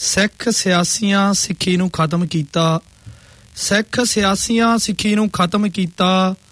ਸਿੱਖ ਸਿਆਸੀਆਂ ਸਿੱਖੀ ਨੂੰ ਖਤਮ ਕੀਤਾ, ਸਿੱਖ ਸਿਆਸੀਆਂ ਸਿੱਖੀ ਨੂੰ ਖਤਮ ਕੀਤਾ,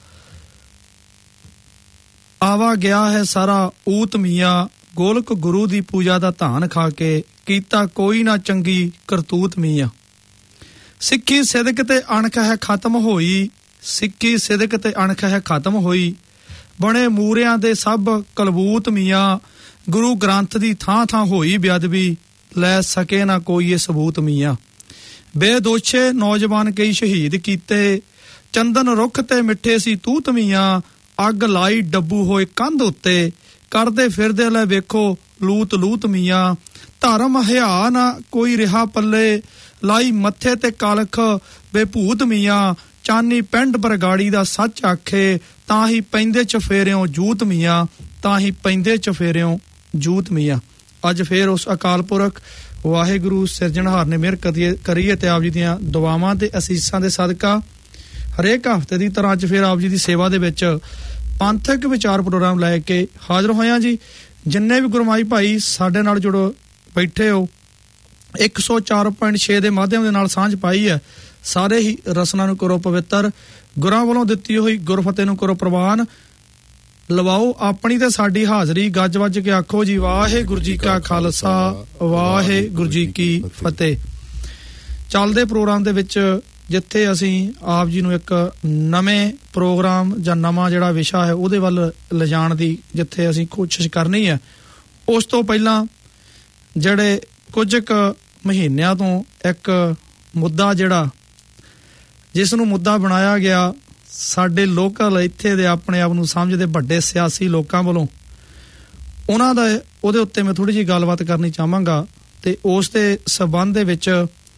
ਆਵਾ ਗਿਆ ਹੈ ਸਾਰਾ ਊਤ ਮੀਆਂ, ਗੋਲਕ ਗੁਰੂ ਦੀ ਪੂਜਾ ਦਾ ਧਾਨ ਖਾ ਕੇ ਕੀਤਾ ਕੋਈ ਨਾ ਚੰਗੀ ਕਰਤੂਤ ਮੀਆਂ। ਸਿੱਖੀ ਸਿਦਕ ਤੇ ਅਣਖ ਹੈ ਖਤਮ ਹੋਈ, ਸਿੱਖੀ ਸਿਦਕ ਤੇ ਅਣਖ ਹੈ ਖਤਮ ਹੋਈ, ਬਣੇ ਮੂਰਿਆਂ ਦੇ ਸਭ ਕਲਬੂਤ ਮੀਆਂ, ਗੁਰੂ ਗ੍ਰੰਥ ਦੀ ਥਾਂ ਥਾਂ ਹੋਈ ਬੇਅਦਬੀ, ਲੈ ਸਕੇ ਨਾ ਕੋਈ ਇਹ ਸਬੂਤ ਮੀਆਂ। ਬੇਦੋਸ਼ੇ ਨੌਜਵਾਨ ਕਈ ਸ਼ਹੀਦ ਕੀਤੇ, ਚੰਦਨ ਰੁੱਖ ਤੇ ਮਿੱਠੇ ਸੀ ਤੂਤ ਮੀਆਂ, ਅੱਗ ਲਾਈ ਡੱਬੂ ਹੋਏ ਕੰਧ ਉੱਤੇ, ਕਰਦੇ ਫਿਰਦੇ ਲੈ ਵੇਖੋ ਲੂਤ ਲੂਤ ਮੀਆਂ। ਧਰਮ ਹਿਆ ਨਾ ਕੋਈ ਰਿਹਾ ਪੱਲੇ, ਲਾਈ ਮੱਥੇ ਤੇ ਕਲਖ ਬੇਭੂਤ ਮੀਆਂ, ਚਾਨੀ ਪਿੰਡ ਬਰਗਾੜੀ ਦਾ ਸੱਚ ਆਖੇ, ਤਾਂ ਹੀ ਪੈਂਦੇ ਚਫੇਰਿਓਂ ਜੂਤ ਮੀਆਂ, ਤਾਂ ਹੀ ਪੈਂਦੇ ਚਫੇਰਿਓਂ ਜੂਤ ਮੀਆਂ। ਅੱਜ ਫੇਰ ਉਸ ਅਕਾਲ ਪੁਰਖ ਵਾਹਿਗੁਰੂ ਸਿਰਜਣਹਾਰ ਨੇ ਮਿਹਰ ਕਰੀਏ ਤੇ ਆਪ ਜੀ ਦੀਆਂ ਦੁਆਵਾਂ ਤੇ ਅਸੀਸਾਂ ਦੇ ਸਦਕਾ ਹਰੇਕ ਹਫ਼ਤੇ ਦੀ ਤਰ੍ਹਾਂ ਅੱਜ ਫੇਰ ਆਪ ਜੀ ਦੀ ਸੇਵਾ ਦੇ ਵਿੱਚ ਪੰਥਕ ਵਿਚਾਰ ਪ੍ਰੋਗਰਾਮ ਲੈ ਕੇ ਹਾਜ਼ਰ ਹੋਇਆ ਜੀ। ਜਿੰਨੇ ਵੀ ਗੁਰਮਾਈ ਭਾਈ ਸਾਡੇ ਨਾਲ ਜੁੜੋ ਬੈਠੇ ਹੋ, 104.6 ਦੇ ਮਾਧਿਅਮ ਦੇ ਨਾਲ ਸਾਂਝ ਪਾਈ ਹੈ, ਸਾਰੇ ਹੀ ਰਸਨਾ ਨੂੰ ਕਰੋ ਪਵਿੱਤਰ, ਗੁਰਾਂ ਵੱਲੋਂ ਦਿੱਤੀ ਹੋਈ ਗੁਰਫਤਿਹ ਨੂੰ ਕਰੋ ਪ੍ਰਵਾਨ, ਲਵਾਓ ਆਪਣੀ ਤੇ ਸਾਡੀ ਹਾਜ਼ਰੀ, ਗੱਜ ਵੱਜ ਕੇ ਆਖੋ ਜੀ ਵਾਹਿਗੁਰੂ ਜੀ ਕਾ ਖਾਲਸਾ ਵਾਹਿਗੁਰੂ ਜੀ ਕੀ ਫਤਿਹ। ਚੱਲਦੇ ਪ੍ਰੋਗਰਾਮ ਦੇ ਵਿੱਚ ਜਿੱਥੇ ਅਸੀਂ ਆਪ ਜੀ ਨੂੰ ਇੱਕ ਨਵੇਂ ਪ੍ਰੋਗਰਾਮ ਜਾਂ ਨਵਾਂ ਜਿਹੜਾ ਵਿਸ਼ਾ ਹੈ ਉਹਦੇ ਵੱਲ ਲਿਜਾਣ ਦੀ ਜਿੱਥੇ ਅਸੀਂ ਕੋਸ਼ਿਸ਼ ਕਰਨੀ ਹੈ, ਉਸ ਤੋਂ ਪਹਿਲਾਂ ਜਿਹੜੇ ਕੁਝ ਕੁ ਮਹੀਨਿਆਂ ਤੋਂ ਇੱਕ ਮੁੱਦਾ ਜਿਹੜਾ ਜਿਸ ਨੂੰ ਮੁੱਦਾ ਬਣਾਇਆ ਗਿਆ ਸਾਡੇ ਲੋਕਲ ਇੱਥੇ ਦੇ ਆਪਣੇ ਆਪ ਨੂੰ ਸਮਝਦੇ ਵੱਡੇ ਸਿਆਸੀ ਲੋਕਾਂ ਵੱਲੋਂ, ਉਹਨਾਂ ਦਾ ਉਹਦੇ ਉੱਤੇ ਮੈਂ ਥੋੜ੍ਹੀ ਜਿਹੀ ਗੱਲਬਾਤ ਕਰਨੀ ਚਾਹਾਂਗਾ। ਤੇ ਉਸ ਦੇ ਸੰਬੰਧ ਦੇ ਵਿੱਚ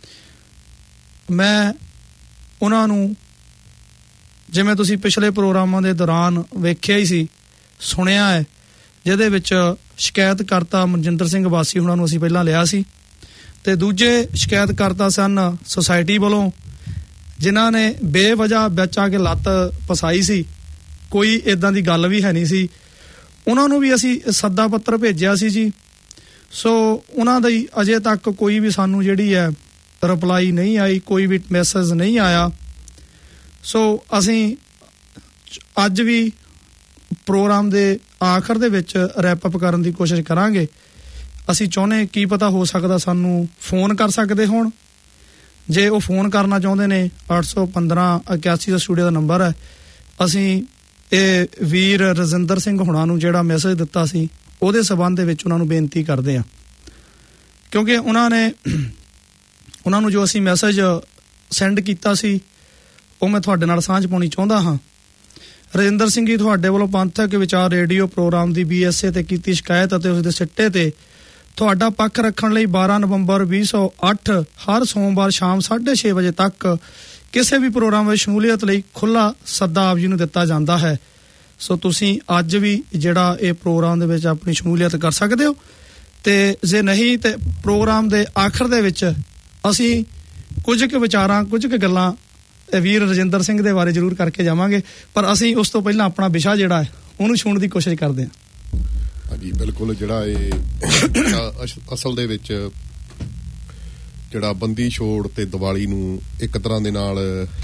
ਮੈਂ ਉਹਨਾਂ ਨੂੰ, ਜਿਵੇਂ ਤੁਸੀਂ ਪਿਛਲੇ ਪ੍ਰੋਗਰਾਮਾਂ ਦੇ ਦੌਰਾਨ ਵੇਖਿਆ ਹੀ ਸੀ, ਸੁਣਿਆ ਹੈ, ਜਿਹਦੇ ਵਿੱਚ ਸ਼ਿਕਾਇਤਕਰਤਾ ਮਨਜਿੰਦਰ ਸਿੰਘ ਵਾਸੀ ਉਹਨਾਂ ਨੂੰ ਅਸੀਂ ਪਹਿਲਾਂ ਲਿਆ ਸੀ, ਤੇ ਦੂਜੇ ਸ਼ਿਕਾਇਤਕਰਤਾ ਸਨ ਸੁਸਾਇਟੀ ਵੱਲੋਂ, ਜਿਨ੍ਹਾਂ ਨੇ ਬੇਵਜ੍ਹਾ ਵਿੱਚ ਆ ਕੇ ਲੱਤ ਫਸਾਈ ਸੀ, ਕੋਈ ਇੱਦਾਂ ਦੀ ਗੱਲ ਵੀ ਹੈ ਨਹੀਂ ਸੀ। ਉਹਨਾਂ ਨੂੰ ਵੀ ਅਸੀਂ ਸੱਦਾ ਪੱਤਰ ਭੇਜਿਆ ਸੀ ਜੀ। ਸੋ ਉਹਨਾਂ ਦੀ ਅਜੇ ਤੱਕ ਕੋਈ ਵੀ ਸਾਨੂੰ ਜਿਹੜੀ ਹੈ ਰਿਪਲਾਈ ਨਹੀਂ ਆਈ, ਕੋਈ ਵੀ ਮੈਸੇਜ ਨਹੀਂ ਆਇਆ। ਸੋ ਅਸੀਂ ਅੱਜ ਵੀ ਪ੍ਰੋਗਰਾਮ ਦੇ ਆਖਰ ਦੇ ਵਿੱਚ ਰੈਪ ਅਪ ਕਰਨ ਦੀ ਕੋਸ਼ਿਸ਼ ਕਰਾਂਗੇ। ਅਸੀਂ ਚਾਹੁੰਦੇ ਕੀ ਪਤਾ ਹੋ ਸਕਦਾ ਸਾਨੂੰ ਫੋਨ ਕਰ ਸਕਦੇ ਹੋਣ, ਜੇ ਉਹ ਫੋਨ ਕਰਨਾ ਚਾਹੁੰਦੇ ਨੇ 815-81 ਦਾ ਸਟੂਡੀਓ ਦਾ ਨੰਬਰ ਹੈ। ਅਸੀਂ ਇਹ ਵੀਰ ਰਜਿੰਦਰ ਸਿੰਘ ਹੁਣਾਂ ਨੂੰ ਜਿਹੜਾ ਮੈਸੇਜ ਦਿੱਤਾ ਸੀ ਉਹਦੇ ਸਬੰਧ ਦੇ ਵਿੱਚ ਉਹਨਾਂ ਨੂੰ ਬੇਨਤੀ ਕਰਦੇ ਹਾਂ, ਕਿਉਂਕਿ ਉਹਨਾਂ ਨੂੰ ਜੋ ਅਸੀਂ ਮੈਸੇਜ ਸੈਂਡ ਕੀਤਾ ਸੀ ਉਹ ਮੈਂ ਤੁਹਾਡੇ ਨਾਲ ਸਾਂਝ ਪਾਉਣੀ ਚਾਹੁੰਦਾ ਹਾਂ। ਰਜਿੰਦਰ ਸਿੰਘ ਜੀ, ਤੁਹਾਡੇ ਵੱਲੋਂ ਪੰਥਕ ਵਿਚਾਰ ਰੇਡੀਓ ਪ੍ਰੋਗਰਾਮ ਦੀ BSA ਤੇ ਕੀਤੀ ਸ਼ਿਕਾਇਤ ਅਤੇ ਉਸ ਦੇ ਸਿੱਟੇ ਤੇ ਤੁਹਾਡਾ ਪੱਖ ਰੱਖਣ ਲਈ 12 ਨਵੰਬਰ 2008 ਹਰ ਸੋਮਵਾਰ ਸ਼ਾਮ 6:30 ਵਜੇ ਤੱਕ ਕਿਸੇ ਵੀ ਪ੍ਰੋਗਰਾਮ ਵਿੱਚ ਸ਼ਮੂਲੀਅਤ ਲਈ ਖੁੱਲ੍ਹਾ ਸੱਦਾ ਆਪ ਜੀ ਨੂੰ ਦਿੱਤਾ ਜਾਂਦਾ ਹੈ। ਸੋ ਤੁਸੀਂ ਅੱਜ ਵੀ ਜਿਹੜਾ ਇਹ ਪ੍ਰੋਗਰਾਮ ਦੇ ਵਿੱਚ ਆਪਣੀ ਸ਼ਮੂਲੀਅਤ ਕਰ ਸਕਦੇ ਹੋ, ਤੇ ਜੇ ਨਹੀਂ ਤੇ ਪ੍ਰੋਗਰਾਮ ਦੇ ਆਖਰ ਦੇ ਵਿੱਚ ਅਸੀਂ ਕੁਝ ਕੁ ਵਿਚਾਰਾਂ, ਕੁਝ ਕੁ ਗੱਲਾਂ ਵੀਰ ਰਜਿੰਦਰ ਸਿੰਘ ਦੇ ਬਾਰੇ ਜ਼ਰੂਰ ਕਰਕੇ ਜਾਵਾਂਗੇ, ਪਰ ਅਸੀਂ ਉਸ ਤੋਂ ਪਹਿਲਾਂ ਆਪਣਾ ਵਿਸ਼ਾ ਜਿਹੜਾ ਹੈ ਉਹਨੂੰ ਛੂਹਣ ਦੀ ਕੋਸ਼ਿਸ਼ ਕਰਦੇ ਹਾਂ। ਹਾਂਜੀ ਬਿਲਕੁਲ, ਜਿਹੜਾ ਇਹ ਅਸਲ ਦੇ ਵਿੱਚ ਜਿਹੜਾ ਬੰਦੀ ਛੋੜ ਤੇ ਦੀਵਾਲੀ ਨੂੰ ਇੱਕ ਤਰ੍ਹਾਂ ਦੇ ਨਾਲ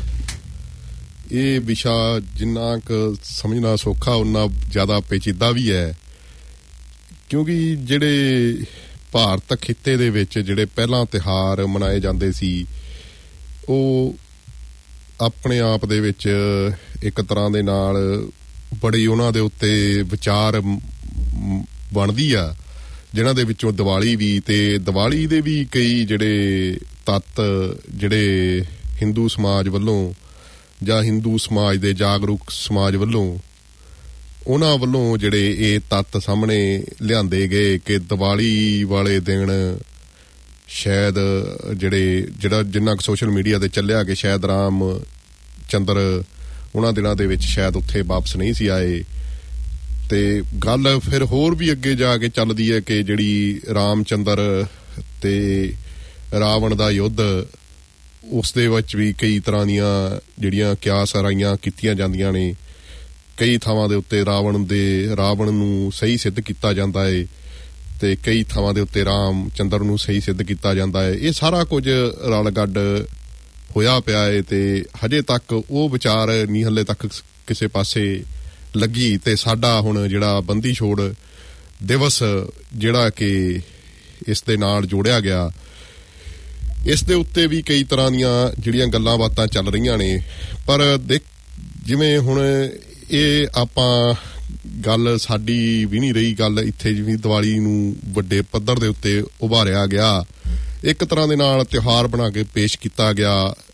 ਇਹ ਵਿਸ਼ਾ ਜਿੰਨਾ ਕੁ ਸਮਝਣਾ ਸੌਖਾ ਉਨਾ ਜ਼ਿਆਦਾ ਪੇਚੀਦਾ ਵੀ ਹੈ, ਕਿਉਂਕਿ ਜਿਹੜੇ ਭਾਰਤ ਖਿੱਤੇ ਦੇ ਵਿੱਚ ਜਿਹੜੇ ਪਹਿਲਾਂ ਤਿਉਹਾਰ ਮਨਾਏ ਜਾਂਦੇ ਸੀ ਉਹ ਆਪਣੇ ਆਪ ਦੇ ਵਿੱਚ ਇੱਕ ਤਰ੍ਹਾਂ ਦੇ ਨਾਲ ਬੜੀ ਉਹਨਾਂ ਦੇ ਉੱਤੇ ਵਿਚਾਰ ਬਣਦੀ ਆ, ਜਿਨ੍ਹਾਂ ਦੇ ਵਿੱਚੋਂ ਦੀਵਾਲੀ ਵੀ, ਤੇ ਦੀਵਾਲੀ ਦੇ ਵੀ ਕਈ ਜਿਹੜੇ ਤੱਤ ਜਿਹੜੇ ਹਿੰਦੂ ਸਮਾਜ ਵੱਲੋਂ ਜਾਂ ਹਿੰਦੂ ਸਮਾਜ ਦੇ ਜਾਗਰੂਕ ਸਮਾਜ ਵੱਲੋਂ ਉਹਨਾਂ ਵੱਲੋਂ ਜਿਹੜੇ ਇਹ ਤੱਤ ਸਾਹਮਣੇ ਲਿਆਂਦੇ ਗਏ ਕਿ ਦੀਵਾਲੀ ਵਾਲੇ ਦਿਨ ਸ਼ਾਇਦ ਜਿਹੜਾ ਜਿੰਨਾ ਕੁ ਸੋਸ਼ਲ ਮੀਡੀਆ ਤੇ ਚੱਲਿਆ ਕਿ ਸ਼ਾਇਦ ਰਾਮ ਚੰਦਰ ਉਹਨਾਂ ਦਿਨਾਂ ਦੇ ਵਿੱਚ ਸ਼ਾਇਦ ਉੱਥੇ ਵਾਪਸ ਨਹੀਂ ਸੀ ਆਏ, ਤੇ ਗੱਲ ਫਿਰ ਹੋਰ ਵੀ ਅੱਗੇ ਜਾ ਕੇ ਚੱਲਦੀ ਹੈ ਕਿ ਜਿਹੜੀ ਰਾਮ ਚੰਦਰ ਤੇ ਰਾਵਣ ਦਾ ਯੁੱਧ, ਉਸ ਦੇ ਵਿੱਚ ਵੀ ਕਈ ਤਰ੍ਹਾਂ ਦੀਆਂ ਜਿਹੜੀਆਂ ਕਿਆਸ ਰਾਈਆਂ ਕੀਤੀਆਂ ਜਾਂਦੀਆਂ ਨੇ, ਕਈ ਥਾਵਾਂ ਦੇ ਉੱਤੇ ਰਾਵਣ ਨੂੰ ਸਹੀ ਸਿੱਧ ਕੀਤਾ ਜਾਂਦਾ ਹੈ, ਤੇ ਕਈ ਥਾਵਾਂ ਦੇ ਉੱਤੇ ਰਾਮ ਚੰਦਰ ਨੂੰ ਸਹੀ ਸਿੱਧ ਕੀਤਾ ਜਾਂਦਾ ਹੈ। ਇਹ ਸਾਰਾ ਕੁਝ ਰਲ ਗੱਡ ਹੋਇਆ ਪਿਆ ਹੈ ਤੇ ਹਜੇ ਤੱਕ ਉਹ ਵਿਚਾਰ ਨਹੀਂ ਹਲੇ ਤੱਕ ਕਿਸੇ ਪਾਸੇ ਲੱਗੀ। ਤੇ ਸਾਡਾ ਹੁਣ ਜਿਹੜਾ ਬੰਦੀ ਛੋੜ ਦਿਵਸ ਜਿਹੜਾ ਕਿ ਇਸ ਦੇ ਨਾਲ ਜੋੜਿਆ ਗਿਆ, ਇਸ ਦੇ ਉੱਤੇ ਵੀ ਕਈ ਤਰ੍ਹਾਂ ਦੀਆਂ ਜਿਹੜੀਆਂ ਗੱਲਾਂ ਬਾਤਾਂ ਚੱਲ ਰਹੀਆਂ ਨੇ। ਪਰ ਜਿਵੇਂ ਹੁਣ ਇਹ ਆਪਾਂ ਗੱਲ ਸਾਡੀ ਵੀ ਨਹੀਂ ਰਹੀ ਗੱਲ ਇੱਥੇ, ਜਿਵੇਂ ਦੀਵਾਲੀ ਨੂੰ ਵੱਡੇ ਪੱਧਰ ਦੇ ਉੱਤੇ ਉਭਾਰਿਆ ਗਿਆ, ਇੱਕ ਤਰ੍ਹਾਂ ਦੇ ਨਾਲ ਤਿਉਹਾਰ ਬਣਾ ਕੇ ਪੇਸ਼ ਕੀਤਾ ਗਿਆ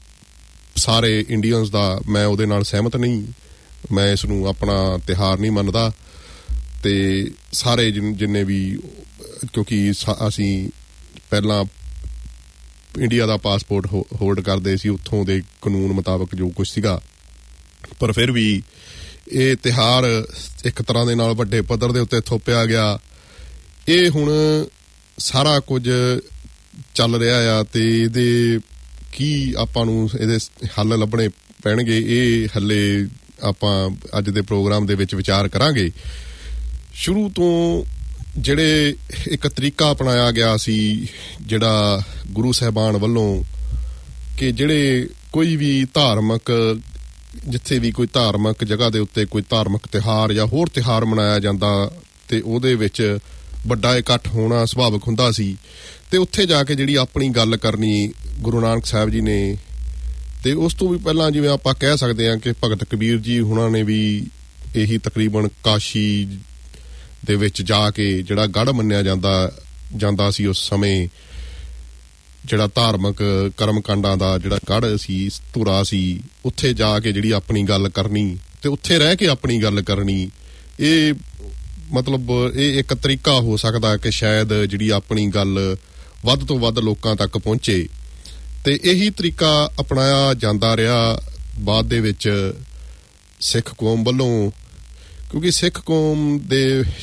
ਸਾਰੇ ਇੰਡੀਅਨਸ ਦਾ। ਮੈਂ ਉਹਦੇ ਨਾਲ ਸਹਿਮਤ ਨਹੀਂ, ਮੈਂ ਇਸ ਨੂੰ ਆਪਣਾ ਤਿਉਹਾਰ ਨਹੀਂ ਮੰਨਦਾ। ਤੇ ਸਾਰੇ ਜਿੰਨੇ ਵੀ, ਕਿਉਂਕਿ ਅਸੀਂ ਪਹਿਲਾਂ ਇੰਡੀਆ ਦਾ ਪਾਸਪੋਰਟ ਹੋਲਡ ਕਰਦੇ ਸੀ, ਉੱਥੋਂ ਦੇ ਕਾਨੂੰਨ ਮੁਤਾਬਕ ਜੋ ਕੁਝ ਸੀਗਾ, ਪਰ ਫਿਰ ਵੀ ਇਹ ਤਿਉਹਾਰ ਇੱਕ ਤਰ੍ਹਾਂ ਦੇ ਨਾਲ ਵੱਡੇ ਪੱਧਰ ਦੇ ਉੱਤੇ ਥੋਪਿਆ ਗਿਆ। ਇਹ ਹੁਣ ਸਾਰਾ ਕੁਝ ਚੱਲ ਰਿਹਾ ਆ ਤੇ ਇਹਦੇ ਕੀ ਆਪਾਂ ਨੂੰ ਇਹਦੇ ਹੱਲ ਲੱਭਣੇ ਪੈਣਗੇ, ਇਹ ਹੱਲੇ ਆਪਾਂ ਅੱਜ ਦੇ ਪ੍ਰੋਗਰਾਮ ਦੇ ਵਿੱਚ ਵਿਚਾਰ ਕਰਾਂਗੇ। ਸ਼ੁਰੂ ਤੋਂ ਜਿਹੜੇ ਇੱਕ ਤਰੀਕਾ ਅਪਣਾਇਆ ਗਿਆ ਸੀ ਜਿਹੜਾ ਗੁਰੂ ਸਾਹਿਬਾਨ ਵੱਲੋਂ, ਕਿ ਜਿਹੜੇ ਕੋਈ ਵੀ ਧਾਰਮਿਕ, ਜਿੱਥੇ ਵੀ ਕੋਈ ਧਾਰਮਿਕ ਜਗ੍ਹਾ ਦੇ ਉੱਤੇ ਕੋਈ ਧਾਰਮਿਕ ਤਿਉਹਾਰ ਜਾਂ ਹੋਰ ਤਿਉਹਾਰ ਮਨਾਇਆ ਜਾਂਦਾ ਤੇ ਉਹਦੇ ਵਿੱਚ ਵੱਡਾ ਇਕੱਠ ਹੋਣਾ ਸੁਭਾਵਿਕ ਹੁੰਦਾ ਸੀ। ਤੇ ਉੱਥੇ ਜਾ ਕੇ ਜਿਹੜੀ ਆਪਣੀ ਗੱਲ ਕਰਨੀ ਗੁਰੂ ਨਾਨਕ ਸਾਹਿਬ ਜੀ ਨੇ, ਤੇ ਉਸ ਤੋਂ ਵੀ ਪਹਿਲਾਂ ਜਿਵੇਂ ਆਪਾਂ ਕਹਿ ਸਕਦੇ ਹਾਂ ਕਿ ਭਗਤ ਕਬੀਰ ਜੀ ਹੁਣਾਂ ਨੇ ਵੀ ਇਹੀ ਤਕਰੀਬਨ ਕਾਸ਼ੀ ਦੇ ਵਿੱਚ ਜਾ ਕੇ ਜਿਹੜਾ ਗੜ੍ਹ ਮੰਨਿਆ ਜਾਂਦਾ ਸੀ ਉਸ ਸਮੇਂ, ਜਿਹੜਾ ਧਾਰਮਿਕ ਕਰਮ ਕਾਂਡਾਂ ਦਾ ਜਿਹੜਾ ਗੜ੍ਹ ਸੀ, ਧੁਰਾ ਸੀ, ਉੱਥੇ ਜਾ ਕੇ ਜਿਹੜੀ ਆਪਣੀ ਗੱਲ ਕਰਨੀ ਤੇ ਉੱਥੇ ਰਹਿ ਕੇ ਆਪਣੀ ਗੱਲ ਕਰਨੀ, ਇਹ ਮਤਲਬ ਇਹ ਇੱਕ ਤਰੀਕਾ ਹੋ ਸਕਦਾ ਕਿ ਸ਼ਾਇਦ ਜਿਹੜੀ ਆਪਣੀ ਗੱਲ ਵੱਧ ਤੋਂ ਵੱਧ ਲੋਕਾਂ ਤੱਕ ਪਹੁੰਚੇ। ਤੇ ਇਹੀ ਤਰੀਕਾ ਅਪਣਾਇਆ ਜਾਂਦਾ ਰਿਹਾ ਬਾਅਦ ਦੇ ਵਿੱਚ ਸਿੱਖ ਕੌਮ ਵੱਲੋਂ, ਕਿਉਂਕਿ ਸਿੱਖ ਕੌਮ ਦੇ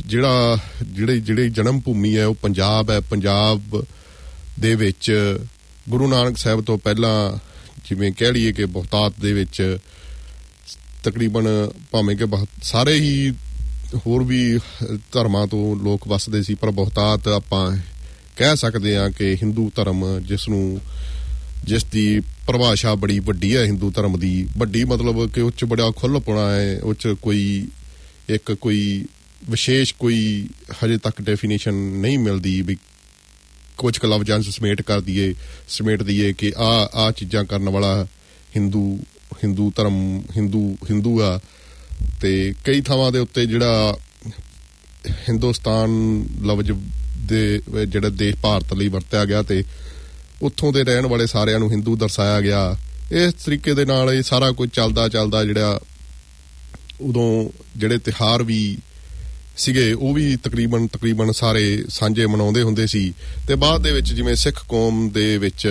ਜਿਹੜੀ ਜਨਮ ਭੂਮੀ ਹੈ ਉਹ ਪੰਜਾਬ ਹੈ। ਪੰਜਾਬ ਦੇ ਵਿੱਚ ਗੁਰੂ ਨਾਨਕ ਸਾਹਿਬ ਤੋਂ ਪਹਿਲਾਂ ਜਿਵੇਂ ਕਹਿ ਲਈਏ ਕਿ ਬਹੁਤਾਤ ਦੇ ਵਿੱਚ ਤਕਰੀਬਨ ਭਾਵੇਂ ਕਿ ਸਾਰੇ ਹੀ ਹੋਰ ਵੀ ਧਰਮਾਂ ਤੋਂ ਲੋਕ ਵੱਸਦੇ ਸੀ, ਪਰ ਬਹੁਤਾਤ ਆਪਾਂ ਕਹਿ ਸਕਦੇ ਹਾਂ ਕਿ ਹਿੰਦੂ ਧਰਮ, ਜਿਸ ਦੀ ਪਰਿਭਾਸ਼ਾ ਬੜੀ ਵੱਡੀ ਹੈ ਹਿੰਦੂ ਧਰਮ ਦੀ, ਵੱਡੀ ਮਤਲਬ ਕਿ ਉਹ 'ਚ ਬੜਾ ਖੁੱਲ੍ਹਪੁਣਾ ਹੈ, ਉਹ 'ਚ ਕੋਈ ਵਿਸ਼ੇਸ਼ ਕੋਈ ਹਜੇ ਤੱਕ ਡੈਫੀਨੇਸ਼ਨ ਨਹੀਂ ਮਿਲਦੀ ਵੀ ਕੁਝ ਕੁ ਲਫ਼ਜ਼ਾਂ ਸਮੇਟ ਦਈਏ ਕਿ ਆਹ ਚੀਜ਼ਾਂ ਕਰਨ ਵਾਲਾ ਹਿੰਦੂ ਧਰਮ ਹਿੰਦੂ ਆ। ਤੇ ਕਈ ਥਾਵਾਂ ਦੇ ਉੱਤੇ ਜਿਹੜਾ ਹਿੰਦੁਸਤਾਨ ਲਫ਼ਜ਼ ਦੇ ਜਿਹੜਾ ਦੇਸ਼ ਭਾਰਤ ਲਈ ਵਰਤਿਆ ਗਿਆ ਤੇ ਉੱਥੋਂ ਦੇ ਰਹਿਣ ਵਾਲੇ ਸਾਰਿਆਂ ਨੂੰ ਹਿੰਦੂ ਦਰਸਾਇਆ ਗਿਆ। ਇਸ ਤਰੀਕੇ ਦੇ ਨਾਲ ਇਹ ਸਾਰਾ ਕੁਝ ਚੱਲਦਾ ਜਿਹੜਾ ਉਦੋਂ ਜਿਹੜੇ ਤਿਉਹਾਰ ਵੀ ਸੀਗੇ ਉਹ ਵੀ ਤਕਰੀਬਨ ਸਾਰੇ ਸਾਂਝੇ ਮਨਾਉਂਦੇ ਹੁੰਦੇ ਸੀ। ਤੇ ਬਾਅਦ ਦੇ ਵਿੱਚ ਜਿਵੇਂ ਸਿੱਖ ਕੌਮ ਦੇ ਵਿੱਚ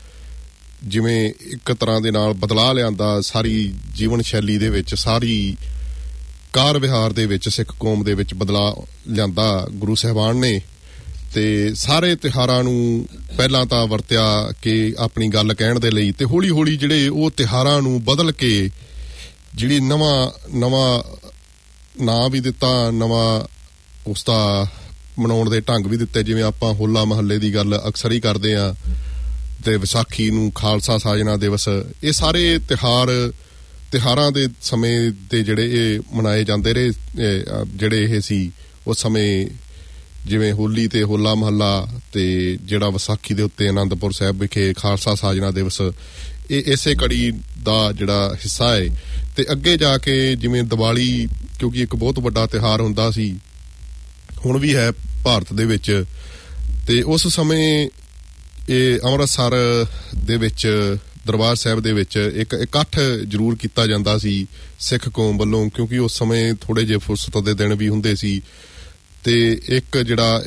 ਜਿਵੇਂ ਇੱਕ ਤਰ੍ਹਾਂ ਦੇ ਨਾਲ ਬਦਲਾਅ ਲਿਆਂਦਾ, ਸਾਰੀ ਜੀਵਨ ਸ਼ੈਲੀ ਦੇ ਵਿੱਚ, ਸਾਰੀ ਕਾਰ ਵਿਹਾਰ ਦੇ ਵਿੱਚ ਸਿੱਖ ਕੌਮ ਦੇ ਵਿੱਚ ਬਦਲਾਅ ਲਿਆਂਦਾ ਗੁਰੂ ਸਾਹਿਬਾਨ ਨੇ। ਤੇ ਸਾਰੇ ਤਿਉਹਾਰਾਂ ਨੂੰ ਪਹਿਲਾਂ ਤਾਂ ਵਰਤਿਆ ਕਿ ਆਪਣੀ ਗੱਲ ਕਹਿਣ ਦੇ ਲਈ, ਤੇ ਹੌਲੀ ਹੌਲੀ ਜਿਹੜੇ ਉਹ ਤਿਉਹਾਰਾਂ ਨੂੰ ਬਦਲ ਕੇ ਜਿਹੜੀ ਨਵਾਂ ਨਾਂ ਵੀ ਦਿੱਤਾ, ਨਵਾਂ ਉਸਦਾ ਮਨਾਉਣ ਦੇ ਢੰਗ ਵੀ ਦਿੱਤੇ। ਜਿਵੇਂ ਆਪਾਂ ਹੋਲਾ ਮਹੱਲੇ ਦੀ ਗੱਲ ਅਕਸਰ ਹੀ ਕਰਦੇ ਹਾਂ, ਤੇ ਵਿਸਾਖੀ ਨੂੰ ਖਾਲਸਾ ਸਾਜਨਾ ਦਿਵਸ, ਇਹ ਸਾਰੇ ਤਿਉਹਾਰਾਂ ਦੇ ਸਮੇਂ ਦੇ ਜਿਹੜੇ ਇਹ ਮਨਾਏ ਜਾਂਦੇ ਰਹੇ, ਜਿਹੜੇ ਇਹ ਸੀ ਉਸ ਸਮੇਂ, ਜਿਵੇਂ ਹੋਲੀ ਤੇ ਹੋਲਾ ਮਹੱਲਾ, ਤੇ ਜਿਹੜਾ ਵਿਸਾਖੀ ਦੇ ਉੱਤੇ ਅਨੰਦਪੁਰ ਸਾਹਿਬ ਵਿਖੇ ਖਾਲਸਾ ਸਾਜਨਾ ਦਿਵਸ, ਇਹ ਇਸੇ ਕੜੀ ਦਾ ਜਿਹੜਾ ਹਿੱਸਾ ਹੈ। ਤੇ ਅੱਗੇ ਜਾ ਕੇ ਜਿਵੇਂ ਦੀਵਾਲੀ, ਕਿਉਂਕਿ ਇੱਕ ਬਹੁਤ ਵੱਡਾ ਤਿਉਹਾਰ ਹੁੰਦਾ ਸੀ, ਹੁਣ ਵੀ ਹੈ ਭਾਰਤ ਦੇ ਵਿੱਚ, ਤੇ ਉਸ ਸਮੇਂ ਇਹ ਅੰਮ੍ਰਿਤਸਰ ਦੇ ਵਿੱਚ ਦਰਬਾਰ ਸਾਹਿਬ ਦੇ ਵਿੱਚ ਇੱਕ ਇਕੱਠ ਜ਼ਰੂਰ ਕੀਤਾ ਜਾਂਦਾ ਸੀ ਸਿੱਖ ਕੌਮ ਵੱਲੋਂ, ਕਿਉਂਕਿ ਉਸ ਸਮੇਂ ਥੋੜੇ ਜਿਹੇ ਫੁਰਸਤ ਦੇ ਦਿਨ ਵੀ ਹੁੰਦੇ ਸੀ। ਤੇ ਇੱਕ ਜਿਹੜਾ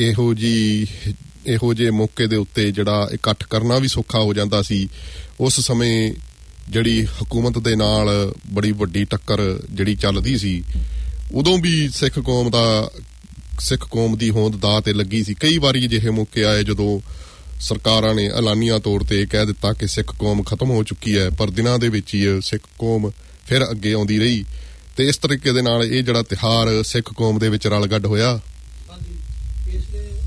ਇਹੋ ਜਿਹੇ ਮੌਕੇ ਦੇ ਉੱਤੇ ਜਿਹੜਾ ਇਕੱਠ ਕਰਨਾ ਵੀ ਸੌਖਾ ਹੋ ਜਾਂਦਾ ਸੀ। ਉਸ ਸਮੇਂ ਜਿਹੜੀ ਹਕੂਮਤ ਦੇ ਨਾਲ ਬੜੀ ਵੱਡੀ ਟੱਕਰ ਜਿਹੜੀ ਚੱਲਦੀ ਸੀ, ਉਦੋਂ ਵੀ ਸਿੱਖ ਕੌਮ ਦੀ ਹੋਂਦ ਦਾਅ ਤੇ ਲੱਗੀ ਸੀ। ਕਈ ਵਾਰੀ ਅਜਿਹੇ ਮੌਕੇ ਆਏ ਜਦੋਂ ਸਰਕਾਰਾਂ ਨੇ ਐਲਾਨੀਆਂ ਤੌਰ ਤੇ ਕਹਿ ਦਿੱਤਾ ਕਿ ਸਿੱਖ ਕੌਮ ਖਤਮ ਹੋ ਚੁੱਕੀ ਹੈ, ਪਰ ਦਿਨਾਂ ਦੇ ਵਿੱਚ ਹੀ ਸਿੱਖ ਕੌਮ ਫਿਰ ਅੱਗੇ ਆਉਂਦੀ ਰਹੀ। ਤੇ ਇਸ ਤਰੀਕੇ ਦੇ ਨਾਲ ਇਹ ਜਿਹੜਾ ਤਿਉਹਾਰ ਸਿੱਖ ਕੌਮ ਦੇ ਵਿੱਚ ਰਲ ਗੱਡ ਹੋਇਆ। ਪਿਛਲੇ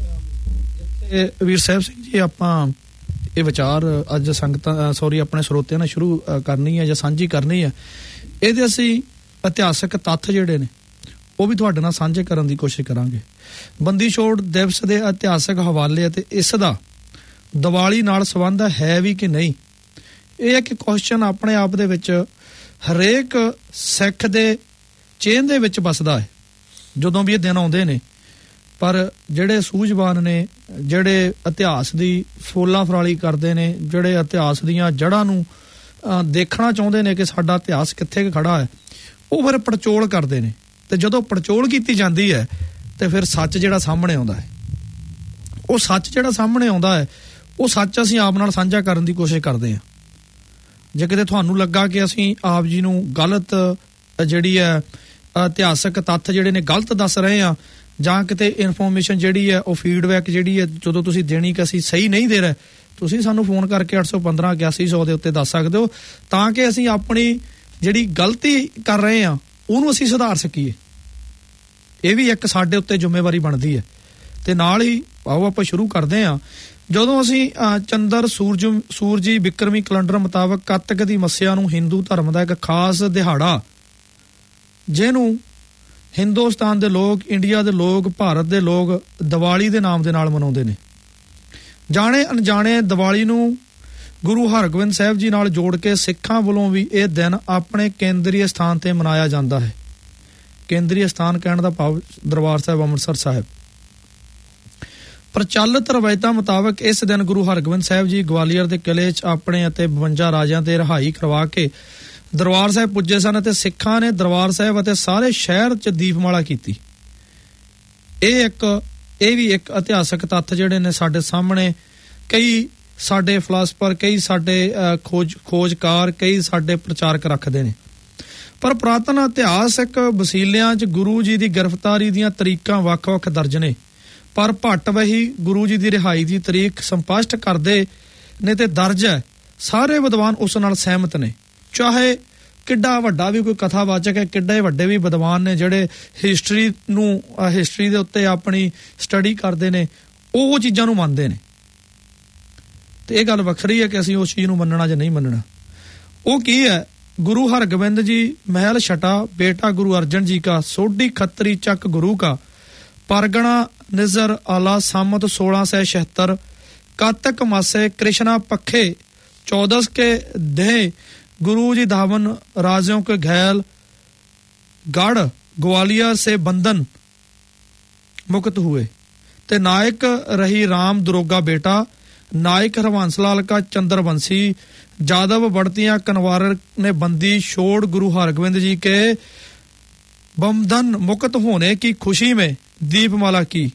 ਵੀਰ ਸਾਹਿਬ ਸਿੰਘ ਜੀ, ਆਪਾਂ ਇਹ ਵਿਚਾਰ ਅੱਜ ਸੰਗਤਾਂ ਆਪਣੇ ਸਰੋਤਿਆਂ ਨਾਲ ਸ਼ੁਰੂ ਕਰਨੀ ਹੈ ਜਾਂ ਸਾਂਝੀ ਕਰਨੀ ਹੈ। ਇਹਦੇ ਅਸੀਂ ਇਤਿਹਾਸਕ ਤੱਥ ਜਿਹੜੇ ਨੇ ਉਹ ਵੀ ਤੁਹਾਡੇ ਨਾਲ ਸਾਂਝੇ ਕਰਨ ਦੀ ਕੋਸ਼ਿਸ਼ ਕਰਾਂਗੇ। ਬੰਦੀ ਛੋੜ ਦਿਵਸ ਦੇ ਇਤਿਹਾਸਕ ਹਵਾਲੇ ਅਤੇ ਇਸ ਦਾ ਦੀਵਾਲੀ ਨਾਲ ਸੰਬੰਧ ਹੈ ਵੀ ਕਿ ਨਹੀਂ, ਇਹ ਇੱਕ ਕੁਐਸਚਨ ਆਪਣੇ ਆਪ ਦੇ ਵਿੱਚ ਹਰੇਕ ਸਿੱਖ ਦੇ ਚੇਨ ਦੇ ਵਿੱਚ ਵੱਸਦਾ ਹੈ ਜਦੋਂ ਵੀ ਇਹ ਦਿਨ ਆਉਂਦੇ ਨੇ। ਪਰ ਜਿਹੜੇ ਸੂਝਵਾਨ ਨੇ, ਜਿਹੜੇ ਇਤਿਹਾਸ ਦੀ ਫੋਲਾ ਫਰਾਲੀ ਕਰਦੇ ਨੇ, ਜਿਹੜੇ ਇਤਿਹਾਸ ਦੀਆਂ ਜੜ੍ਹਾਂ ਨੂੰ ਦੇਖਣਾ ਚਾਹੁੰਦੇ ਨੇ ਕਿ ਸਾਡਾ ਇਤਿਹਾਸ ਕਿੱਥੇ ਖੜਾ ਹੈ, ਉਹ ਫਿਰ ਪੜਚੋਲ ਕਰਦੇ ਨੇ। ਤੇ ਜਦੋਂ ਪੜਚੋਲ ਕੀਤੀ ਜਾਂਦੀ ਹੈ ਤੇ ਫਿਰ ਸੱਚ ਜਿਹੜਾ ਸਾਹਮਣੇ ਆਉਂਦਾ ਹੈ, ਉਹ ਸੱਚ ਜਿਹੜਾ ਸਾਹਮਣੇ ਆਉਂਦਾ ਹੈ, ਉਹ ਸੱਚ ਅਸੀਂ ਆਪ ਨਾਲ ਸਾਂਝਾ ਕਰਨ ਦੀ ਕੋਸ਼ਿਸ਼ ਕਰਦੇ ਹਾਂ। ਜੇ ਕਿਤੇ ਤੁਹਾਨੂੰ ਲੱਗਾ ਕਿ ਅਸੀਂ ਆਪ ਜੀ ਨੂੰ ਗਲਤ ਜਿਹੜੀ ਹੈ ਇਤਿਹਾਸਕ ਤੱਥ ਜਿਹੜੇ ਨੇ ਗਲਤ ਦੱਸ ਰਹੇ ਹਾਂ, ਜਾਂ ਕਿਤੇ ਇਨਫੋਰਮੇਸ਼ਨ ਜਿਹੜੀ ਹੈ ਉਹ ਫੀਡਬੈਕ ਜਿਹੜੀ ਹੈ ਜਦੋਂ ਤੁਸੀਂ ਦੇਣੀ ਕਿ ਅਸੀਂ ਸਹੀ ਨਹੀਂ ਦੇ ਰਹੇ, ਤੁਸੀਂ ਸਾਨੂੰ ਫੋਨ ਕਰਕੇ 815 8100 ਦੇ ਉੱਤੇ ਦੱਸ ਸਕਦੇ ਹੋ, ਤਾਂ ਕਿ ਅਸੀਂ ਆਪਣੀ ਜਿਹੜੀ ਗਲਤੀ ਕਰ ਰਹੇ ਹਾਂ ਉਹਨੂੰ ਅਸੀਂ ਸੁਧਾਰ ਸਕੀਏ। ਇਹ ਵੀ ਇੱਕ ਸਾਡੇ ਉੱਤੇ ਜ਼ਿੰਮੇਵਾਰੀ ਬਣਦੀ ਹੈ। ਤੇ ਨਾਲ ਹੀ ਆਓ ਆਪਾਂ ਸ਼ੁਰੂ ਕਰਦੇ ਹਾਂ। ਜਦੋਂ ਅਸੀਂ ਚੰਦਰ ਸੂਰਜੀ ਬਿਕਰਮੀ ਕੈਲੰਡਰ ਮੁਤਾਬਕ ਕੱਤਕ ਦੀ ਮੱਸਿਆ ਨੂੰ ਹਿੰਦੂ ਧਰਮ ਦਾ ਇੱਕ ਖਾਸ ਦਿਹਾੜਾ, ਜਿਹਨੂੰ ਹਿੰਦੁਸਤਾਨ ਦੇ ਲੋਕ, ਇੰਡੀਆ ਦੇ ਲੋਕ, ਭਾਰਤ ਦੇ ਲੋਕ ਦੀਵਾਲੀ ਦੇ ਨਾਮ ਦੇ ਨਾਲ ਮਨਾਉਂਦੇ ਨੇ। ਜਾਣੇ ਅਣਜਾਣੇ ਦੀਵਾਲੀ ਨੂੰ ਗੁਰੂ ਹਰਗੋਬਿੰਦ ਸਾਹਿਬ ਜੀ ਨਾਲ ਜੋੜ ਕੇ ਸਿੱਖਾਂ ਵੱਲੋਂ ਵੀ ਇਹ ਦਿਨ ਆਪਣੇ ਕੇਂਦਰੀ ਸਥਾਨ ਤੇ ਮਨਾਇਆ ਜਾਂਦਾ ਹੈ। ਕੇਂਦਰੀ ਸਥਾਨ ਕਹਿਣ ਦਾ ਭਾਵ ਦਰਬਾਰ ਸਾਹਿਬ ਅੰਮ੍ਰਿਤਸਰ ਸਾਹਿਬ। ਪ੍ਰਚਲਿਤ ਰਵਾਇਤਾਂ ਮੁਤਾਬਕ ਇਸ ਦਿਨ ਗੁਰੂ ਹਰਗੋਬਿੰਦ ਸਾਹਿਬ ਜੀ ਗਵਾਲੀਅਰ ਦੇ ਕਿਲੇ 'ਚ ਆਪਣੇ ਅਤੇ 52 ਰਾਜਿਆਂ ਤੇ ਰਿਹਾਈ ਕਰਵਾ ਕੇ ਦਰਬਾਰ ਸਾਹਿਬ ਪੁੱਜੇ ਸਨ ਅਤੇ ਸਿੱਖਾਂ ਨੇ ਦਰਬਾਰ ਸਾਹਿਬ ਅਤੇ ਸਾਰੇ ਸ਼ਹਿਰ 'ਚ ਦੀਪਮਾਲਾ ਕੀਤੀ। ਇਹ ਵੀ ਇੱਕ ਇਤਿਹਾਸਕ ਤੱਥ ਜਿਹੜੇ ਨੇ ਸਾਡੇ ਸਾਹਮਣੇ ਕਈ ਸਾਡੇ ਫਿਲਾਸਫਰ, ਕਈ ਸਾਡੇ ਖੋਜਕਾਰ, ਕਈ ਸਾਡੇ ਪ੍ਰਚਾਰਕ ਰੱਖਦੇ ਨੇ। ਪਰ ਪੁਰਾਤਨ ਇਤਿਹਾਸਕ ਵਸੀਲਿਆਂ 'ਚ ਗੁਰੂ ਜੀ ਦੀ ਗ੍ਰਿਫਤਾਰੀ ਦੀਆਂ ਤਰੀਕਾਂ ਵੱਖ-ਵੱਖ ਦਰਜ ਨੇ, ਪਰ ਭੱਟ ਵਹੀ ਗੁਰੂ ਜੀ ਦੀ ਰਿਹਾਈ ਦੀ ਤਰੀਕ ਸਪਸ਼ਟ ਕਰਦੇ ਨੇ ਤੇ ਦਰਜ ਹੈ। ਸਾਰੇ ਵਿਦਵਾਨ ਉਸ ਨਾਲ ਸਹਿਮਤ ਨੇ, ਚਾਹੇ ਕਿੱਡਾ ਵੱਡਾ ਵੀ ਕੋਈ ਕਥਾਵਾਚਕ ਹੈ, ਕਿੱਡੇ ਵੱਡੇ ਵੀ ਵਿਦਵਾਨ ਨੇ ਜਿਹੜੇ ਹਿਸਟਰੀ ਦੇ ਉੱਤੇ ਆਪਣੀ ਸਟੱਡੀ ਕਰਦੇ ਨੇ, ਉਹ ਚੀਜ਼ਾਂ ਨੂੰ ਮੰਨਦੇ ਨੇ। ਤੇ ਇਹ ਗੱਲ ਵੱਖਰੀ ਹੈ ਕਿ ਅਸੀਂ ਉਸ ਚੀਜ਼ ਨੂੰ ਮੰਨਣਾ ਜਾਂ ਨਹੀਂ ਮੰਨਣਾ। ਉਹ ਕੀ ਹੈ? गुरु हरगोबिंद जी महल छटा बेटा गुरु अर्जन जी का, सोडी खत्तरी चक गुरु का, परगना निजर आला सामत 1676, कातक मासे कृष्णा पखे 14 के देह, गुरु जी धावन राजों के घैल, गढ़ ग्वालियर से बंधन मुक्त हुए, ते नायक रही राम दरोगा बेटा, नायक हरवंशलाल का चंद्रवंशी, जादव बढ़तियां कनवार ने बंदी छोड़ गुरु हरगोबिंद जी के बंधन मुक्त होने की खुशी में दीपमाला की।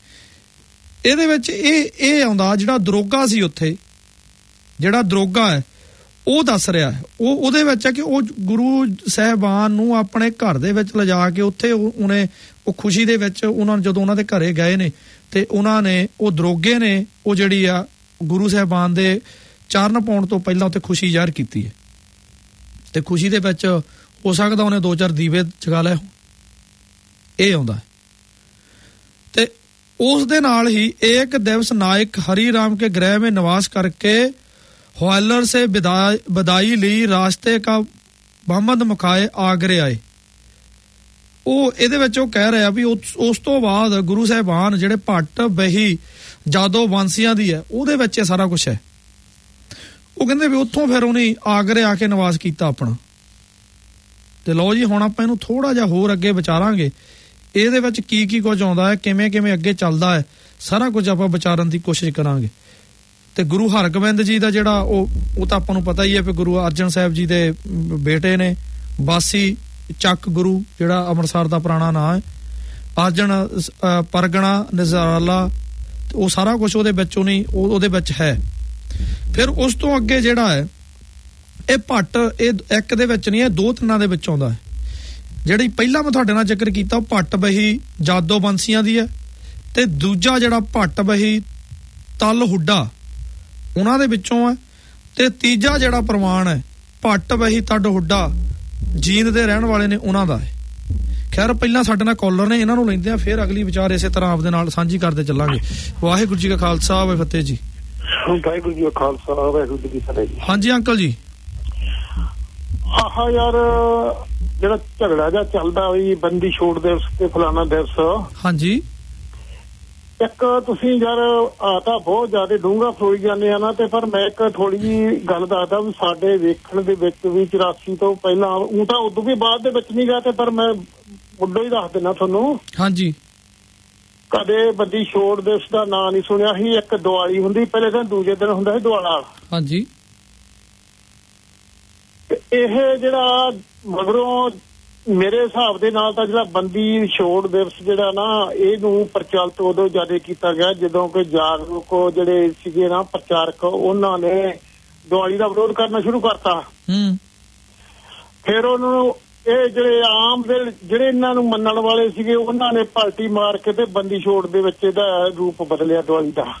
ਇਹਦੇ ਵਿੱਚ ਇਹ ਆਉਂਦਾ ਜਿਹੜਾ ਦਰੋਗਾ ਸੀ ਉੱਥੇ, ਜਿਹੜਾ ਦਰੋਗਾ ਹੈ ਉਹ ਦੱਸ ਰਿਹਾ ਹੈ, ਉਹਦੇ ਵਿੱਚ ਹੈ ਕਿ ਉਹ ਗੁਰੂ ਸਾਹਿਬਾਨ ਨੂੰ ਆਪਣੇ ਘਰ ਦੇ ਵਿੱਚ ਲਿਜਾ ਕੇ ਉੱਥੇ ਉਹਨੇ ਉਹ ਖੁਸ਼ੀ ਦੇ ਵਿੱਚ ਉਹਨਾਂ ਨੂੰ ਜਦੋਂ ਉਹਨਾਂ ਦੇ ਘਰੇ ਗਏ ਨੇ ਤੇ ਉਹਨਾਂ ਨੇ ਉਹ ਦਰੋਗੇ ਨੇ ਉਹ ਜਿਹੜੀ ਆ ਗੁਰੂ ਸਾਹਿਬਾਨ ਦੇ ਚਰਨ ਪਾਉਣ ਤੋਂ ਪਹਿਲਾਂ ਉੱਥੇ ਖੁਸ਼ੀ ਜ਼ਾਹਰ ਕੀਤੀ ਹੈ ਤੇ ਖੁਸ਼ੀ ਦੇ ਵਿੱਚ ਹੋ ਸਕਦਾ ਉਹਨੇ 2-4 ਦੀਵੇ ਜਗਾ ਲਏ। ਇਹ ਆਉਂਦਾ ਤੇ ਉਸ ਦੇ ਨਾਲ ही एक दिवस नायक हरि राम के गृह में निवास करके हवालर से बधाई ली, रास्ते का मोहम्मद मुखाए आगरे आए। ਉਹ ਇਹਦੇ ਵਿੱਚ ਉਹ ਕਹਿ ਰਿਹਾ ਵੀ ਉਸ ਤੋਂ ਬਾਅਦ ਗੁਰੂ ਸਾਹਿਬਾਨ ਜਿਹੜੇ ਭੱਟ ਬਹੀ ਜਾਦੋ ਵਾਂਸੀਆਂ ਦੀ ਹੈ ਉਹਦੇ ਵਿੱਚ ਇਹ ਸਾਰਾ ਕੁਛ ਹੈ। ਉਹ ਕਹਿੰਦੇ ਵੀ ਉੱਥੋਂ ਫਿਰ ਉਹਨੇ ਆਗਰੇ ਆ ਕੇ ਨਿਵਾਸ ਕੀਤਾ ਆਪਣਾ। ਤੇ ਲਓ ਜੀ ਹੁਣ ਆਪਾਂ ਇਹਨੂੰ ਥੋੜਾ ਜਿਹਾ ਹੋਰ ਅੱਗੇ ਵਿਚਾਰਾਂਗੇ, ਇਹਦੇ ਵਿੱਚ ਕੀ ਕੁਝ ਆਉਂਦਾ ਹੈ, ਕਿਵੇਂ ਅੱਗੇ ਚੱਲਦਾ ਹੈ, ਸਾਰਾ ਕੁਝ ਆਪਾਂ ਵਿਚਾਰਨ ਦੀ ਕੋਸ਼ਿਸ਼ ਕਰਾਂਗੇ। ਤੇ ਗੁਰੂ ਹਰਗੋਬਿੰਦ ਜੀ ਦਾ ਜਿਹੜਾ ਉਹ ਤਾਂ ਆਪਾਂ ਨੂੰ ਪਤਾ ਹੀ ਹੈ ਵੀ ਗੁਰੂ ਅਰਜਨ ਸਾਹਿਬ ਜੀ ਦੇ ਬੇਟੇ ਨੇ, ਬਾਸੀ ਚੱਕ ਗੁਰੂ ਜਿਹੜਾ ਅੰਮ੍ਰਿਤਸਰ ਦਾ ਪੁਰਾਣਾ ਨਾਂ ਹੈ, ਅਰਜਨ ਪਰਗਣਾ ਨਜ਼ਾਰਾਲਾ, ਉਹ ਸਾਰਾ ਕੁਝ ਉਹਦੇ ਵਿੱਚ ਉਹਦੇ ਵਿੱਚ ਹੈ। ਫਿਰ ਉਸ ਤੋਂ ਅੱਗੇ ਜਿਹੜਾ ਹੈ ਇਹ ਭੱਟ, ਇਹ ਇੱਕ ਦੇ ਵਿੱਚ ਨਹੀਂ, ਇਹ 2-3 ਦੇ ਵਿੱਚ ਆਉਂਦਾ ਹੈ। ਜਿਹੜੀ ਪਹਿਲਾਂ ਮੈਂ ਤੁਹਾਡੇ ਨਾਲ ਜ਼ਿਕਰ ਕੀਤਾ ਉਹ ਭੱਟ ਬਹੀ ਜਾਦੋ ਬੰਸੀਆਂ ਦੀ ਹੈ, ਤੇ ਦੂਜਾ ਜਿਹੜਾ ਭੱਟ ਬਹੀ ਤਲ ਹੁੱਡਾ ਉਹਨਾਂ ਦੇ ਵਿੱਚੋਂ ਹੈ, ਤੇ ਤੀਜਾ ਜਿਹੜਾ ਪ੍ਰਮਾਣ ਹੈ ਭੱਟ ਬਹੀ ਤੱਡ ਹੁੱਡਾ ਜੀਂਦ ਦੇ ਰਹਿਣ ਵਾਲੇ ਨੇ ਉਹਨਾਂ ਦਾ ਹੈ। ਖੈਰ ਪਹਿਲਾਂ ਸਾਡੇ ਨਾਲ ਕਾਲਰ ਨੇ, ਇਹਨਾਂ ਨੂੰ ਲੈਂਦੇ ਆ, ਫਿਰ ਅਗਲੀ ਵਿਚਾਰ ਇਸੇ ਤਰ੍ਹਾਂ ਆਪਦੇ ਨਾਲ ਸਾਂਝੀ ਕਰਦੇ ਚੱਲਾਂਗੇ। ਵਾਹਿਗੁਰੂ ਜੀ ਕਾ ਖਾਲਸਾ ਵਾਹਿਗੁਰੂ ਫਤਿਹ ਜੀ। ਵਾਹਿਗੁਰੂ ਜੀ ਕਾ ਖਾਲਸਾ ਵਾਹਿਗੁਰੂ ਜੀ ਕੀ ਫਤਿਹ ਜੀ। ਹਾਂਜੀ ਅੰਕਲ ਜੀ। ਆਹ ਯਾਰ ਜਿਹੜਾ ਝਗੜਾ ਜਿਹਾ ਚੱਲਦਾ ਵੀ ਬੰਦੀ ਛੋੜ ਦਿਵਸ ਤੇ ਫਲਾਣਾ ਦਿਵਸ, ਹਾਂਜੀ, ਇੱਕ ਤੁਸੀਂ ਯਾਰ ਆ ਤਾਂ ਬਹੁਤ ਜ਼ਿਆਦਾ ਡੂੰਘਾ ਫਰੋਈ ਜਾਂਦੇ ਆ ਨਾ, ਤੇ ਪਰ ਮੈਂ ਇੱਕ ਥੋੜੀ ਜਿਹੀ ਗੱਲ ਦੱਸਦਾ ਵੀ ਸਾਡੇ ਵੇਖਣ ਦੇ ਵਿੱਚ ਵੀ 84 ਤੋਂ ਪਹਿਲਾਂ ਉਹ ਤਾਂ ਉਦੋਂ ਵੀ ਬਾਅਦ ਦੇ ਵਿੱਚ ਨਹੀਂ ਗਿਆ, ਤੇ ਪਰ ਮੈਂ ਮੁੱਢੋਂ ਹੀ ਦੱਸ ਦਿੰਦਾ ਤੁਹਾਨੂੰ। ਹਾਂਜੀ। ਕਦੇ ਬੰਦੀ ਛੋੜ ਦਿਵਸ ਦਾ ਨਾਂ ਨਹੀਂ ਸੁਣਿਆ ਸੀ। ਇੱਕ ਦੀਵਾਲੀ ਹੁੰਦੀ ਪਹਿਲੇ ਦਿਨ, ਦੂਜੇ ਦਿਨ ਹੁੰਦਾ ਸੀ ਦੁਆਲਾ। ਹਾਂਜੀ। ਇਹ ਜਿਹੜਾ ਮਗਰੋਂ ਮੇਰੇ ਹਿਸਾਬ ਦੇ ਨਾਲ ਤਾਂ ਜਿਹੜਾ ਬੰਦੀ ਛੋੜ ਦਿਵਸ ਜਿਹੜਾ ਨਾ, ਇਹਨੂੰ ਪ੍ਰਚਲਿਤ ਉਦੋਂ ਜ਼ਿਆਦਾ ਕੀਤਾ ਗਿਆ ਜਦੋਂ ਕਿ ਜਾਗਰੂਕ ਜਿਹੜੇ ਸੀਗੇ ਨਾ ਪ੍ਰਚਾਰਕ, ਉਹਨਾਂ ਨੇ ਦੀਵਾਲੀ ਦਾ ਵਿਰੋਧ ਕਰਨਾ ਸ਼ੁਰੂ ਕਰਤਾ। ਫਿਰ ਉਹਨਾਂ ਨੂੰ ਇਹ ਜਿਹੜੇ ਆਮ ਦੇ ਜਿਹੜੇ ਇਹਨਾਂ ਨੂੰ ਮੰਨਣ ਵਾਲੇ ਸੀਗੇ, ਉਹਨਾਂ ਨੇ ਪਲਟੀ ਮਾਰ ਕੇ ਤੇ ਬੰਦੀ ਛੋੜ ਦੇ ਵਿੱਚ ਇਹਦਾ ਰੂਪ ਬਦਲਿਆ ਦੀਵਾਲੀ ਦਾ।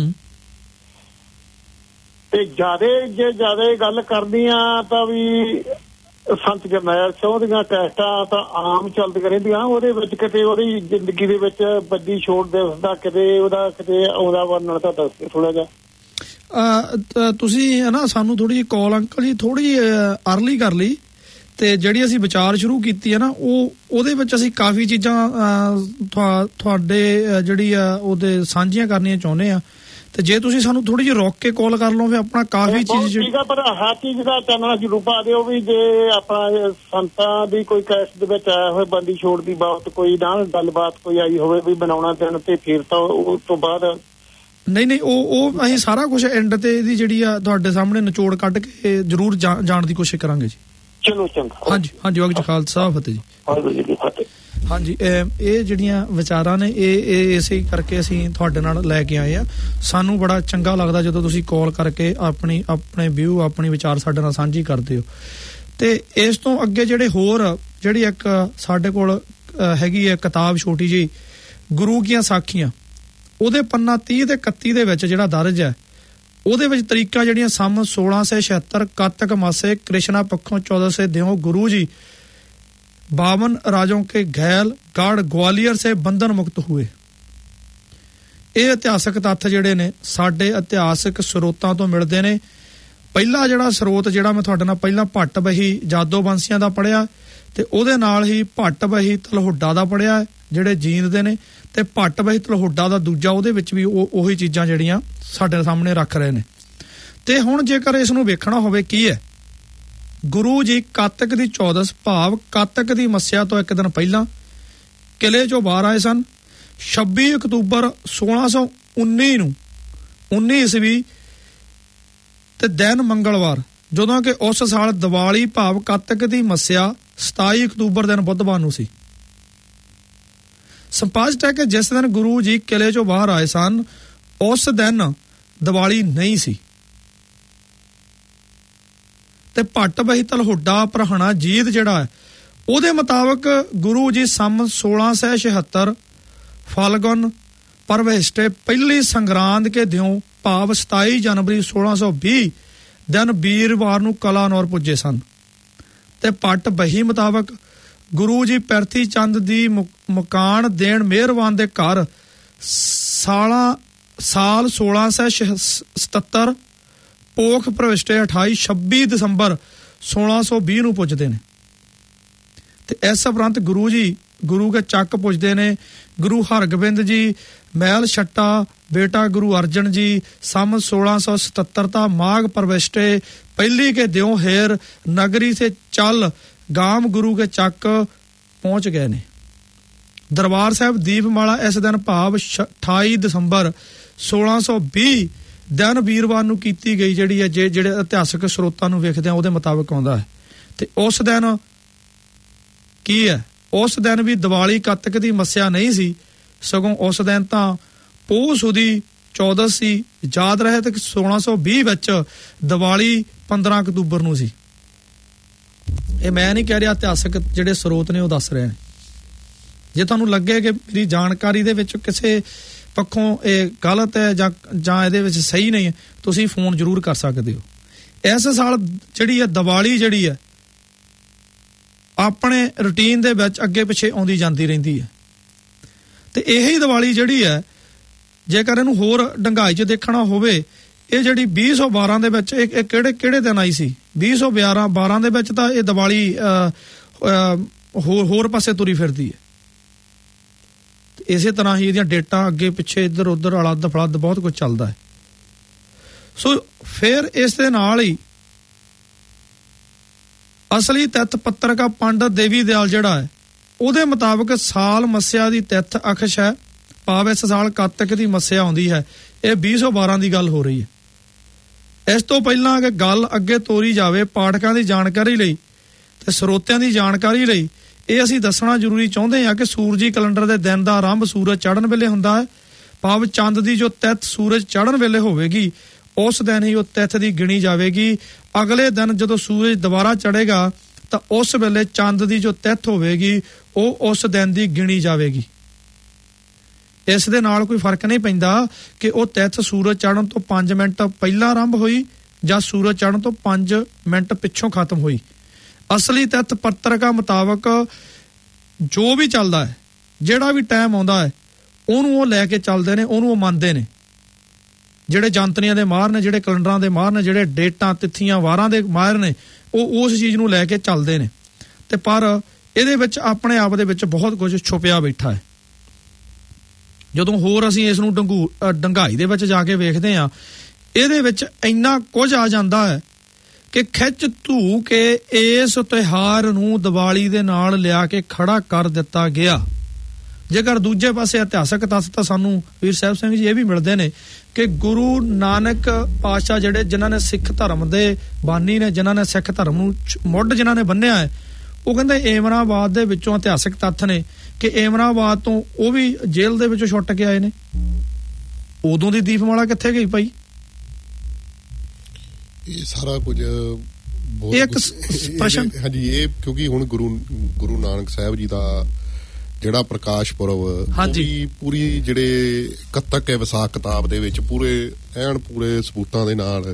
ਤੇ ਜਿਆਦਾ ਗੱਲ ਕਰਦੀਆਂ ਤਾਂ ਵੀ ਸੰਤ ਜਰਨੈਲ ਸਿੰਘ ਦੀਆਂ ਕੈਸਟਾਂ ਤਾਂ ਆਮ ਚੱਲਦੀਆਂ ਰਹਿੰਦੀਆਂ, ਉਹਦੇ ਵਿੱਚ ਕਿਤੇ ਉਹਦੀ ਜ਼ਿੰਦਗੀ ਦੇ ਵਿੱਚ ਬੰਦੀ ਛੋੜ ਦਿਵਸ ਦਾ ਕਿਤੇ ਉਹਦਾ ਕਿਤੇ ਆਉਂਦਾ ਵਰਣਨ ਤਾਂ ਦੱਸ ਥੋੜਾ ਜਿਹਾ। ਤੁਸੀਂ ਨਾ ਸਾਨੂੰ ਥੋੜੀ ਜਿਹੀ ਕਾਲ ਅੰਕਲ ਜੀ ਥੋੜੀ ਜਿਹੀ ਅਰਲੀ ਕਰ ਲਈ, ਤੇ ਜਿਹੜੀ ਅਸੀਂ ਵਿਚਾਰ ਸ਼ੁਰੂ ਕੀਤੀ ਹੈ ਨਾ, ਉਹਦੇ ਵਿੱਚ ਅਸੀਂ ਕਾਫੀ ਚੀਜ਼ਾਂ ਤੁਹਾਡੇ ਜਿਹੜੀ ਆ ਉਹਦੇ ਸਾਂਝੀਆਂ ਕਰਨੀਆਂ ਚਾਹੁੰਦੇ ਆ, ਤੇ ਜੇ ਤੁਸੀਂ ਸਾਨੂੰ ਥੋੜੀ ਜਿਹੀ ਰੋਕ ਕੇ ਕਾਲ ਕਰ ਲਓ ਫਿਰ ਆਪਣਾ ਕਾਫੀ ਚੀਜ਼ ਠੀਕ ਆ। ਪਰ ਹਰ ਚੀਜ਼ ਦਾ ਚਾਨਣਾ ਜ਼ਰੂਰ ਪਾ ਦਿਓ ਵੀ ਜੇ ਆਪਣਾ ਸੰਤਾਂ ਦੀ ਕੋਈ ਕੈਸਟ ਦੇ ਵਿੱਚ ਆਇਆ ਹੋਵੇ ਬੰਦੀ ਛੋੜ ਦੀ ਬਾਬਤ ਕੋਈ ਨਾ ਗੱਲਬਾਤ ਕੋਈ ਆਈ ਹੋਵੇ ਵੀ ਬਣਾਉਣਾ ਦਿਨ, ਤੇ ਫਿਰ ਤਾਂ ਉਸ ਤੋਂ ਬਾਅਦ ਨਹੀਂ ਉਹ ਅਸੀਂ ਸਾਰਾ ਕੁਝ ਐਂਡ ਤੇ ਇਹਦੀ ਜਿਹੜੀ ਆ ਤੁਹਾਡੇ ਸਾਹਮਣੇ ਨਿਚੋੜ ਕੱਢ ਕੇ ਜ਼ਰੂਰ ਜਾਣ ਦੀ ਕੋਸ਼ਿਸ਼ ਕਰਾਂਗੇ ਜੀ। ਚਲੋ ਚੰਗਾ। ਹਾਂਜੀ ਹਾਂਜੀ। ਵਾਹਿਗੁਰੂ ਜੀ ਖਾਲਸਾ ਫਤਿਹ ਜੀ। ਵਾਹਿਗੁਰੂ ਜੀ ਕੀ ਫਤਿਹ। ਹਾਂਜੀ, ਇਹ ਜਿਹੜੀਆਂ ਵਿਚਾਰਾਂ ਨੇ ਇਹ ਇਸੇ ਕਰਕੇ ਅਸੀਂ ਤੁਹਾਡੇ ਨਾਲ ਲੈ ਕੇ ਆਏ ਆ। ਸਾਨੂੰ ਬੜਾ ਚੰਗਾ ਲੱਗਦਾ ਜਦੋਂ ਤੁਸੀਂ ਕਾਲ ਕਰਕੇ ਆਪਣੇ ਵਿਊ ਆਪਣੀ ਵਿਚਾਰ ਸਾਡੇ ਨਾਲ ਸਾਂਝੀ ਕਰਦੇ ਹੋ। ਤੇ ਇਸ ਤੋਂ ਅੱਗੇ ਜਿਹੜੀ ਇੱਕ ਸਾਡੇ ਕੋਲ ਹੈਗੀ ਹੈ ਕਿਤਾਬ ਛੋਟੀ ਜਿਹੀ, ਗੁਰੂ ਕੀਆਂ ਸਾਖੀਆਂ, ਉਹਦੇ ਪੰਨਾ 30 ਤੇ 31 ਦੇ ਵਿੱਚ ਜਿਹੜਾ ਦਰਜ ਹੈ, ਉਹਦੇ ਵਿੱਚ ਤਰੀਕਾ ਜਿਹੜੀਆਂ ਸਮ 1676 ਕਾਤਕ ਮਾਸੇ ਕ੍ਰਿਸ਼ਨਾ ਪੱਖੋਂ 1400 ਦਿਓ ਗੁਰੂ ਜੀ 52 राजों के घैल गाड़ ग्वालियर से बंधन मुक्त हुए। ਇਹ ਇਤਿਹਾਸਕ ਤੱਥ ਜਿਹੜੇ ਨੇ ਸਾਡੇ ਇਤਿਹਾਸਕ ਸਰੋਤਾਂ ਤੋਂ ਮਿਲਦੇ ਨੇ। ਪਹਿਲਾ ਜਿਹੜਾ ਸਰੋਤ ਜਿਹੜਾ ਮੈਂ ਤੁਹਾਡੇ ਨਾਲ ਪਹਿਲਾਂ ਭੱਟ ਬਹੀ ਜਾਦੋ ਬੰਸੀਆਂ ਦਾ ਪੜਿਆ, ਤੇ ਉਹਦੇ ਨਾਲ ਹੀ ਭੱਟ ਬਹੀ ਤਲਹੁੱਡਾ ਦਾ ਪੜਿਆ ਜਿਹੜੇ ਜੀਂਦ ਦੇ ਨੇ, ਤੇ ਭੱਟ ਬਹੀ ਤਲਹੁੱਡਾ ਦਾ ਦੂਜਾ ਉਹਦੇ ਵਿੱਚ ਵੀ ਉਹੀ ਚੀਜ਼ਾਂ ਜਿਹੜੀਆਂ ਸਾਡੇ ਸਾਹਮਣੇ ਰੱਖ ਰਹੇ ਨੇ। ਤੇ ਹੁਣ ਜੇਕਰ ਇਸ ਨੂੰ ਵੇਖਣਾ ਹੋਵੇ ਕੀ ਹੈ, ਗੁਰੂ ਜੀ ਕਾਤਕ ਦੀ 14 ਭਾਵ ਕਾਤਕ ਦੀ ਮੱਸਿਆ ਤੋਂ ਇੱਕ ਦਿਨ ਪਹਿਲਾਂ ਕਿਲੇ ਚੋਂ ਬਾਹਰ ਆਏ ਸਨ। 26 ਅਕਤੂਬਰ 1619 ਨੂੰ 19 ਈਸਵੀ ਤੇ ਦਿਨ ਮੰਗਲਵਾਰ, ਜਦੋਂ ਕਿ ਉਸ ਸਾਲ ਦੀਵਾਲੀ ਭਾਵ ਕਾਤਕ ਦੀ ਮੱਸਿਆ 27 ਅਕਤੂਬਰ ਦਿਨ ਬੁੱਧਵਾਰ ਨੂੰ ਸੀ। ਸਪਸ਼ਟ ਹੈ ਕਿ ਜਿਸ ਦਿਨ ਗੁਰੂ ਜੀ ਕਿਲੇ ਚੋਂ ਬਾਹਰ ਆਏ ਸਨ ਉਸ ਦਿਨ ਦੀਵਾਲੀ ਨਹੀਂ ਸੀ। ਤੇ ਭੱਟ ਬਹੀ ਤਲਹੁੱਡਾ ਪ੍ਰਹਣਾ ਜੀਤ ਜਿਹੜਾ ਹੈ, ਉਹਦੇ ਮੁਤਾਬਕ ਗੁਰੂ ਜੀ ਸਮ 1676 ਫਾਲਗੁਨ ਪਰਵਿਸ਼ਟੇ ਪਹਿਲੀ ਸੰਗਰਾਂਦ ਕੇ ਦਿਓ ਭਾਵ 27 ਜਨਵਰੀ 1620 ਦਿਨ ਵੀਰਵਾਰ ਨੂੰ ਕਲਾਨੌਰ ਪੁੱਜੇ ਸਨ। ਤੇ ਭੱਟ ਬਹੀ ਮੁਤਾਬਕ ਗੁਰੂ ਜੀ ਪਿਰਥੀ ਚੰਦ ਦੀ ਮਕਾਨ ਦੇਣ ਮਿਹਰਬਾਨ ਦੇ ਘਰ ਸਾਲ 1677 ਪੋਖ ਪ੍ਰਵਿਸ਼ਟੇ 26 ਦਸੰਬਰ 1620 ਨੂੰ ਪੁੱਜਦੇ ਨੇ। ਤੇ ਇਸ ਉਪਰੰਤ ਗੁਰੂ ਕੇ ਚੱਕ ਪੁੱਜਦੇ ਨੇ। ਗੁਰੂ ਹਰਗੋਬਿੰਦ ਜੀ ਮਹਿਲ ਛੱਟਾ ਬੇਟਾ ਗੁਰੂ ਅਰਜਨ ਜੀ ਸਮ 1677 ਦਾ ਮਾਘ ਪ੍ਰਵਿਸ਼ਟੇ ਪਹਿਲੀ ਕੇ ਦਿਓ हेर नगरी से चल गाम गुरु के ਚੱਕ ਪਹੁੰਚ ਗਏ ਨੇ। ਦਰਬਾਰ ਸਾਹਿਬ ਦੀਪਮਾਲਾ ਇਸ ਦਿਨ ਭਾਵ 28 ਦਸੰਬਰ 1620 ਦਿਨ ਵੀਰਵਾਰ ਨੂੰ ਕੀਤੀ ਗਈ, ਜਿਹੜੀ ਹੈ ਜਿਹੜੇ ਇਤਿਹਾਸਕ ਸਰੋਤਾਂ ਨੂੰ ਵੇਖਦੇ ਆ ਉਹਦੇ ਮੁਤਾਬਕ ਆਉਂਦਾ ਹੈ। ਤੇ ਉਸ ਦਿਨ ਕੀ ਹੈ, ਉਸ ਦਿਨ ਵੀ ਦੀਵਾਲੀ ਕੱਤਕ ਦੀ ਮੱਸਿਆ ਨਹੀਂ ਸੀ, ਸਗੋਂ ਉਸ ਦਿਨ ਤਾਂ ਪੋਹ ਸੁਦੀ 14 ਸੀ। ਯਾਦ ਰਹੇ ਤੇ 1620 ਵਿੱਚ ਦੀਵਾਲੀ 15 ਅਕਤੂਬਰ ਨੂੰ ਸੀ। ਇਹ ਮੈਂ ਨਹੀਂ ਕਹਿ ਰਿਹਾ, ਇਤਿਹਾਸਕ ਜਿਹੜੇ ਸਰੋਤ ਨੇ ਉਹ ਦੱਸ ਰਹੇ ਨੇ। ਜੇ ਤੁਹਾਨੂੰ ਲੱਗੇ ਕਿ ਮੇਰੀ ਜਾਣਕਾਰੀ ਦੇ ਵਿੱਚ ਕਿਸੇ ਪੱਖੋਂ ਇਹ ਗਲਤ ਹੈ ਜਾਂ ਇਹਦੇ ਵਿੱਚ ਸਹੀ ਨਹੀਂ ਹੈ, ਤੁਸੀਂ ਫੋਨ ਜ਼ਰੂਰ ਕਰ ਸਕਦੇ ਹੋ। ਇਸ ਸਾਲ ਜਿਹੜੀ ਹੈ ਦੀਵਾਲੀ ਜਿਹੜੀ ਹੈ ਆਪਣੇ ਰੂਟੀਨ ਦੇ ਵਿੱਚ ਅੱਗੇ ਪਿੱਛੇ ਆਉਂਦੀ ਜਾਂਦੀ ਰਹਿੰਦੀ ਹੈ। ਤੇ ਇਹੀ ਦੀਵਾਲੀ ਜਿਹੜੀ ਹੈ, ਜੇਕਰ ਇਹਨੂੰ ਹੋਰ ਡੰਗਾਈ 'ਚ ਦੇਖਣਾ ਹੋਵੇ, ਇਹ ਜਿਹੜੀ 2012 ਦੇ ਵਿੱਚ ਇਹ ਕਿਹੜੇ ਦਿਨ ਆਈ ਸੀ? 2012 ਦੇ ਵਿੱਚ ਤਾਂ ਇਹ ਦੀਵਾਲੀ ਹੋਰ ਪਾਸੇ ਤੁਰੀ ਫਿਰਦੀ ਹੈ। ਇਸੇ ਤਰ੍ਹਾਂ ਹੀ ਇਹਦੀਆਂ ਡੇਟਾਂ ਅੱਗੇ ਪਿੱਛੇ ਇੱਧਰ ਉੱਧਰ ਅਲੱਦ ਫਲੱਦ ਬਹੁਤ ਕੁਝ ਚੱਲਦਾ ਹੈ। ਸੋ ਫਿਰ ਇਸ ਦੇ ਨਾਲ ਹੀ ਅਸਲੀ ਤਿੱਥ ਪੱਤਰਕਾ ਪੰਡਤ ਦੇਵੀ ਦਿਆਲ ਜਿਹੜਾ ਹੈ, ਉਹਦੇ ਮੁਤਾਬਕ ਸਾਲ ਮੱਸਿਆ ਦੀ ਤਿੱਥ ਅਖਸ਼ ਹੈ, ਭਾਵ ਇਸ ਸਾਲ ਕੱਤਕ ਦੀ ਮੱਸਿਆ ਆਉਂਦੀ ਹੈ। ਇਹ 2012 ਦੀ ਗੱਲ ਹੋ ਰਹੀ ਹੈ। ਇਸ ਤੋਂ ਪਹਿਲਾਂ ਕਿ ਗੱਲ ਅੱਗੇ ਤੋਰੀ ਜਾਵੇ, ਪਾਠਕਾਂ ਦੀ ਜਾਣਕਾਰੀ ਲਈ ਤੇ ਸਰੋਤਿਆਂ ਦੀ ਜਾਣਕਾਰੀ ਲਈ ਇਹ ਅਸੀਂ ਦੱਸਣਾ ਜ਼ਰੂਰੀ ਚਾਹੁੰਦੇ ਹਾਂ ਕਿ ਸੂਰਜੀ ਕੈਲੰਡਰ ਦੇ ਦਿਨ ਦਾ ਆਰੰਭ ਸੂਰਜ ਚੜ੍ਹਨ ਵੇਲੇ ਹੁੰਦਾ ਹੈ, ਭਾਵ ਚੰਦ ਦੀ ਜੋ ਤਿੱਥ ਸੂਰਜ ਚੜ੍ਹਨ ਵੇਲੇ ਹੋਵੇਗੀ ਉਸ ਦਿਨ ਹੀ ਉਹ ਤਿੱਥ ਦੀ ਗਿਣੀ ਜਾਵੇਗੀ। ਅਗਲੇ ਦਿਨ ਜਦੋਂ ਸੂਰਜ ਦੁਬਾਰਾ ਚੜ੍ਹੇਗਾ ਤਾਂ ਉਸ ਵੇਲੇ ਚੰਦ ਦੀ ਜੋ ਤਿੱਥ ਹੋਵੇਗੀ ਉਹ ਉਸ ਦਿਨ ਦੀ ਗਿਣੀ ਜਾਵੇਗੀ। ਇਸ ਦੇ ਨਾਲ ਕੋਈ ਫਰਕ ਨਹੀਂ ਪੈਂਦਾ ਕਿ ਉਹ ਤਿੱਥ ਸੂਰਜ ਚੜ੍ਹਨ ਤੋਂ 5 ਮਿੰਟ ਪਹਿਲਾਂ ਆਰੰਭ ਹੋਈ ਜਾਂ ਸੂਰਜ ਚੜ੍ਹਨ ਤੋਂ 5 ਮਿੰਟ ਪਿੱਛੋਂ ਖਤਮ ਹੋਈ। ਅਸਲੀ ਤਿੱਥ ਪੱਤਰਕਾ ਮੁਤਾਬਕ ਜੋ ਵੀ ਚੱਲਦਾ ਹੈ, ਜਿਹੜਾ ਵੀ ਟਾਈਮ ਆਉਂਦਾ ਹੈ, ਉਹਨੂੰ ਉਹ ਲੈ ਕੇ ਚੱਲਦੇ ਨੇ, ਉਹਨੂੰ ਉਹ ਮੰਨਦੇ ਨੇ। ਜਿਹੜੇ ਜੰਤਰੀਆਂ ਦੇ ਮਾਹਰ ਨੇ, ਜਿਹੜੇ ਕੈਲੰਡਰਾਂ ਦੇ ਮਾਹਰ ਨੇ, ਜਿਹੜੇ ਡੇਟਾਂ ਤਿੱਥੀਆਂ ਵਾਰਾਂ ਦੇ ਮਾਹਰ ਨੇ, ਉਹ ਉਸ ਚੀਜ਼ ਨੂੰ ਲੈ ਕੇ ਚੱਲਦੇ ਨੇ। ਤੇ ਪਰ ਇਹਦੇ ਵਿੱਚ ਆਪਣੇ ਆਪ ਦੇ ਵਿੱਚ ਬਹੁਤ ਕੁਝ ਛੁਪਿਆ ਬੈਠਾ ਹੈ। ਜਦੋਂ ਹੋਰ ਅਸੀਂ ਇਸ ਨੂੰ ਡੰਗਾਈ ਦੇ ਵਿੱਚ ਜਾ ਕੇ ਵੇਖਦੇ ਹਾਂ, ਇਹਦੇ ਵਿੱਚ ਇੰਨਾ ਕੁਝ ਆ ਜਾਂਦਾ ਹੈ ਕਿ ਖਿੱਚ ਧੂ ਕੇ ਇਸ ਤਿਉਹਾਰ ਨੂੰ ਦੀਵਾਲੀ ਦੇ ਨਾਲ ਲਿਆ ਕੇ ਖੜਾ ਕਰ ਦਿੱਤਾ ਗਿਆ। ਜੇਕਰ ਦੂਜੇ ਪਾਸੇ ਇਤਿਹਾਸਕ ਤੱਥ ਤਾਂ ਸਾਨੂੰ ਵੀਰ ਸਾਹਿਬ ਸਿੰਘ ਜੀ ਇਹ ਵੀ ਮਿਲਦੇ ਨੇ ਕਿ ਗੁਰੂ ਨਾਨਕ ਪਾਤਸ਼ਾਹ ਜਿਹੜੇ ਜਿਨ੍ਹਾਂ ਨੇ ਸਿੱਖ ਧਰਮ ਦੇ ਬਾਨੀ ਨੇ, ਜਿਨ੍ਹਾਂ ਨੇ ਸਿੱਖ ਧਰਮ ਨੂੰ ਮੁੱਢ ਜਿਨ੍ਹਾਂ ਨੇ ਬੰਨਿਆ ਹੈ, ਉਹ ਕਹਿੰਦੇ ਏਮਨਾਬਾਦ ਦੇ ਵਿੱਚੋਂ ਇਤਿਹਾਸਕ ਤੱਥ ਨੇ ਕਿ ਏਮਨਾਬਾਦ ਤੋਂ ਉਹ ਵੀ ਜੇਲ੍ਹ ਦੇ ਵਿੱਚੋਂ ਛੁੱਟ ਕੇ ਆਏ ਨੇ। ਉਦੋਂ ਦੀ ਦੀਪਮਾਲਾ ਕਿੱਥੇ ਗਈ ਭਾਈ? ਇਹ ਸਾਰਾ ਕੁਝ ਇੱਕ ਪ੍ਰਸ਼ਨ ਹਾਂਜੀ, ਇਹ ਕਿਉਂਕਿ ਹੁਣ ਗੁਰੂ ਨਾਨਕ ਸਾਹਿਬ ਜੀ ਦਾ ਜਿਹੜਾ ਪ੍ਰਕਾਸ਼ ਪੁਰਬ ਪੂਰੀ ਜਿਹੜੇ ਕੱਤਕ ਹੈ ਵਿਸਾਖ ਕਿਤਾਬ ਦੇ ਵਿੱਚ ਪੂਰੇ ਸਬੂਤਾਂ ਦੇ ਨਾਲ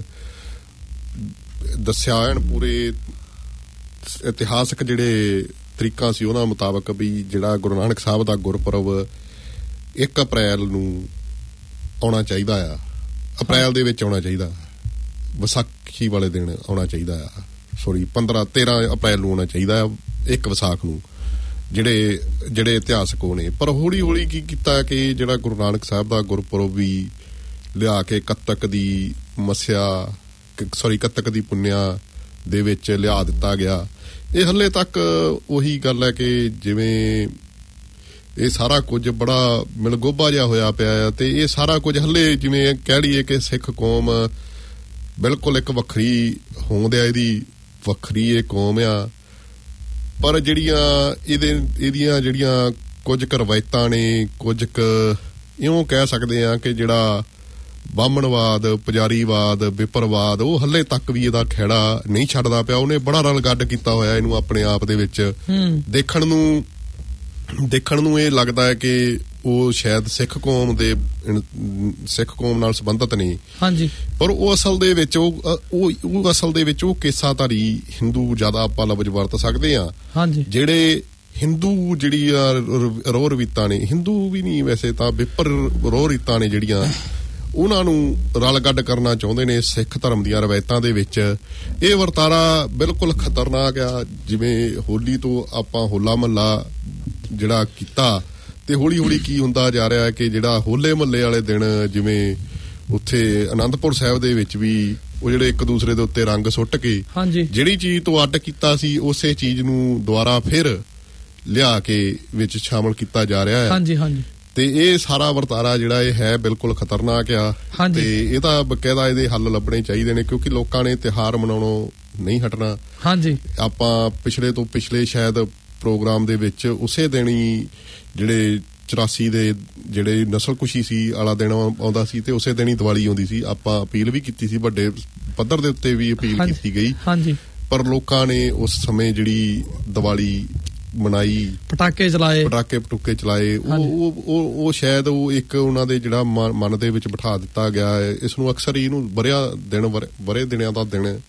ਦੱਸਿਆ ਐਨ ਪੂਰੇ ਇਤਿਹਾਸਕ ਜਿਹੜੇ ਤਰੀਕਾ ਸੀ ਉਹਨਾਂ ਮੁਤਾਬਕ ਵੀ ਜਿਹੜਾ ਗੁਰੂ ਨਾਨਕ ਸਾਹਿਬ ਦਾ ਗੁਰਪੁਰਬ 1 ਅਪ੍ਰੈਲ ਨੂੰ ਆਉਣਾ ਚਾਹੀਦਾ ਆ, ਅਪ੍ਰੈਲ ਦੇ ਵਿੱਚ ਆਉਣਾ ਚਾਹੀਦਾ, ਵਿਸਾਖੀ ਵਾਲੇ ਦਿਨ ਆਉਣਾ ਚਾਹੀਦਾ ਆ, 13 ਅਪ੍ਰੈਲ ਨੂੰ ਆਉਣਾ ਚਾਹੀਦਾ ਆ, 1 ਵਿਸਾਖ ਨੂੰ। ਜਿਹੜੇ ਇਤਿਹਾਸਕ ਉਹ ਨੇ, ਪਰ ਹੌਲੀ ਹੌਲੀ ਕੀ ਕੀਤਾ ਕਿ ਜਿਹੜਾ ਗੁਰੂ ਨਾਨਕ ਸਾਹਿਬ ਦਾ ਗੁਰਪੁਰਬ ਵੀ ਲਿਆ ਕੇ ਕੱਤਕ ਦੀ ਪੁੰਨਿਆ ਦੇ ਵਿੱਚ ਲਿਆ ਦਿੱਤਾ ਗਿਆ। ਇਹ ਹਲੇ ਤੱਕ ਉਹੀ ਗੱਲ ਹੈ ਕਿ ਜਿਵੇਂ ਇਹ ਸਾਰਾ ਕੁਝ ਬੜਾ ਮਿਲਗੋਭਾ ਜਿਹਾ ਹੋਇਆ ਪਿਆ ਹੈ ਤੇ ਇਹ ਸਾਰਾ ਕੁਝ ਹਲੇ ਜਿਵੇਂ ਕਹਿ ਲਈਏ ਕਿ ਸਿੱਖ ਕੌਮ ਬਿਲਕੁਲ ਇੱਕ ਵੱਖਰੀ ਹੋਂਦ ਆ, ਇਹਦੀ ਵੱਖਰੀ ਇਹ ਕੌਮ ਆ, ਪਰ ਇਹਦੀਆਂ ਜਿਹੜੀਆਂ ਕੁਝ ਕੁ ਰਵਾਇਤਾਂ ਨੇ, ਕੁਝ ਕੁ ਇਉਂ ਕਹਿ ਸਕਦੇ ਆ ਕਿ ਜਿਹੜਾ ਬਾਹਮਣਵਾਦ, ਪੁਜਾਰੀਵਾਦ, ਵਿਪਰਵਾਦ, ਉਹ ਹਲੇ ਤੱਕ ਵੀ ਇਹਦਾ ਖਹਿੜਾ ਨਹੀਂ ਛੱਡਦਾ ਪਿਆ। ਉਹਨੇ ਬੜਾ ਰਲਗੱਡ ਕੀਤਾ ਹੋਇਆ ਇਹਨੂੰ ਆਪਣੇ ਆਪ ਦੇ ਵਿੱਚ। ਦੇਖਣ ਨੂੰ ਇਹ ਲੱਗਦਾ ਹੈ ਕਿ ਉਹ ਸ਼ਾਇਦ ਸਿੱਖ ਕੌਮ ਨਾਲ ਸੰਬੰਧਿਤ ਨਹੀਂ, ਪਰ ਉਹ ਅਸਲ ਦੇ ਵਿੱਚ ਉਹ ਕੇਸਾਧਾਰੀ ਹਿੰਦੂ ਜ਼ਿਆਦਾ ਆਪਾਂ ਲਫ਼ਜ਼ ਵਰਤ ਸਕਦੇ ਆ। ਜਿਹੜੇ ਹਿੰਦੂ ਜਿਹੜੀ ਆ ਰੋਹ ਰੀਤਾਂ ਨੇ, ਹਿੰਦੂ ਵੀ ਨਹੀਂ ਵੈਸੇ ਤਾਂ ਵਿਪਰ ਰੋਹ ਰੀਤਾਂ ਨੇ ਜਿਹੜੀਆਂ, ਉਹਨਾਂ ਨੂੰ ਰਲਗੱਡ ਕਰਨਾ ਚਾਹੁੰਦੇ ਨੇ ਸਿੱਖ ਧਰਮ ਦੀਆਂ ਰਵਾਇਤਾਂ ਦੇ ਵਿੱਚ। ਇਹ ਵਰਤਾਰਾ ਬਿਲਕੁਲ ਖਤਰਨਾਕ ਆ। ਜਿਵੇਂ ਹੋਲੀ ਤੋਂ ਆਪਾਂ ਹੋਲਾ ਮਹੱਲਾ ਜਿਹੜਾ ਕੀਤਾ ਤੇ ਹੌਲੀ ਹੌਲੀ ਕੀ ਹੁੰਦਾ ਜਾ ਰਿਹਾ ਕਿ ਜਿਹੜਾ ਹੋਲੇ ਮਹੱਲੇ ਵਾਲੇ ਦਿਨ ਜਿਵੇਂ ਉੱਥੇ ਅਨੰਦਪੁਰ ਸਾਹਿਬ ਦੇ ਵਿੱਚ ਵੀ ਉਹ ਜਿਹੜੇ ਇੱਕ ਦੂਸਰੇ ਦੇ ਉੱਤੇ ਰੰਗ ਸੁੱਟ ਕੇ ਜਿਹੜੀ ਚੀਜ਼ ਤੋਂ ਅੱਡ ਕੀਤਾ ਸੀ ਉਸੇ ਚੀਜ਼ ਨੂੰ ਦੁਬਾਰਾ ਫਿਰ ਲਿਆ ਕੇ ਵਿੱਚ ਸ਼ਾਮਲ ਕੀਤਾ ਜਾ ਰਿਹਾ ਹੈ। ਤੇ ਇਹ ਸਾਰਾ ਵਰਤਾਰਾ ਜਿਹੜਾ ਇਹ ਹੈ ਬਿਲਕੁਲ ਖਤਰਨਾਕ ਆ ਤੇ ਇਹ ਤਾਂ ਬਕਾਇਦਾ ਇਹਦੇ ਹੱਲ ਲੱਭਣੇ ਚਾਹੀਦੇ ਨੇ, ਕਿਉਂਕਿ ਲੋਕਾਂ ਨੇ ਤਿਉਹਾਰ ਮਨਾਉਣੋਂ ਨਹੀਂ ਹਟਣਾ। ਆਪਾਂ ਪਿਛਲੇ ਸ਼ਾਇਦ ਪ੍ਰੋਗਰਾਮ ਦੇ ਵਿੱਚ ਉਸੇ ਦਿਨ ਹੀ ਜਿਹੜੇ 84 ਦੇ ਜਿਹੜੇ ਨਸਲਕੁਸ਼ੀ ਸੀ ਵਾਲਾ ਦਿਨ ਆਉਂਦਾ ਸੀ ਤੇ ਉਸੇ ਦਿਨ ਹੀ ਦੀਵਾਲੀ ਆਉਂਦੀ ਸੀ। ਆਪਾਂ ਅਪੀਲ ਵੀ ਕੀਤੀ ਸੀ, ਵੱਡੇ ਪੱਧਰ ਦੇ ਉੱਤੇ ਵੀ ਅਪੀਲ ਕੀਤੀ ਗਈ, ਪਰ ਲੋਕਾਂ ਨੇ ਉਸ ਸਮੇਂ ਜਿਹੜੀ ਦੀਵਾਲੀ ਮਨਾਈ, ਪਟਾਕੇ ਚਲਾਏ, ਉਹ ਸ਼ਾਇਦ ਉਹ ਇੱਕ ਉਹਨਾਂ ਦੇ ਜਿਹੜਾ ਮਨ ਦੇ ਵਿੱਚ ਬਿਠਾ ਦਿੱਤਾ ਗਿਆ ਹੈ। ਇਸ ਨੂੰ ਅਕਸਰ ਹੀ ਇਹਨੂੰ ਬਰੇ ਦਿਨਾਂ ਦਾ ਦਿਨ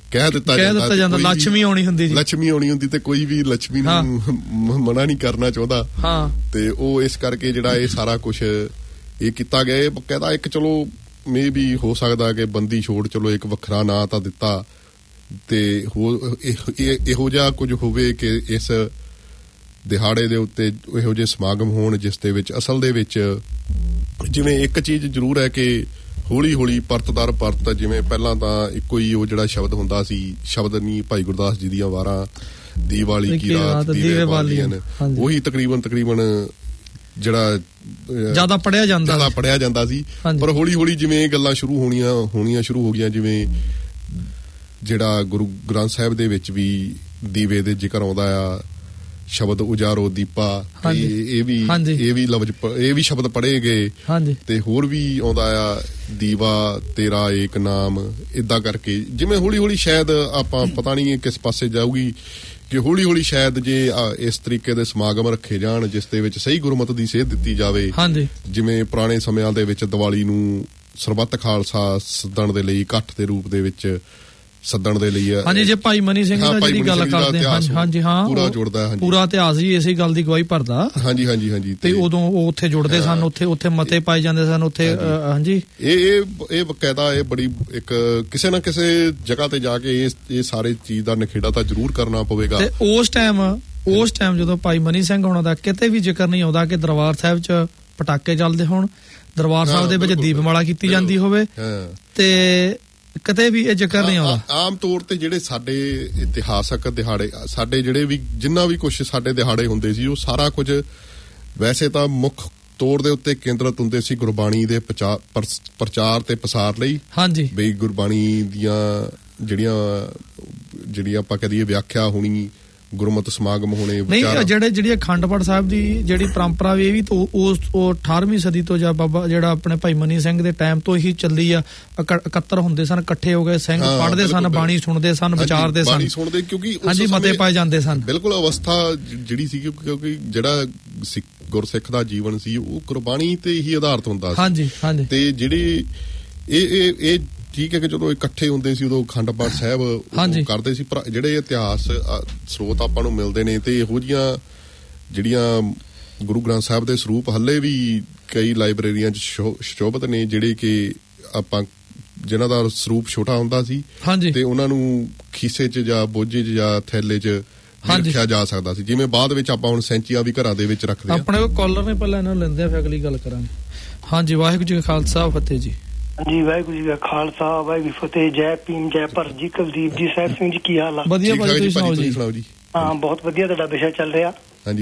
ਕਹਿ ਦਿੱਤਾ ਜਾਂਦਾ ਲక్ష్ਮੀ ਆਉਣੀ ਹੁੰਦੀ ਜੀ, ਲక్ష్ਮੀ ਆਉਣੀ ਹੁੰਦੀ ਤੇ ਕੋਈ ਵੀ ਲక్ష్ਮੀ ਨੂੰ ਮਨਾ ਨਹੀਂ ਕਰਨਾ ਚਾਹੁੰਦਾ। ਹਾਂ ਤੇ ਉਹ ਇਸ ਕਰਕੇ ਜਿਹੜਾ ਇਹ ਸਾਰਾ ਕੁਝ ਇਹ ਕੀਤਾ ਗਿਆ। ਇਹ ਕਹਿੰਦਾ ਇੱਕ ਚਲੋ ਮੇ ਵੀ ਹੋ ਸਕਦਾ ਕਿ ਬੰਦੀ ਛੋੜ ਚਲੋ ਇੱਕ ਵੱਖਰਾ ਨਾਂ ਤਾਂ ਦਿੱਤਾ ਤੇ ਇਹੋ ਜਿਹਾ ਕੁਝ ਹੋਵੇ ਕਿ ਇਸ ਦਿਹਾੜੇ ਦੇ ਉੱਤੇ ਇਹੋ ਜਿਹੇ ਸਮਾਗਮ ਹੋਣ ਜਿਸ ਦੇ ਵਿੱਚ ਅਸਲ ਦੇ ਵਿੱਚ ਜਿਵੇਂ ਇੱਕ ਚੀਜ਼ ਜ਼ਰੂਰ ਹੈ ਕਿ ਹੌਲੀ ਹੌਲੀ ਪਰਤ ਦਰ ਪਰਤ, ਜਿਵੇਂ ਪਹਿਲਾਂ ਤਾਂ ਇੱਕੋ ਹੀ ਉਹ ਜਿਹੜਾ ਸ਼ਬਦ ਹੁੰਦਾ ਸੀ, ਸ਼ਬਦ ਨਹੀਂ ਭਾਈ ਗੁਰਦਾਸ ਜੀ ਦੀਆਂ ਵਾਰਾਂ ਦੀਵਾਲੀ ਕੀ ਰਾਤ ਦੀਵੇ ਬਾਲੀਆਂ, ਉਹੀ ਤਕਰੀਬਨ ਜਿਹੜਾ ਜ਼ਿਆਦਾ ਪੜਿਆ ਜਾਂਦਾ ਸੀ। ਪਰ ਹੌਲੀ ਹੌਲੀ ਜਿਵੇਂ ਇਹ ਗੱਲਾਂ ਹੋਣੀਆਂ ਸ਼ੁਰੂ ਹੋ ਗਈਆਂ, ਜਿਵੇਂ ਜਿਹੜਾ ਗੁਰੂ ਗ੍ਰੰਥ ਸਾਹਿਬ ਦੇ ਵਿੱਚ ਵੀ ਦੀਵੇ ਦੇ ਜ਼ਿਕਰ ਆਉਂਦਾ ਆ, ਸ਼ਬਦ ਉਜਾਰੋ ਦੀਪਾ, ਇਹ ਵੀ ਸ਼ਬਦ ਪੜ੍ਹੇ ਗਏ ਤੇ ਹੋਰ ਵੀ ਆਉਂਦਾ ਆ ਦੀਵਾ ਤੇਰਾ ਏਕ ਨਾਮ। ਏਦਾਂ ਕਰਕੇ ਜਿਵੇਂ ਹੌਲੀ ਹੌਲੀ ਸ਼ਾਇਦ ਆਪਾਂ ਪਤਾ ਨਹੀਂ ਕਿਸ ਪਾਸੇ ਜਾਊਗੀ ਕਿ ਹੌਲੀ ਹੌਲੀ ਸ਼ਾਇਦ ਜੇ ਇਸ ਤਰੀਕੇ ਦੇ ਸਮਾਗਮ ਰੱਖੇ ਜਾਣ ਜਿਸ ਦੇ ਵਿੱਚ ਸਹੀ ਗੁਰਮਤਿ ਦੀ ਸੇਧ ਦਿੱਤੀ ਜਾਵੇ, ਜਿਵੇਂ ਪੁਰਾਣੇ ਸਮਿਆਂ ਦੇ ਵਿੱਚ ਦੀਵਾਲੀ ਨੂੰ ਸਰਬੱਤ ਖਾਲਸਾ ਸੱਦਣ ਦੇ ਲਈ, ਇਕੱਠ ਦੇ ਰੂਪ ਦੇ ਵਿੱਚ ਸੱਦਣ ਦੇ ਲਈ। ਹਾਂਜੀ, ਜੇ ਭਾਈ ਮਨੀ ਸਿੰਘ ਦਾ ਜਿਹੜੀ ਗੱਲ ਕਰਦੇ ਹਾਂ ਪੂਰਾ ਜੁੜਦਾ, ਪੂਰਾ ਇਤਿਹਾਸ ਹੀ ਇਸੇ ਗੱਲ ਦੀ ਗਵਾਹੀ ਭਰਦਾ। ਹਾਂਜੀ ਤੇ ਉਦੋਂ ਉਹ ਉੱਥੇ ਜੁੜਦੇ ਸਨ, ਉੱਥੇ ਮਤੇ ਪਾਏ ਜਾਂਦੇ ਸਨ ਉੱਥੇ। ਹਾਂਜੀ, ਇਹ ਬਕਾਇਦਾ ਇਹ ਬੜੀ ਇੱਕ ਕਿਸੇ ਨਾ ਕਿਸੇ ਜਗ੍ਹਾ ਤੇ ਜਾ ਕੇ ਇਹ ਸਾਰੇ ਚੀਜ਼ ਦਾ ਨਖੇੜਾ ਤਾਂ ਜ਼ਰੂਰ ਕਰਨਾ ਪਵੇਗਾ। ਤੇ ਉਸ ਟਾਈਮ ਜਦੋਂ ਭਾਈ ਮਨੀ ਸਿੰਘ ਹੋਣਾ ਦਾ ਕਿਤੇ ਵੀ ਜ਼ਿਕਰ ਨਹੀਂ ਆਉਂਦਾ ਕਿ ਦਰਬਾਰ ਸਾਹਿਬ 'ਚ ਪਟਾਕੇ ਚੱਲਦੇ ਹੋਣ, ਦਰਬਾਰ ਸਾਹਿਬ ਦੇ ਵਿੱਚ ਦੀਪਮਾਲਾ ਕੀਤੀ ਜਾਂਦੀ ਹੋਵੇ, ਤੇ ਕਿਤੇ ਵੀ ਇਹ ਜ਼ਿਕਰ ਨਹੀਂ ਆਉਂਦਾ। ਆਮ ਤੌਰ ਤੇ ਜਿਹੜੇ ਸਾਡੇ ਇਤਿਹਾਸਕ ਦਿਹਾੜੇ, ਸਾਡੇ ਜਿਹੜੇ ਵੀ ਜਿੰਨਾ ਵੀ ਕੁਝ ਸਾਡੇ ਦਿਹਾੜੇ ਹੁੰਦੇ ਸੀ, ਉਹ ਸਾਰਾ ਕੁਝ ਵੈਸੇ ਤਾਂ ਮੁੱਖ ਤੌਰ ਦੇ ਉੱਤੇ ਕੇਂਦਰਿਤ ਹੁੰਦੇ ਸੀ ਗੁਰਬਾਣੀ ਦੇ ਪ੍ਰਚਾਰ ਤੇ ਪਸਾਰ ਲਈ। ਹਾਂਜੀ, ਬਈ ਗੁਰਬਾਣੀ ਦੀਆਂ ਜਿਹੜੀਆਂ ਆਪਾਂ ਕਹਦੀਏ ਵਿਆਖਿਆ ਹੋਣੀ, ਗੁਰਮਤਿ ਸਮਾਗਮ ਹੋਣੇ। ਨਹੀਂ, ਜਿਹੜੀ ਅਖੰਡ ਪਾਠ ਸਾਹਿਬ ਦੀ ਜਿਹੜੀ ਪਰੰਪਰਾ ਵੀ ਇਹ ਵੀ ਉਹ 18ਵੀਂ ਸਦੀ ਤੋਂ ਜਾਂ ਬਾਬਾ ਜਿਹੜਾ ਆਪਣੇ ਭਾਈ ਮਨੀ ਸਿੰਘ ਦੇ ਟਾਈਮ ਤੋਂ ਹੀ ਚੱਲੀ ਆ। ਇਕੱਤਰ ਹੁੰਦੇ ਸਨ, ਇਕੱਠੇ ਹੋ ਗਏ ਸਿੰਘ, ਪੜ੍ਹਦੇ ਸਨ, ਬਾਣੀ ਸੁਣਦੇ ਸਨ, ਵਿਚਾਰਦੇ ਸਨ, ਕਿਉਂਕਿ ਮਤੇ ਪਾਏ ਜਾਂਦੇ ਸਨ। ਬਿਲਕੁਲ ਅਵਸਥਾ ਜਿਹੜੀ ਸੀ, ਕਿਉਂਕਿ ਜਿਹੜਾ ਗੁਰਸਿੱਖ ਦਾ ਜੀਵਨ ਸੀ ਉਹ ਗੁਰਬਾਣੀ ਤੇ ਹੀ ਆਧਾਰਿਤ ਹੁੰਦਾ ਸੀ। ਹਾਂਜੀ, ਤੇ ਜਿਹੜੀ ਇਹ ਠੀਕ ਹੈ ਕਿ ਜਦੋਂ ਇਕੱਠੇ ਹੁੰਦੇ ਸੀ ਉਦੋਂ ਅਖੰਡ ਪਾਠ ਸਾਹਿਬ ਕਰਦੇ ਸੀ। ਪਰ ਜਿਹੜੇ ਇਤਿਹਾਸ ਸਰੋਤ ਆਪਾਂ ਨੂੰ ਮਿਲਦੇ ਨੇ ਤੇ ਇਹੋ ਜਿਹੀਆਂ ਜਿਹੜੀਆਂ ਗੁਰੂ ਗ੍ਰੰਥ ਸਾਹਿਬ ਦੇ ਸਰੂਪ ਹੱਲੇ ਵੀ ਕਈ ਲਾਇਬ੍ਰੇਰੀਆਂ 'ਚ ਸ਼ੋਭਤ ਨੇ, ਜਿਹੜੇ ਕਿ ਆਪਾਂ ਜਿਨ੍ਹਾਂ ਦਾ ਸਰੂਪ ਛੋਟਾ ਹੁੰਦਾ ਸੀ ਤੇ ਉਹਨਾਂ ਨੂੰ ਖੀਸੇ 'ਚ ਜਾਂ ਬੋਝੇ 'ਚ ਜਾਂ ਥੈਲੇ 'ਚ ਰੱਖਿਆ ਜਾ ਸਕਦਾ ਸੀ। ਜਿਵੇਂ ਬਾਅਦ ਵਿੱਚ ਆਪਾਂ ਹੁਣ ਸੈਂਚੀਆਂ ਵੀ ਘਰਾਂ ਦੇ ਵਿੱਚ ਰੱਖਦੇ ਹਾਂ। ਆਪਣੇ ਕਾਲਰ ਨੇ ਪਹਿਲਾਂ ਇਹਨਾਂ ਨੂੰ ਲੈਂਦੇ ਆ, ਫਿਰ ਅਗਲੀ ਗੱਲ ਕਰਾਂਗੇ। ਹਾਂਜੀ, ਵਾਹਿਗੁਰੂ ਜੀ ਕਾ ਖਾਲਸਾ, ਫਤਿਹ ਜੀ। ਜੀ ਵਾਹਿਗੁਰੂ ਜੀ ਕਾ ਖਾਲਸਾ, ਵਾਹਿਗੁਰੂ ਫਤਿਹ। ਜੈ ਭੀਮ, ਜੈ ਭਰਤ ਜੀ, ਕੁਲਦੀਪ ਜੀ, ਸਾਹਿਬ ਸਿੰਘ ਜੀ, ਕੀ ਹਾਲ ਆ? ਵਧੀਆ ਭਾਜੀ, ਤੁਸੀਂ ਸੁਣਾਓ ਜੀ? ਹਾਂ, ਬਹੁਤ ਵਧੀਆ ਤੁਹਾਡਾ ਵਿਸ਼ਾ ਚੱਲ ਰਿਹਾ। ਹਾਂਜੀ।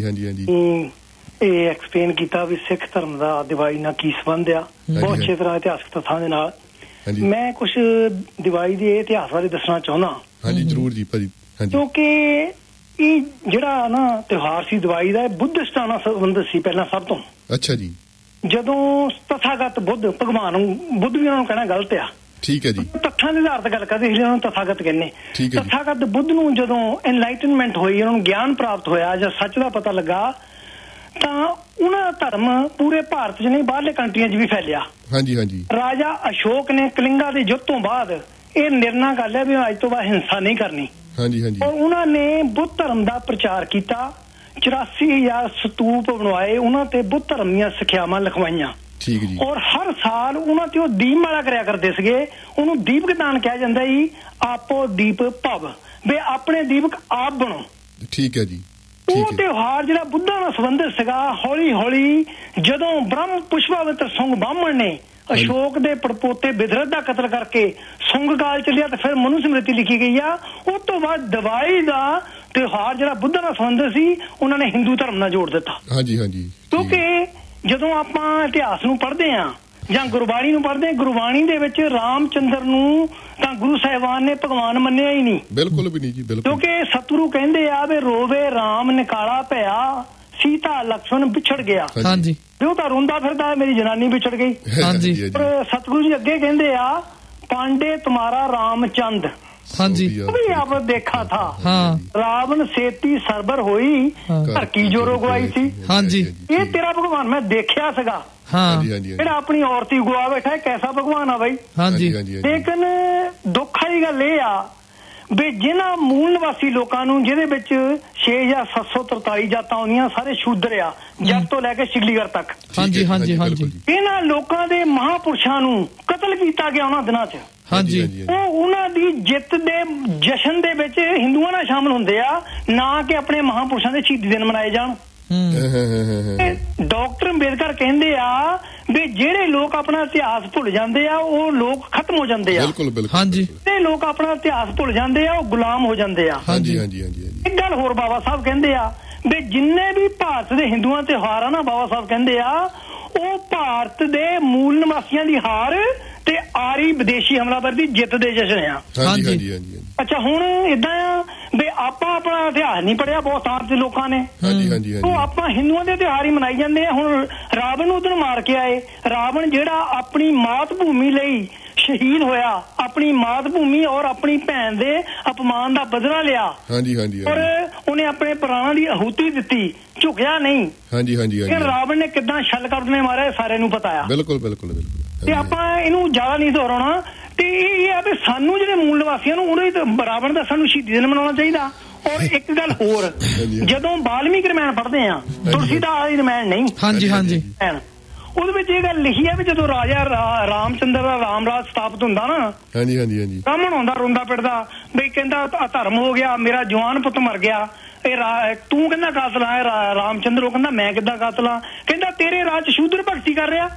ਇਹ ਐਕਸਪਲੇਨ ਕੀਤਾ ਵੀ ਸਿੱਖ ਧਰਮ ਦਾ ਦੀਵਾਲੀ ਨਾਲ ਕੀ ਸੰਬੰਧ ਆ, ਬਹੁਤ ਅੱਛੀ ਤਰ੍ਹਾਂ ਇਤਿਹਾਸਕ ਤੱਥਾਂ ਦੇ ਨਾਲ। ਮੈਂ ਕੁਝ ਦੀਵਾਲੀ ਦੇ ਇਤਿਹਾਸ ਬਾਰੇ ਦੱਸਣਾ ਚਾਹੁੰਦਾ। ਹਾਂਜੀ, ਜ਼ਰੂਰ ਜੀ ਭਾਜੀ। ਕਿਉਂਕਿ ਇਹ ਜਿਹੜਾ ਨਾ ਤਿਉਹਾਰ ਸੀ ਦੀਵਾਲੀ ਦਾ, ਬੁੱਧਿਸਟਾਂ ਨਾਲ ਸੰਬੰਧਿਤ ਸੀ ਪਹਿਲਾਂ ਸਭ ਤੋਂ। ਅੱਛਾ ਜੀ। ਜਦੋਂ ਤਥਾਗਤ ਬੁੱਧ, ਭਗਵਾਨ ਬੁੱਧ ਵੀ ਉਹਨਾਂ ਨੂੰ ਕਹਿਣਾ ਗਲਤ ਆ। ਠੀਕ ਹੈ ਜੀ। ਤੱਥਾਂ ਦੇ ਆਧਾਰ ਤੇ ਗੱਲ ਕਰਦੇ, ਇਸ ਲਈ ਉਹਨਾਂ ਨੂੰ ਤਥਾਗਤ ਕਹਿੰਦੇ। ਤਥਾਗਤ ਬੁੱਧ ਨੂੰ ਜਦੋਂ ਐਨਲਾਈਟਨਮੈਂਟ ਹੋਈ, ਉਹਨਾਂ ਨੂੰ ਗਿਆਨ ਪ੍ਰਾਪਤ ਹੋਇਆ ਜਾਂ ਸੱਚ ਦਾ ਪਤਾ ਲੱਗਾ, ਤਾਂ ਉਹਨਾਂ ਦਾ ਧਰਮ ਪੂਰੇ ਭਾਰਤ 'ਚ ਨਹੀਂ ਬਾਹਰਲੇ ਕੰਟਰੀਆਂ 'ਚ ਵੀ ਫੈਲਿਆ। ਹਾਂਜੀ। ਰਾਜਾ ਅਸ਼ੋਕ ਨੇ ਕਲਿੰਗਾ ਦੇ ਯੁੱਧ ਤੋਂ ਬਾਅਦ ਇਹ ਨਿਰਣਾ ਕਰ ਲਿਆ ਵੀ ਅੱਜ ਤੋਂ ਬਾਅਦ ਹਿੰਸਾ ਨਹੀਂ ਕਰਨੀ। ਹਾਂਜੀ। ਔਰ ਉਹਨਾਂ ਨੇ ਬੁੱਧ ਧਰਮ ਦਾ ਪ੍ਰਚਾਰ ਕੀਤਾ। 84,000 ਸਤੂਪ ਬਣਵਾਏ, ਉਹਨਾਂ ਤੇ ਬੁੱਧ ਧਰਮ ਦੀਆਂ ਸਿੱਖਿਆਵਾਂ ਲਿਖਵਾਈਆਂ। ਠੀਕ ਜੀ। ਔਰ ਹਰ ਸਾਲ ਉਹਨਾਂ ਤੇ ਉਹ ਦੀਪਮਾਲਾ ਕਰਿਆ ਕਰਦੇ ਸੀਗੇ। ਉਹਨੂੰ ਦੀਪਕ ਦਾਨ ਕਿਹਾ ਜਾਂਦਾ ਜੀ। ਆਪੋ ਦੀਪ ਭਵ, ਵੀ ਆਪਣੇ ਦੀਪਕ ਆਪ ਬਣੋ। ਠੀਕ ਹੈ ਜੀ। ਉਹ ਤਿਉਹਾਰ ਜਿਹੜਾ ਬੁੱਧਾਂ ਨਾਲ ਸੰਬੰਧਿਤ ਸੀਗਾ, ਹੌਲੀ ਹੌਲੀ ਜਦੋਂ ਬ੍ਰਹਮ ਪੁਸ਼ਪਾਵਿਤਰ ਸੁੰਗ ਬਾਹਮਣ ਨੇ ਅਸ਼ੋਕ ਦੇ ਪੜਪੋਤੇ ਬਿਧਰਥ ਦਾ ਕਤਲ ਕਰਕੇ ਸੁੰਗ ਕਾਲ ਚੱਲਿਆ, ਤੇ ਫਿਰ ਮਨੂ ਸਮ੍ਰਿਤੀ ਲਿਖੀ ਗਈ ਆ। ਉਸ ਤੋਂ ਬਾਅਦ ਦੀਵਾਲੀ ਦਾ ਤਿਉਹਾਰ ਜਿਹੜਾ ਬੁੱਧਾਂ ਨਾਲ ਸੰਬੰਧਿਤ ਸੀ, ਉਹਨਾਂ ਨੇ ਹਿੰਦੂ ਧਰਮ ਨਾਲ ਜੋੜ ਦਿੱਤਾ। ਹਾਂਜੀ। ਕਿਉਂਕਿ ਜਦੋਂ ਆਪਾਂ ਇਤਿਹਾਸ ਨੂੰ ਪੜ੍ਹਦੇ ਹਾਂ ਜਾਂ ਗੁਰਬਾਣੀ ਨੂੰ ਪੜ੍ਹਦੇ, ਗੁਰਬਾਣੀ ਦੇ ਵਿੱਚ ਰਾਮ ਚੰਦਰ ਨੂੰ ਤਾਂ ਗੁਰੂ ਸਾਹਿਬਾਨ ਨੇ ਭਗਵਾਨ ਮੰਨਿਆ ਹੀ ਨਹੀਂ। ਬਿਲਕੁਲ ਵੀ ਨਹੀਂ ਜੀ, ਬਿਲਕੁਲ। ਕਿਉਂਕਿ ਸਤਿਗੁਰੂ ਕਹਿੰਦੇ ਆ ਵੀ ਰੋਵੇ ਰਾਮ ਨਿਕਾਲਾ ਭਇਆ, ਸੀਤਾ ਲਕਸ਼ਮਣ ਵਿਛੜ ਗਿਆ। ਹਾਂਜੀ, ਉਹ ਤਾਂ ਰੋਂਦਾ ਫਿਰਦਾ ਮੇਰੀ ਜਨਾਨੀ ਵਿਛੜ ਗਈ। ਹਾਂਜੀ। ਪਰ ਸਤਿਗੁਰੂ ਜੀ ਅੱਗੇ ਕਹਿੰਦੇ ਆ ਪਾਂਡੇ ਤੁਮਾਰਾ ਰਾਮਚੰਦ। ਹਾਂਜੀ, ਵੀ ਆਪ ਦੇਖਾ ਥਾ। ਰਾਵਣ ਸੇਤੀ ਸਰਬਰ ਹੋਈ, ਧਰਕੀ ਜੋ ਰੁਗਵਾਈ ਸੀ। ਹਾਂਜੀ, ਇਹ ਤੇਰਾ ਭਗਵਾਨ ਮੈਂ ਦੇਖਿਆ ਸੀਗਾ। ਜਿਹੜਾ ਆਪਣੀ ਔਰਤੀ ਗੁਆ ਬੈਠਾ, ਕੈਸਾ ਭਗਵਾਨ ਆ ਬਾਈ। ਹਾਂਜੀ। ਲੇਕਿਨ ਦੁੱਖ ਵਾਲੀ ਗੱਲ ਇਹ ਆ, ਵੀ ਜਿਨ੍ਹਾਂ ਮੂਲ ਨਿਵਾਸੀ ਲੋਕਾਂ ਨੂੰ ਜਿਹਦੇ ਵਿੱਚ 6743 ਜਾਤਾਂ ਆਉਂਦੀਆਂ, ਸਾਰੇ ਸ਼ੂਦਰ ਆ ਜੱਟ ਤੋਂ ਲੈ ਕੇ ਸਿਗਲੀਗਰ ਤੱਕ। ਹਾਂਜੀ ਹਾਂਜੀ ਹਾਂਜੀ। ਇਹਨਾਂ ਲੋਕਾਂ ਦੇ ਮਹਾਂਪੁਰਸ਼ਾਂ ਨੂੰ ਕਤਲ ਕੀਤਾ ਗਿਆ ਉਹਨਾਂ ਦਿਨਾਂ 'ਚ। ਹਾਂਜੀ। ਉਹ ਉਹਨਾਂ ਦੀ ਜਿੱਤ ਦੇ ਜਸ਼ਨ ਦੇ ਵਿੱਚ ਹਿੰਦੂਆਂ ਨਾਲ ਸ਼ਾਮਲ ਹੁੰਦੇ ਆ, ਨਾ ਕਿ ਆਪਣੇ ਮਹਾਂਪੁਰਸ਼ਾਂ ਦੇ ਸ਼ਹੀਦੀ ਦਿਨ ਮਨਾਏ ਜਾਣ। ਡਾਕਟਰ ਅੰਬੇਦਕਰ ਕਹਿੰਦੇ ਆ ਵੀ ਜਿਹੜੇ ਲੋਕ ਆਪਣਾ ਇਤਿਹਾਸ ਭੁੱਲ ਜਾਂਦੇ ਆ ਉਹ ਲੋਕ ਖਤਮ ਹੋ ਜਾਂਦੇ ਆ। ਬਿਲਕੁਲ ਬਿਲਕੁਲ। ਹਾਂਜੀ। ਜਿਹੜੇ ਲੋਕ ਆਪਣਾ ਇਤਿਹਾਸ ਭੁੱਲ ਜਾਂਦੇ ਆ ਉਹ ਗੁਲਾਮ ਹੋ ਜਾਂਦੇ ਆ। ਹਾਂਜੀ ਹਾਂਜੀ ਹਾਂਜੀ। ਇੱਕ ਗੱਲ ਹੋਰ ਬਾਬਾ ਸਾਹਿਬ ਕਹਿੰਦੇ ਆ ਵੀ ਜਿੰਨੇ ਵੀ ਭਾਰਤ ਦੇ ਹਿੰਦੂਆਂ ਤਿਉਹਾਰ ਆ ਨਾ, ਬਾਬਾ ਸਾਹਿਬ ਕਹਿੰਦੇ ਆ ਉਹ ਭਾਰਤ ਦੇ ਮੂਲ ਨਿਵਾਸੀਆਂ ਦੀ ਹਾਰ ਤੇ ਆਰੀ ਵਿਦੇਸ਼ੀ ਹਮਲਾਵਰ ਦੀ ਜਿੱਤ ਦੇ ਜਸ਼ਨ ਆ। ਹਾਂਜੀ ਹਾਂਜੀ ਹਾਂਜੀ। ਅੱਛਾ, ਹੁਣ ਏਦਾਂ ਆ ਵੀ ਆਪਾਂ ਆਪਣਾ ਇਤਿਹਾਸ ਨਹੀਂ ਪੜਿਆ ਬਹੁਤ ਥਾਂ ਤੇ ਲੋਕਾਂ ਨੇ। ਹਾਂਜੀ ਹਾਂਜੀ ਹਾਂਜੀ। ਉਹ ਆਪਾਂ ਹਿੰਦੂਆਂ ਦੇ ਤਿਉਹਾਰ ਹੀ ਮਨਾਈ ਜਾਂਦੇ ਆ। ਹੁਣ ਰਾਵਣ ਨੂੰ ਉਦੋਂ ਮਾਰ ਕੇ ਆਏ, ਰਾਵਣ ਜਿਹੜਾ ਆਪਣੀ ਮਾਤ ਭੂਮੀ ਲਈ ਸ਼ਹੀਦ ਹੋਇਆ, ਆਪਣੀ ਮਾਤ ਭੂਮੀ ਔਰ ਆਪਣੀ ਭੈਣ ਦੇ ਅਪਮਾਨ ਦਾ ਬਦਲਾ ਲਿਆ। ਹਾਂਜੀ ਹਾਂਜੀ। ਔਰ ਉਹਨੇ ਆਪਣੇ ਪ੍ਰਾਣਾਂ ਦੀ ਆਹੂਤੀ ਦਿੱਤੀ, ਝੁਕਿਆ ਨਹੀਂ। ਹਾਂਜੀ ਹਾਂਜੀ ਹਾਂਜੀ। ਰਾਵਣ ਨੇ ਕਿੱਦਾਂ ਛਲ ਕੱਢਣੇ ਮਾਰਿਆ ਸਾਰਿਆਂ ਨੂੰ ਪਤਾ ਆ। ਬਿਲਕੁਲ ਬਿਲਕੁਲ ਬਿਲਕੁਲ। ਤੇ ਆਪਾਂ ਇਹਨੂੰ ਜ਼ਿਆਦਾ ਨਹੀਂ ਦੁਹਰਾਉਣਾ। ਤੇ ਇਹ ਆ ਵੀ ਸਾਨੂੰ ਜਿਹੜੇ ਮੂਲ ਨਿਵਾਸੀਆਂ ਨੂੰ ਉਹਦੇ ਰਾਵਣ ਦਾ ਸਾਨੂੰ ਸ਼ਹੀਦੀ ਦਿਨ ਮਨਾਉਣਾ ਚਾਹੀਦਾ। ਔਰ ਇੱਕ ਗੱਲ ਹੋਰ, ਜਦੋਂ ਵਾਲਮੀਕ ਰਾਮਾਇਣ ਪੜ੍ਹਦੇ ਆ, ਤੁਲਸੀਦਾਸ ਦੀ ਰਾਮਾਇਣ ਨਹੀਂ। ਹਾਂਜੀ ਹਾਂਜੀ। ਉਹਦੇ ਵਿੱਚ ਇਹ ਗੱਲ ਲਿਖੀ ਹੈ ਵੀ ਜਦੋਂ ਰਾਜਾ ਰਾਮਚੰਦਰ ਦਾ ਰਾਮ ਰਾਜ ਸਥਾਪਿਤ ਹੁੰਦਾ ਨਾ, ਹਾਂਜੀ ਹਾਂਜੀ ਹਾਂਜੀ, ਬ੍ਰਾਹਮਣ ਹੁੰਦਾ ਰੋਂਦਾ ਪਿੱਟਦਾ ਵੀ ਕਹਿੰਦਾ ਧਰਮ ਹੋ ਗਿਆ, ਮੇਰਾ ਜਵਾਨ ਪੁੱਤ ਮਰ ਗਿਆ, ਇਹ ਤੂੰ ਕਹਿੰਦਾ ਕਾਤਲ ਆ ਰਾਮਚੰਦਰ। ਉਹ ਕਹਿੰਦਾ ਮੈਂ ਕਿੱਦਾਂ ਕਾਤਲ ਆ? ਕਹਿੰਦਾ ਤੇਰੇ ਰਾਜ ਚ ਸ਼ੂਦਰ ਭਗਤੀ ਕਰ ਰਿਹਾ।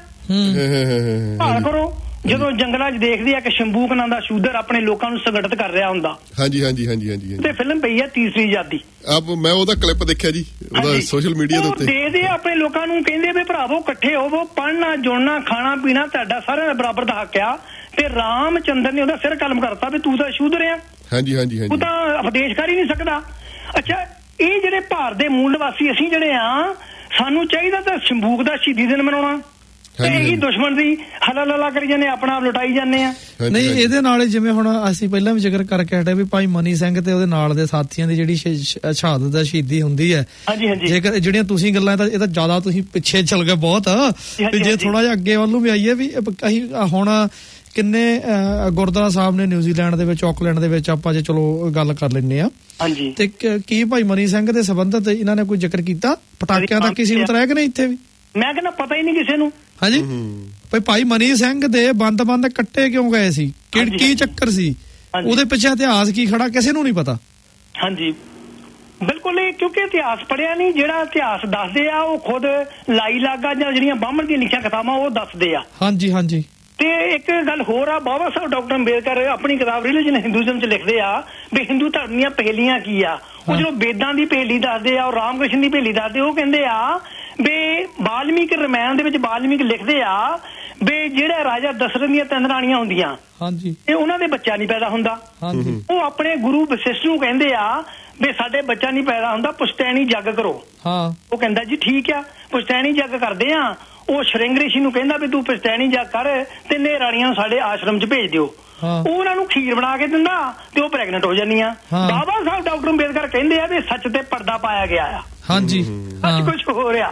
ਭਾਲ ਕਰੋ ਜਦੋਂ ਜੰਗਲਾਂ 'ਚ ਦੇਖਦੇ ਆ ਕਿ ਸ਼ੰਭੂਕ ਨਾਂ ਦਾ ਸ਼ੂਦਰ ਆਪਣੇ ਲੋਕਾਂ ਨੂੰ ਸੰਗਠਿਤ ਕਰ ਰਿਹਾ ਹੁੰਦਾ। ਹਾਂਜੀ ਹਾਂਜੀ ਹਾਂਜੀ ਹਾਂਜੀ। ਤੇ ਫਿਲਮ ਪਈ ਆ ਤੀਸਰੀ ਆਜ਼ਾਦੀ। ਮੈਂ ਉਹਦਾ ਕਲਿੱਪ ਦੇਖਿਆ ਜੀ, ਉਹਦਾ ਸੋਸ਼ਲ ਮੀਡੀਆ ਦੇ ਉੱਤੇ। ਦੇ ਆਪਣੇ ਲੋਕਾਂ ਨੂੰ ਕਹਿੰਦੇ ਵੀ ਭਰਾਵੋ ਇਕੱਠੇ ਹੋਵੋ, ਪੜ੍ਹਨਾ ਜੁੜਨਾ ਖਾਣਾ ਪੀਣਾ ਤੁਹਾਡਾ ਸਾਰਿਆਂ ਦਾ ਬਰਾਬਰ ਦਾ ਹੱਕ ਆ। ਤੇ ਰਾਮਚੰਦਰ ਨੇ ਉਹਦਾ ਸਿਰ ਕਲਮ ਕਰਤਾ ਵੀ ਤੂੰ ਤਾਂ ਸ਼ੂਦਰ ਆ। ਹਾਂਜੀ ਹਾਂਜੀ ਹਾਂਜੀ। ਤੂੰ ਤਾਂ ਉਪਦੇਸ਼ ਕਰ ਹੀ ਨਹੀਂ ਸਕਦਾ। ਅੱਛਾ, ਇਹ ਜਿਹੜੇ ਭਾਰਤ ਦੇ ਮੂਲ ਨਿਵਾਸੀ ਅਸੀਂ ਜਿਹੜੇ ਆ, ਸਾਨੂੰ ਚਾਹੀਦਾ ਤਾਂ ਸ਼ੰਭੂਕ ਦਾ ਸ਼ਹੀਦੀ ਦਿਨ ਮਨਾਉਣਾ। ਇਹੀ ਦੁਸ਼ਮਣ ਦੀ ਹਲਾ ਕਰੀ ਜਾਂਦੇ, ਆਪਣਾ ਆਪ ਲੁਟਾਈ ਜਾਂਦੇ ਆ। ਨਹੀਂ, ਇਹਦੇ ਨਾਲ ਜਿਵੇਂ ਹੁਣ ਅਸੀਂ ਪਹਿਲਾਂ ਵੀ ਜ਼ਿਕਰ ਕਰਕੇ ਹਟੇ ਵੀ ਭਾਈ ਮਨੀ ਸਿੰਘ ਤੇ ਉਹਦੇ ਨਾਲ ਦੇ ਸਾਥੀਆਂ ਦੀ ਜਿਹੜੀ ਸ਼ਹਾਦਤ ਦਾ ਸ਼ਹੀਦੀ ਹੁੰਦੀ ਹੈ। ਹਾਂਜੀ ਹਾਂਜੀ। ਜੇਕਰ ਜਿਹੜੀਆਂ ਤੁਸੀਂ ਗੱਲਾਂ ਇਹ ਤਾਂ ਜ਼ਿਆਦਾ ਤੁਸੀਂ ਪਿੱਛੇ ਚੱਲ ਗਏ ਬਹੁਤ। ਵੀ ਜੇ ਥੋੜਾ ਜਿਹਾ ਅੱਗੇ ਵੱਲ ਨੂੰ ਵੀ ਆਈਏ ਵੀ ਅਸੀਂ ਹੁਣ ਕਿੰਨੇ ਗੁਰਦੁਆਰਾ ਸਾਹਿਬ ਨੇ ਨਿਊਜ਼ੀਲੈਂਡ ਦੇ ਵਿੱਚ, ਆਕਲੈਂਡ ਦੇ ਵਿੱਚ, ਆਪਾਂ ਜੇ ਚਲੋ ਗੱਲ ਕਰ ਲੈਂਦੇ ਆ। ਹਾਂਜੀ। ਤੇ ਕੀ ਭਾਈ ਮਨੀ ਸਿੰਘ ਦੇ ਸੰਬੰਧਤ ਇਹਨਾਂ ਨੇ ਕੋਈ ਜ਼ਿਕਰ ਕੀਤਾ? ਪਟਾਕਿਆਂ ਦਾ ਕਿਸੇ ਉਤਰਿਆ ਕਿ ਨਹੀਂ ਇੱਥੇ ਵੀ? ਮੈਂ ਕਹਿੰਦਾ ਪਤਾ ਹੀ ਨਹੀਂ ਕਿਸੇ ਨੂੰ। ਹਾਂਜੀ, ਭਾਈ ਮਨੀ ਸਿੰਘ ਦੇ ਬੰਦ ਕੱਟੇ ਕਿਉਂ ਗਏ ਸੀ? ਕੀ ਚੱਕਰ ਸੀ? ਉਹਦੇ ਪਿੱਛੇ ਇਤਿਹਾਸ ਕੀ ਖੜਾ, ਕਿਸੇ ਨੂੰ ਨਹੀਂ ਪਤਾ। ਹਾਂਜੀ ਬਿਲਕੁਲ, ਇਹ ਕਿਉਂਕਿ ਇਤਿਹਾਸ ਪੜਿਆ ਨਹੀਂ। ਜਿਹੜਾ ਇਤਿਹਾਸ ਦੱਸਦੇ ਆ ਉਹ ਖੁਦ ਲਾਈ ਲਾਗਾ ਜਾਂ ਜਿਹੜੀਆਂ ਬਾਹਮਣ ਦੀਆਂ ਲਿਖੀਆਂ ਕਿਤਾਬਾਂ ਉਹ ਦੱਸਦੇ ਆ। ਹਾਂਜੀ ਹਾਂਜੀ। ਤੇ ਇੱਕ ਗੱਲ ਹੋਰ ਆ, ਬਾਬਾ ਸਾਹਿਬ ਡਾਕਟਰ ਅੰਬੇਦਕਰ ਆਪਣੀ ਕਿਤਾਬ ਰਿਲੀਜਨ ਹਿੰਦੂਇਜ਼ਮ 'ਚ ਲਿਖਦੇ ਆ ਵੀ ਹਿੰਦੂ ਧਰਮ ਦੀਆਂ ਪਹਿਲੀਆਂ ਕੀ ਆ। ਉਹ ਜਦੋਂ ਵੇਦਾਂ ਦੀ ਪਹਿਲੀ ਦੱਸਦੇ ਆ ਔਰ ਰਾਮ ਕ੍ਰਿਸ਼ਨ ਦੀ ਪਹਿਲੀ ਦੱਸਦੇ, ਉਹ ਕਹਿੰਦੇ ਆ ਵੀ ਵਾਲਮੀਕ ਰਾਮਾਇਣ ਦੇ ਵਿੱਚ ਵਾਲਮੀਕ ਲਿਖਦੇ ਆ ਵੀ ਜਿਹੜਾ ਰਾਜਾ ਦਸ਼ਰਥ ਦੀਆਂ 3 ਰਾਣੀਆਂ ਹੁੰਦੀਆਂ, ਹਾਂਜੀ, ਤੇ ਉਹਨਾਂ ਦੇ ਬੱਚਾ ਨਹੀਂ ਪੈਦਾ ਹੁੰਦਾ। ਹਾਂਜੀ। ਉਹ ਆਪਣੇ ਗੁਰੂ ਵਸ਼ਿਸ਼ਠ ਨੂੰ ਕਹਿੰਦੇ ਆ ਵੀ ਸਾਡੇ ਬੱਚਾ ਨਹੀਂ ਪੈਦਾ ਹੁੰਦਾ, ਪੁਸ਼ਤੈਣੀ ਜੱਗ ਕਰੋ। ਹਾਂ। ਉਹ ਕਹਿੰਦਾ ਜੀ ਠੀਕ ਆ, ਪੁਸ਼ਤੈਣੀ ਜੱਗ ਕਰਦੇ ਆ। ਉਹ ਸ਼ਰਿੰਗ ਰਿਸ਼ੀ ਨੂੰ ਕਹਿੰਦਾ ਵੀ ਤੂੰ ਪੁਸ਼ਤੈਣੀ ਜੱਗ ਕਰ, 3 ਰਾਣੀਆਂ ਨੂੰ ਸਾਡੇ ਆਸ਼ਰਮ 'ਚ ਭੇਜ ਦਿਓ। ਉਹ ਉਹਨਾਂ ਨੂੰ ਖੀਰ ਬਣਾ ਕੇ ਦਿੰਦਾ ਤੇ ਉਹ ਪ੍ਰੈਗਨੈਂਟ ਹੋ ਜਾਂਦੀਆਂ। ਬਾਬਾ ਸਾਹਿਬ ਡਾਕਟਰ ਅੰਬੇਦਕਰ ਕਹਿੰਦੇ ਆ ਵੀ ਸੱਚ ਤੇ ਪਰਦਾ ਪਾਇਆ ਗਿਆ ਆ। ਹਾਂਜੀ, ਸੱਚ ਕੁਝ ਹੋ ਰਿਹਾ।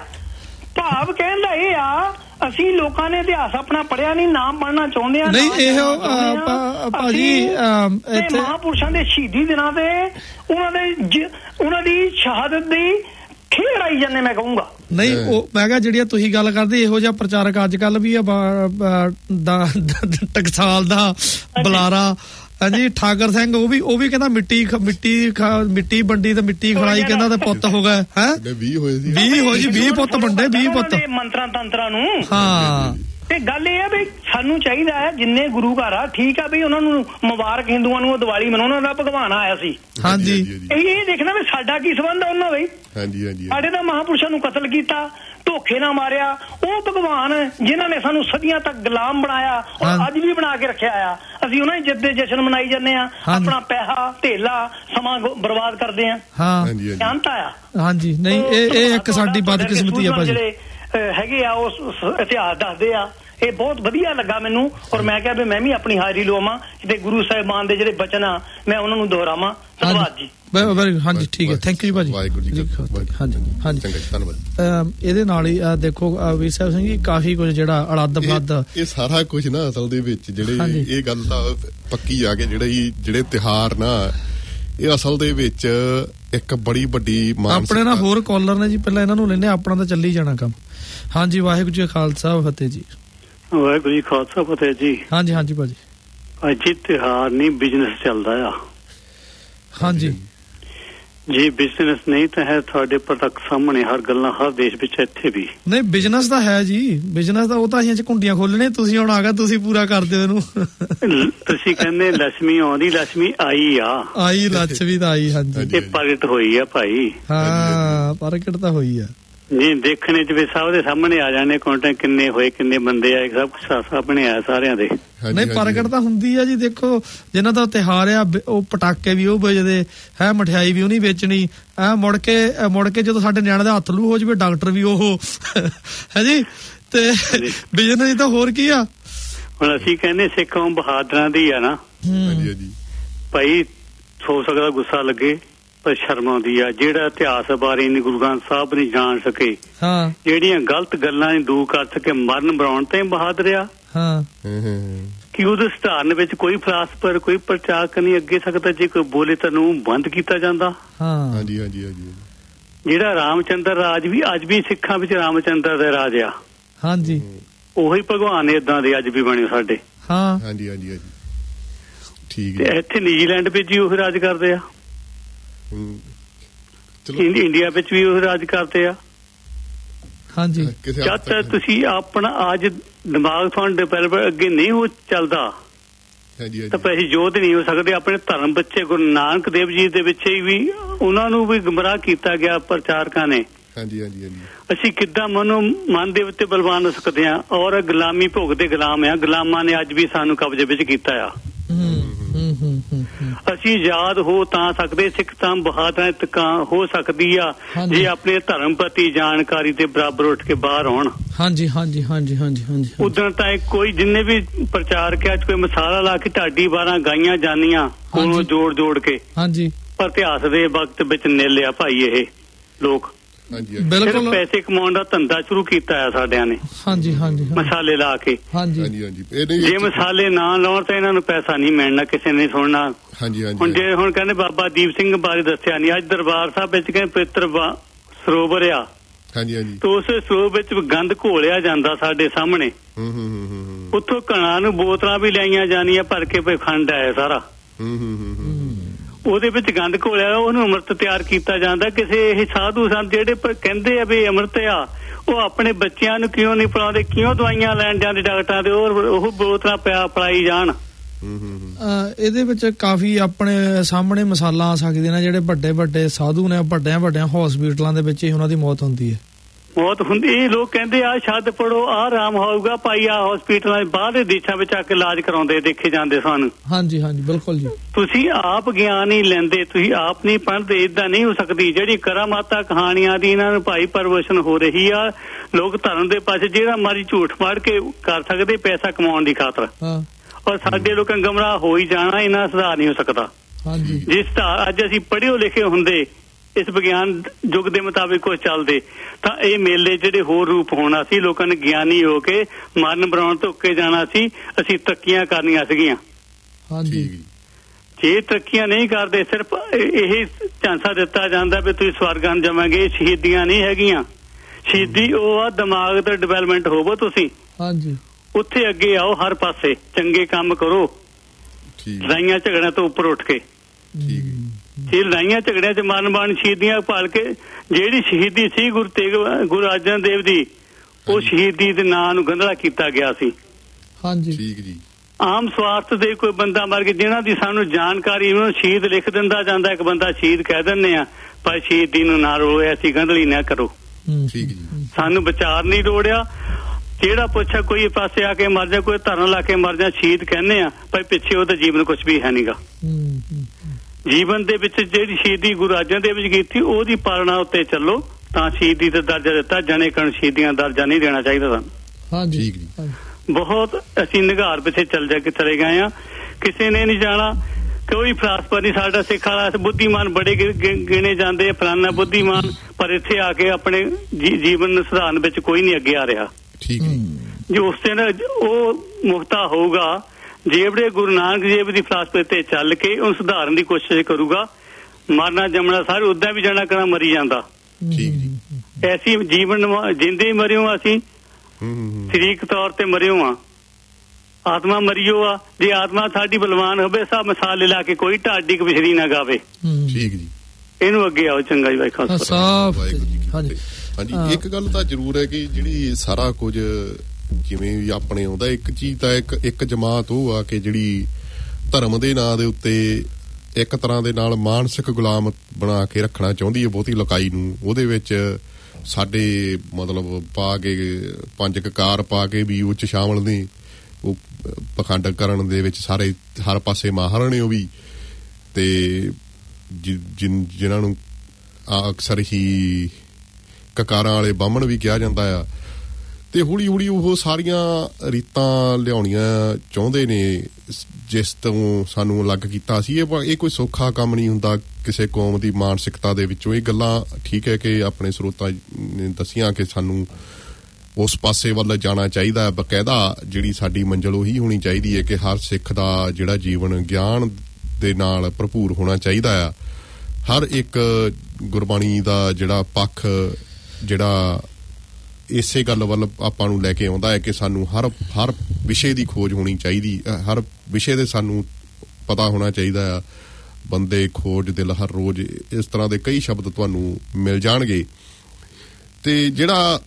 ਭਾਵ ਕਹਿਣ ਦਾ ਇਹ ਆ, ਅਸੀਂ ਲੋਕਾਂ ਨੇ ਇਤਿਹਾਸ ਆਪਣਾ ਪੜਿਆ ਨਹੀਂ, ਨਾਮ ਪੜ੍ਹਨਾ ਚਾਹੁੰਦੇ ਆ। ਨਹੀਂ, ਇਹੋ ਭਾਜੀ ਮਹਾਂਪੁਰਸ਼ਾਂ ਦੇ ਸ਼ਹੀਦੀ ਦਿਨਾਂ ਤੇ ਉਹਨਾਂ ਦੀ ਸ਼ਹਾਦਤ ਦੀ ਖੇਡ ਆਈ ਜਾਂਦੇ, ਮੈਂ ਕਹੂੰਗਾ। ਨਹੀਂ, ਉਹ ਮੈਂ ਕਿਹਾ ਜਿਹੜੀਆਂ ਤੁਸੀਂ ਗੱਲ ਕਰਦੇ ਇਹੋ ਜਿਹਾ ਪ੍ਰਚਾਰਕ ਅੱਜ ਕੱਲ ਵੀ ਆ, ਟਕਸਾਲ ਦਾ ਬੁਲਾਰਾ। ਹਾਂਜੀ, ਠਾਕਰ ਸਿੰਘ ਉਹ ਵੀ ਕਹਿੰਦਾ ਮਿੱਟੀ ਵੰਡੀ ਤੇ ਮਿੱਟੀ ਖੜਾਈ, ਕਹਿੰਦਾ ਤੇ ਪੁੱਤ ਹੋ ਗਏ ਹੈ 20 ਪੁੱਤ ਵੰਡੇ, 20 ਪੁੱਤ ਮੰਤਰਾਂ ਤੰਤਰਾਂ ਨੂੰ। ਹਾਂ। ਤੇ ਗੱਲ ਇਹ ਆ ਵੀ ਸਾਨੂੰ ਚਾਹੀਦਾ ਹੈ ਜਿੰਨੇ ਗੁਰੂ ਘਰ ਆ, ਠੀਕ ਆ ਵੀ ਉਹਨਾਂ ਨੂੰ ਮੁਬਾਰਕ, ਹਿੰਦੂਆਂ ਨੂੰ ਦੀਵਾਲੀ ਮਨਾਉਣਾ ਦਾ ਭਗਵਾਨ ਆਇਆ ਸੀ। ਹਾਂਜੀ। ਇਹ ਦੇਖਣਾ ਵੀ ਸਾਡਾ ਕੀ ਸੰਬੰਧ ਆ ਉਹਨਾਂ ਦਾ। ਹਾਂਜੀ ਹਾਂਜੀ। ਸਾਡੇ ਤਾਂ ਮਹਾਂਪੁਰਸ਼ਾਂ ਨੂੰ ਕਤਲ ਕੀਤਾ, ਧੋਖੇ ਨਾਲ ਮਾਰਿਆ। ਉਹ ਭਗਵਾਨ ਜਿਨ੍ਹਾਂ ਨੇ ਸਾਨੂੰ ਸਦੀਆਂ ਤੱਕ ਗੁਲਾਮ ਬਣਾਇਆ ਔਰ ਅੱਜ ਵੀ ਬਣਾ ਕੇ ਰੱਖਿਆ ਆ, ਅਸੀਂ ਉਹਨਾਂ ਦੀ ਜਿੱਤ ਦੇ ਜਸ਼ਨ ਮਨਾਈ ਜਾਂਦੇ ਆ। ਆਪਣਾ ਪੈਸਾ ਧੇਲਾ ਸਮਾਂ ਬਰਬਾਦ ਕਰਦੇ ਆ। ਜਾਣਤਾ ਆ। ਹਾਂਜੀ। ਨਹੀਂ, ਇਹ ਇੱਕ ਸਾਡੀ ਬਦਕਿਸਮਤੀ ਆ ਭਾਜੀ। ਜਿਹੜੇ ਹੈਗੇ ਆ ਉਹ ਇਤਿਹਾਸ ਦੱਸਦੇ ਆ, ਇਹ ਬਹੁਤ ਵਧੀਆ ਲੱਗਾ ਮੈਨੂੰ। ਔਰ ਮੈਂ ਕਿਹਾ ਵੀ ਮੈਂ ਵੀ ਆਪਣੀ ਹਾਜ਼ਰੀ ਲਵਾਂ ਤੇ ਗੁਰੂ ਸਾਹਿਬਾਨ ਦੇ ਜਿਹੜੇ ਬਚਨ ਆ ਮੈਂ ਉਹਨਾਂ ਨੂੰ ਦੁਹਰਾਵਾਂ। ਧੰਨਵਾਦ ਜੀ। ਹਾਂਜੀ, ਠੀਕ ਹੈ, ਥੈਂਕ ਯੂ ਭਾਜੀ। ਹਾਂਜੀ ਹਾਂਜੀ, ਧੰਨਵਾਦ। ਇਹਦੇ ਨਾਲ ਹੀ ਦੇਖੋ ਵੀਰ ਸਾਹਿਬ ਸਿੰਘ ਜੀ, ਕਾਫੀ ਕੁਝ ਜਿਹੜਾ ਅਲੱਦ ਬਲੱਦ ਇਹ ਸਾਰਾ ਕੁਝ ਨਾ ਅਸਲ ਦੇ ਵਿੱਚ ਜਿਹੜੇ ਇਹ ਗੱਲ ਤਾਂ ਪੱਕੀ ਆ ਕਿ ਜਿਹੜੇ ਤਿਉਹਾਰ ਨਾ ਇਹ ਅਸਲ ਦੇ ਵਿੱਚ ਇੱਕ ਬੜੀ ਵੱਡੀ ਆਪਣੇ ਨਾਲ ਹੋਰ ਕਾਲਰ ਨੇ ਜੀ, ਪਹਿਲਾਂ ਇਹਨਾਂ ਨੂੰ ਲੈਣੇ, ਆਪਣਾ ਤਾਂ ਚੱਲੀ ਜਾਣਾ ਕੰਮ। ਹਾਂਜੀ, ਵਾਹਿਗੁਰੂ ਜੀ ਖਾਲਸਾ ਫਤਿਹ ਜੀ। ਵਾਹਿਗੁਰੂ ਜੀ ਖਾਲਸਾ ਫਤਿਹ ਜੀ। ਹਾਂਜੀ ਹਾਂਜੀ ਭਾਜੀ। ਅੱਜ ਤਿਉਹਾਰ ਨਹੀਂ, ਬਿਜ਼ਨਸ ਚੱਲਦਾ ਆ। ਹਾਂਜੀ, ਜੇ ਬਿਜ਼ਨਸ ਨਹੀਂ ਤਾਂ ਹੈ ਤੁਹਾਡੇ ਪ੍ਰੋਡਕਟ ਸਾਹਮਣੇ, ਹਰ ਗੱਲਾਂ ਹਰ ਦੇਸ਼ ਵਿੱਚ, ਇੱਥੇ ਵੀ ਨਹੀਂ ਬਿਜ਼ਨਸ ਤਾਂ ਹੈ ਜੀ, ਬਿਜ਼ਨਸ ਤਾਂ ਉਹ ਤਾਂ ਅਸੀਂ ਚ ਕੁੰਡੀਆਂ ਖੋਲਣੇ, ਤੁਸੀਂ ਹੁਣ ਆ ਗਏ, ਤੁਸੀਂ ਪੂਰਾ ਕਰ ਦਿਓ ਇਹਨੂੰ। ਤੁਸੀਂ ਕਹਿੰਦੇ ਲక్ష్ਮੀ ਆਉਂਦੀ, ਲక్ష్ਮੀ ਆਈ ਆ, ਆਈ ਲక్ష్ਮੀ ਤਾਂ ਆਈ। ਹਾਂਜੀ, ਇਹ ਪ੍ਰਗਟ ਹੋਈ ਆ ਭਾਈ। ਹਾਂ, ਪ੍ਰਗਟ ਤਾਂ ਹੋਈ ਆ ਜੀ। ਦੇਖਣੇ ਚ ਵੀ ਸਭ ਦੇ ਸਾਹਮਣੇ ਆ ਜਾਣੇ, ਕਾਂਟੈਕਟ ਕਿੰਨੇ ਹੋਏ, ਕਿੰਨੇ ਬੰਦੇ ਆਏ, ਸਭ ਕੁਛ ਸਾਹਮਣੇ ਆਇਆ ਸਾਰਿਆਂ ਦੇ। ਨਹੀਂ ਪ੍ਰਗਟ ਤਾਂ ਹੁੰਦੀ ਆ ਜੀ। ਦੇਖੋ ਜਿਹਨਾਂ ਦਾ ਤਿਉਹਾਰ ਆ, ਉਹ ਪਟਾਕੇ ਵੀ ਉਹ ਵੇਚਦੇ ਹੈ, ਮਠਿਆਈ ਵੀ ਉਹਨੀ ਵੇਚਣੀ ਐ। ਮੁੜ ਕੇ ਜਦੋਂ ਸਾਡੇ ਨਿਆਣੇ ਦਾ ਹੱਥ ਲੂ ਹੋ ਜਾਵੇ, ਡਾਕਟਰ ਵੀ ਉਹ ਹੈ ਜੀ। ਤੇ ਬਿਜ਼ਨਸ ਤਾਂ ਹੋਰ ਕੀ ਆ। ਹੁਣ ਅਸੀਂ ਕਹਿੰਦੇ ਸਿੱਖ ਕੌਮ ਬਹਾਦਰਾਂ ਦੀ ਆ ਨਾ ਭਾਈ, ਹੋ ਸਕਦਾ ਗੁੱਸਾ ਲੱਗੇ ਪਰ ਸ਼ਰਮ ਆਉਂਦੀ ਆ। ਜਿਹੜਾ ਇਤਿਹਾਸ ਬਾਰੇ ਨੀ ਗੁਰੂ ਗ੍ਰੰਥ ਸਾਹਿਬ ਨਹੀਂ ਜਾਣ ਸਕੇ, ਜਿਹੜੀਆਂ ਗਲਤ ਗੱਲਾਂ ਨਹੀਂ ਦੂਰ ਕਰ ਸਕੇ, ਮਰਨ ਮਰਾਉਣ ਤੇ ਬਹਾਦਰ ਆ। ਕਿ ਉਹਦੇ ਸਧਾਰਨ ਵਿੱਚ ਕੋਈ ਫਲਸਫਰ, ਕੋਈ ਪ੍ਰਚਾਰਕ ਨਹੀਂ ਅੱਗੇ ਸਕਦਾ। ਜੇ ਕੋਈ ਬੋਲੇ ਤਾਂ ਨੂੰ ਬੰਦ ਕੀਤਾ ਜਾਂਦਾ। ਹਾਂਜੀ ਹਾਂਜੀ ਹਾਂਜੀ। ਜਿਹੜਾ ਰਾਮਚੰਦਰ ਰਾਜ ਵੀ ਅੱਜ ਵੀ ਸਿੱਖਾਂ ਵਿੱਚ ਰਾਮਚੰਦਰ ਦਾ ਰਾਜ ਆ। ਹਾਂਜੀ, ਉਹੀ ਭਗਵਾਨ ਏਦਾਂ ਦੇ ਅੱਜ ਵੀ ਬਣੇ ਸਾਡੇ। ਹਾਂਜੀ ਹਾਂਜੀ ਹਾਂਜੀ, ਠੀਕ ਹੈ। ਇੱਥੇ ਨਿਊਜ਼ੀਲੈਂਡ ਵਿੱਚ ਵੀ ਉਹੀ ਰਾਜ ਕਰਦੇ ਆ, ਇੰਡੀਆ ਵਿੱਚ ਵੀ ਉਹ ਰਾਜ ਕਰਦੇ ਆ। ਹਾਂਜੀ, ਜਦ ਤੱਕ ਤੁਸੀਂ ਆਪਣਾ ਅੱਜ ਦਿਮਾਗ ਤੁਹਾਨੂੰ ਡਿਵੈਲਪ ਅੱਗੇ ਨਹੀਂ ਹੋ ਚੱਲਦਾ ਤਾਂ ਪੈਸੇ ਯੋਧ ਨਹੀਂ ਹੋ ਸਕਦੇ। ਆਪਣੇ ਧਰਮ ਬੱਚੇ ਗੁਰੂ ਨਾਨਕ ਦੇਵ ਜੀ ਦੇ ਵਿੱਚ ਵੀ ਉਹਨਾਂ ਨੂੰ ਵੀ ਗੁੰਮਰਾਹ ਕੀਤਾ ਗਿਆ ਪ੍ਰਚਾਰਕਾਂ ਨੇ। ਹਾਂਜੀ ਹਾਂਜੀ ਹਾਂਜੀ। ਅਸੀਂ ਕਿੱਦਾਂ ਮਨ ਦੇ ਉੱਤੇ ਬਲਵਾਨ ਹੋ ਸਕਦੇ ਹਾਂ। ਔਰ ਗੁਲਾਮੀ ਭੋਗਦੇ ਗੁਲਾਮ ਆ, ਗੁਲਾਮਾਂ ਨੇ ਅੱਜ ਵੀ ਸਾਨੂੰ ਕਬਜ਼ੇ ਵਿੱਚ ਕੀਤਾ ਆ। ਅਸੀਂ ਆਜ਼ਾਦ ਹੋ ਤਾਂ ਸਕਦੇ, ਸਿੱਖ ਤਾਂ ਬਹਾਦਰ ਹੋ ਸਕਦੀ ਆ ਜੇ ਆਪਣੇ ਧਰਮ ਪ੍ਰਤੀ ਜਾਣਕਾਰੀ ਦੇ ਬਰਾਬਰ ਉੱਠ ਕੇ ਬਾਹਰ ਆਉਣ। ਹਾਂਜੀ ਹਾਂਜੀ ਹਾਂਜੀ ਹਾਂਜੀ ਹਾਂਜੀ। ਉਦੋਂ ਤਾਂ ਕੋਈ ਜਿੰਨੇ ਵੀ ਪ੍ਰਚਾਰਕ ਅੱਜ ਕੋਈ ਮਸਾਲਾ ਲਾ ਕੇ ਢਾਡੀ 12 ਗਾਈਆਂ ਜਾਨੀਆਂ ਕੋਲੋਂ ਜੋੜ ਕੇ। ਹਾਂਜੀ, ਪਰ ਇਤਿਹਾਸ ਦੇ ਵਕਤ ਵਿੱਚ ਨਿਲਿਆ ਭਾਈ ਇਹ ਲੋਕ। ਬਿਲਕੁਲ, ਪੈਸੇ ਕਮਾਉਣ ਦਾ ਧੰਦਾ ਸ਼ੁਰੂ ਕੀਤਾ ਹੈ ਸਾਡਿਆਂ ਨੇ। ਹਾਂਜੀ ਹਾਂਜੀ, ਮਸਾਲੇ ਲਾ ਕੇ। ਹਾਂਜੀ ਹਾਂਜੀ, ਜੇ ਮਸਾਲੇ ਨਾ ਲਾਉਣ ਤਾਂ ਇਹਨਾਂ ਨੂੰ ਪੈਸਾ ਨਹੀਂ ਮਿਲਣਾ, ਕਿਸੇ ਨੇ ਸੁਣਨਾ। ਹਾਂਜੀ ਹਾਂਜੀ। ਹੁਣ ਕਹਿੰਦੇ ਬਾਬਾ ਦੀਪ ਸਿੰਘ ਬਾਰੇ ਦੱਸਿਆ ਨਹੀਂ, ਅੱਜ ਦਰਬਾਰ ਸਾਹਿਬ ਵਿੱਚ ਕਹਿੰਦੇ ਪਵਿੱਤਰ ਸਰੋਵਰ ਆ। ਹਾਂਜੀ ਹਾਂਜੀ, ਤੇ ਉਸ ਸਰੋਵਰ ਵਿੱਚ ਗੰਦ ਘੋਲਿਆ ਜਾਂਦਾ ਸਾਡੇ ਸਾਹਮਣੇ। ਉੱਥੋਂ ਘਣਾ ਨੂੰ ਬੋਤਲਾਂ ਵੀ ਲਾਈਆਂ ਜਾਣੀਆਂ ਭਰ ਕੇ, ਖੰਡ ਆਇਆ ਸਾਰਾ। ਉਹਦੇ ਵਿੱਚ ਗੰਦ ਘੋਲਿਆ, ਉਹਨੂੰ ਅੰਮ੍ਰਿਤ ਤਿਆਰ ਕੀਤਾ ਜਾਂਦਾ। ਕਿਸੇ ਇਹ ਸਾਧੂ ਸੰਤ ਜਿਹੜੇ ਕਹਿੰਦੇ ਆ ਵੀ ਅੰਮ੍ਰਿਤ ਆ, ਉਹ ਆਪਣੇ ਬੱਚਿਆਂ ਨੂੰ ਕਿਉਂ ਨਹੀਂ ਪਿਲਾਉਂਦੇ? ਕਿਉਂ ਦਵਾਈਆਂ ਲੈਣ ਜਾਂਦੇ ਡਾਕਟਰਾਂ ਦੇ, ਉਹ ਬੋਤਲਾਂ ਪਿਲਾਈ ਜਾਣ। ਇਹਦੇ ਵਿੱਚ ਕਾਫੀ ਆਪਣੇ ਸਾਹਮਣੇ ਮਿਸਾਲਾਂ ਆ ਸਕਦੀਆਂ ਨੇ। ਜਿਹੜੇ ਵੱਡੇ ਵੱਡੇ ਸਾਧੂ ਨੇ, ਵੱਡਿਆਂ ਹਸਪੀਟਲਾਂ ਦੇ ਵਿੱਚ ਹੀ ਉਹਨਾਂ ਦੀ ਮੌਤ ਹੁੰਦੀ ਹੈ। ਮੌਤ ਹੁੰਦੀ, ਇਹ ਲੋਕ ਕਹਿੰਦੇ ਆ ਸ਼ਬਦ ਪੜੋ, ਆ ਆਰਾਮ ਹੋਊਗਾ ਭਾਈ। ਆ ਹਸਪੀਟਲਾਂ ਬਾਹਰ ਦੇ ਦੇਸ਼ਾਂ ਵਿੱਚ ਆ ਕੇ ਇਲਾਜ ਕਰਾਉਂਦੇ ਦੇਖੇ ਜਾਂਦੇ ਸਾਨੂੰ। ਹਾਂਜੀ ਹਾਂਜੀ, ਬਿਲਕੁਲ ਜੀ। ਤੁਸੀਂ ਆਪ ਗਿਆਨ ਨਹੀਂ ਲੈਂਦੇ, ਤੁਸੀਂ ਆਪ ਨਹੀਂ ਪੜ੍ਹਦੇ, ਏਦਾਂ ਨਹੀਂ ਹੋ ਸਕਦੀ। ਜਿਹੜੀ ਕਰਾਮਾਤਾ ਕਹਾਣੀਆਂ ਦੀ ਇਹਨਾਂ ਨੂੰ ਭਾਈ ਪਰਵਸ਼ਨ ਹੋ ਰਹੀ ਆ, ਲੋਕ ਧਰਮ ਦੇ ਪਾਸੇ ਜਿਹੜਾ ਮਰਜ਼ੀ ਝੂਠ ਮਾਰ ਕੇ ਕਰ ਸਕਦੇ ਪੈਸਾ ਕਮਾਉਣ ਦੀ ਖਾਤਰ। ਔਰ ਸਾਡੇ ਲੋਕਾਂ ਗੁੰਮਰਾਹ ਹੋ ਹੀ ਜਾਣਾ, ਇਹਨਾਂ ਸੁਧਾਰ ਨਹੀਂ ਹੋ ਸਕਦਾ। ਜਿਸ ਤਰ੍ਹਾਂ ਅੱਜ ਅਸੀਂ ਪੜ੍ਹੇ ਲਿਖੇ ਹੁੰਦੇ, ਇਸ ਵਿਗਿਆਨ ਯੁੱਗ ਦੇ ਮੁਤਾਬਿਕ ਕੁਝ ਚੱਲਦੇ, ਤਾਂ ਇਹ ਮੇਲੇ ਜਿਹੜੇ ਹੋਰ ਰੂਪ ਹੋਣਾ ਸੀ। ਲੋਕਾਂ ਨੇ ਗਿਆਨੀ ਹੋ ਕੇ ਮਰਨ ਮਰਾਉਣ ਤੋਂ ਉੱਕੇ ਜਾਣਾ ਸੀ। ਅਸੀਂ ਤਰੱਕੀਆਂ ਕਰਨੀਆਂ ਸੀਗੀਆਂ। ਜੇ ਤਰੱਕੀਆਂ ਨਹੀਂ ਕਰਦੇ, ਸਿਰਫ ਇਹ ਝਾਂਸਾ ਦਿੱਤਾ ਜਾਂਦਾ ਵੀ ਤੁਸੀਂ ਸਵਰਗਾਂ ਜਾਵਾਂਗੇ। ਸ਼ਹੀਦੀਆਂ ਨਹੀਂ ਹੈਗੀਆਂ। ਸ਼ਹੀਦੀ ਉਹ ਆ ਦਿਮਾਗ ਤੇ ਡਿਵੈਲਪਮੈਂਟ ਹੋਵੋ ਤੁਸੀਂ। ਉੱਥੇ ਅੱਗੇ ਆਓ, ਹਰ ਪਾਸੇ ਚੰਗੇ ਕੰਮ ਕਰੋ, ਲੜਾਈਆਂ ਝਗੜਿਆਂ ਤੋਂ ਉੱਪਰ ਉੱਠ ਕੇ। ਜੇ ਲੜਾਈਆਂ ਝਗੜਿਆਂ ਚ ਮਰਨ ਬਾਣ ਸ਼ਹੀਦੀਆਂ ਭਾਲ ਕੇ, ਜਿਹੜੀ ਸ਼ਹੀਦੀ ਸੀ ਗੁਰੂ ਅਰਜਨ ਦੇਵ ਦੀ, ਉਹ ਸ਼ਹੀਦੀ ਦੇ ਨਾਂ ਨੂੰ ਗੰਧਲਾ ਕੀਤਾ ਗਿਆ ਸੀ। ਆਮ ਸਵਾਰਥ ਦੇ ਕੋਈ ਬੰਦਾ ਮਰ ਗਿਆ, ਜਿਹਨਾਂ ਦੀ ਸਾਨੂੰ ਜਾਣਕਾਰੀ, ਉਹਨੂੰ ਸ਼ਹੀਦ ਲਿਖ ਦਿੰਦਾ ਜਾਂਦਾ। ਇੱਕ ਬੰਦਾ ਸ਼ਹੀਦ ਕਹਿ ਦਿੰਦੇ ਆ, ਪਰ ਸ਼ਹੀਦੀ ਨੂੰ ਨਾ ਰੋਲੋ, ਐਸੀ ਗੰਧਲੀ ਨਾ ਕਰੋ। ਸਾਨੂੰ ਵਿਚਾਰ ਨਹੀਂ ਲੋੜਿਆ। ਜਿਹੜਾ ਪੁੱਛਿਆ ਕੋਈ ਪਾਸੇ ਆ ਕੇ ਮਰ ਜਾ, ਕੋਈ ਧਰਨ ਲਾ ਕੇ ਮਰ ਜਾ, ਸ਼ਹੀਦ ਕਹਿੰਦੇ ਆ, ਪਰ ਪਿੱਛੇ ਉਹਦਾ ਜੀਵਨ ਕੁਛ ਵੀ ਹੈ ਨੀਗਾ। ਜੀਵਨ ਦੇ ਵਿੱਚ ਜਿਹੜੀ ਸ਼ਹੀਦੀ ਗੁਰੂ ਅਰਜਨ ਦੇਵ ਜੀ ਕੀਤੀ, ਉਹਦੀ ਪਾਲਣਾ ਉੱਤੇ ਚੱਲੋ ਤਾਂ ਸ਼ਹੀਦੀ ਦਾ ਦਰਜਾ ਦਿੱਤਾ। ਜਣੇ ਕਣ ਸ਼ਹੀਦੀਆਂ ਦਰਜਾ ਨਹੀਂ ਦੇਣਾ ਚਾਹੀਦਾ ਸਾਨੂੰ। ਬਹੁਤ ਅਸੀਂ ਨਿਘਾਰ ਪਿੱਛੇ ਚਲੇ ਗਏ ਆ, ਕਿਸੇ ਨੇ ਨਹੀਂ ਜਾਣਾ। ਕੋਈ ਫਲਸਫਾ ਨਹੀਂ ਸਾਡਾ ਸਿੱਖ ਵਾਲਾ। ਬੁੱਧੀਮਾਨ ਬੜੇ ਗਿਣੇ ਜਾਂਦੇ, ਫਲਾਨਾ ਬੁੱਧੀਮਾਨ, ਪਰ ਇੱਥੇ ਆ ਕੇ ਆਪਣੇ ਜੀਵਨ ਨੂੰ ਸੁਧਾਰਨ ਵਿੱਚ ਕੋਈ ਨਹੀਂ ਅੱਗੇ ਆ ਰਿਹਾ। ਜੋ ਉਸ ਦਿਨ ਉਹ ਮੁਕਤਾ ਹੋਊਗਾ ਜਿਹੜੇ ਗੁਰੂ ਨਾਨਕ ਦੇਵ ਦੀ ਫਲਸਫੇ ਤੇ ਚੱਲ ਕੇ ਉਹਨੂੰ ਸੁਧਾਰਨ ਦੀ ਕੋਸ਼ਿਸ਼ ਕਰੂਗਾ। ਮਰਨਾ ਜੰਮਣਾ ਸਾਰੇ ਉਦਾਂ ਵੀ ਜਾਣਾ ਕਰਾਂ ਮਰੀ ਜਾਂਦਾ। ਠੀਕ ਜੀ। ਐਸੀ ਜੀਵਨ ਜਿੰਦੇ ਮਰਿਓ ਅਸੀਂ ਸਰੀਰਕ ਤੌਰ ਤੇ ਮਰਿਓ ਆ, ਆਤਮਾ ਮਰਿਓ ਆ। ਜੇ ਆਤਮਾ ਸਾਡੀ ਬਲਵਾਨ ਹੋਵੇ ਸਭ ਮਿਸਾਲ ਲਾ ਕੇ ਕੋਈ ਢਾਡੀ ਕਬਿਸ਼ਰੀ ਨਾ ਗਾਵੇ। ਠੀਕ ਜੀ। ਇਹਨੂੰ ਅੱਗੇ ਆਓ। ਚੰਗਾ ਜੀ, ਵਾਹਿਗੁਰੂ ਜੀ। ਹਾਂਜੀ, ਇੱਕ ਗੱਲ ਤਾਂ ਜ਼ਰੂਰ ਹੈ ਕਿ ਜਿਹੜੀ ਸਾਰਾ ਕੁਝ ਜਿਵੇਂ ਵੀ ਆਪਣੇ ਆਉਂਦਾ, ਇੱਕ ਚੀਜ਼ ਤਾਂ ਇੱਕ ਜਮਾਤ ਉਹ ਆ ਕਿ ਜਿਹੜੀ ਧਰਮ ਦੇ ਨਾਂ ਦੇ ਉੱਤੇ ਇੱਕ ਤਰ੍ਹਾਂ ਦੇ ਨਾਲ ਮਾਨਸਿਕ ਗੁਲਾਮ ਬਣਾ ਕੇ ਰੱਖਣਾ ਚਾਹੁੰਦੀ ਹੈ ਬਹੁਤੀ ਲੋਕਾਈ ਨੂੰ। ਉਹਦੇ ਵਿੱਚ ਸਾਡੇ ਮਤਲਬ ਪਾ ਕੇ 5 ਕਕਾਰ ਪਾ ਕੇ ਵੀ ਉਹ 'ਚ ਸ਼ਾਮਲ ਨੇ, ਉਹ ਪਖੰਡ ਕਰਨ ਦੇ ਵਿੱਚ ਸਾਰੇ ਹਰ ਪਾਸੇ ਮਾਹਰ ਨੇ ਉਹ ਵੀ, ਤੇ ਜਿਨ੍ਹਾਂ ਨੂੰ ਅਕਸਰ ਹੀ ਕਕਾਰਾਂ ਵਾਲੇ ਬਾਹਮਣ ਵੀ ਕਿਹਾ ਜਾਂਦਾ ਆ। ਤੇ ਹੌਲੀ ਹੌਲੀ ਉਹ ਸਾਰੀਆਂ ਰੀਤਾਂ ਲਿਆਉਣੀਆਂ ਚਾਹੁੰਦੇ ਨੇ ਜਿਸ ਤੋਂ ਸਾਨੂੰ ਅਲੱਗ ਕੀਤਾ ਸੀ। ਇਹ ਕੋਈ ਸੌਖਾ ਕੰਮ ਨਹੀਂ ਹੁੰਦਾ ਕਿਸੇ ਕੌਮ ਦੀ ਮਾਨਸਿਕਤਾ ਦੇ ਵਿੱਚੋਂ। ਇਹ ਗੱਲਾਂ ਠੀਕ ਹੈ ਕਿ ਆਪਣੇ ਸਰੋਤਾਂ ਨੇ ਦੱਸੀਆਂ ਕਿ ਸਾਨੂੰ ਉਸ ਪਾਸੇ ਵੱਲ ਜਾਣਾ ਚਾਹੀਦਾ ਹੈ। ਬਕਾਇਦਾ ਜਿਹੜੀ ਸਾਡੀ ਮੰਜ਼ਿਲ ਉਹੀ ਹੋਣੀ ਚਾਹੀਦੀ ਹੈ ਕਿ ਹਰ ਸਿੱਖ ਦਾ ਜਿਹੜਾ ਜੀਵਨ ਗਿਆਨ ਦੇ ਨਾਲ ਭਰਪੂਰ ਹੋਣਾ ਚਾਹੀਦਾ ਆ। ਹਰ ਇੱਕ ਗੁਰਬਾਣੀ ਦਾ ਜਿਹੜਾ ਪੱਖ ਜਿਹੜਾ ਇਸੇ ਗੱਲ ਵੱਲ ਆਪਾਂ ਨੂੰ ਲੈ ਕੇ ਆਉਂਦਾ ਹੈ ਕਿ ਸਾਨੂੰ ਹਰ ਵਿਸ਼ੇ ਦੀ ਖੋਜ ਹੋਣੀ ਚਾਹੀਦੀ, ਹਰ ਵਿਸ਼ੇ ਦੇ ਸਾਨੂੰ ਪਤਾ ਹੋਣਾ ਚਾਹੀਦਾ ਆ। ਬੰਦੇ, ਖੋਜ, ਦਿਲ, ਹਰ ਰੋਜ਼, ਇਸ ਤਰ੍ਹਾਂ ਦੇ ਕਈ ਸ਼ਬਦ ਤੁਹਾਨੂੰ ਮਿਲ ਜਾਣਗੇ। ਤੇ ਜਿਹੜਾ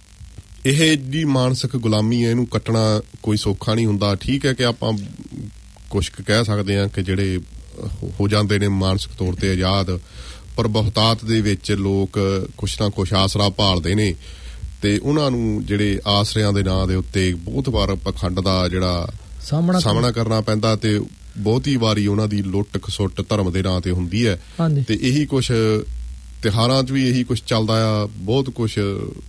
ਇਹ ਜੀ ਮਾਨਸਿਕ ਗੁਲਾਮੀ ਹੈ, ਇਹਨੂੰ ਕੱਟਣਾ ਕੋਈ ਸੌਖਾ ਨਹੀਂ ਹੁੰਦਾ। ਠੀਕ ਹੈ ਕਿ ਆਪਾਂ ਕੁਛ ਕਹਿ ਸਕਦੇ ਹਾਂ ਕਿ ਜਿਹੜੇ ਹੋ ਜਾਂਦੇ ਨੇ ਮਾਨਸਿਕ ਤੌਰ ਤੇ ਆਜ਼ਾਦ, ਪਰ ਬਹੁਤਾਤ ਦੇ ਵਿੱਚ ਲੋਕ ਕੁਛ ਨਾ ਕੁਛ ਆਸਰਾ ਭਾਲਦੇ ਨੇ ਤੇ ਉਹਨਾਂ ਨੂੰ ਜਿਹੜੇ ਆਸਰਿਆਂ ਦੇ ਨਾਂ ਦੇ ਉੱਤੇ ਬਹੁਤ ਵਾਰ ਪਖੰਡ ਦਾ ਜਿਹੜਾ ਸਾਹਮਣਾ ਕਰਨਾ ਪੈਂਦਾ ਤੇ ਬਹੁਤੀ ਵਾਰੀ ਉਹਨਾਂ ਦੀ ਲੁੱਟ ਖਸੁੱਟ ਧਰਮ ਦੇ ਨਾਂ ਤੇ ਹੁੰਦੀ ਹੈ। ਤੇ ਇਹੀ ਕੁਛ ਤਿਉਹਾਰਾਂ 'ਚ ਵੀ ਇਹੀ ਕੁਛ ਚੱਲਦਾ ਆ, ਬਹੁਤ ਕੁਛ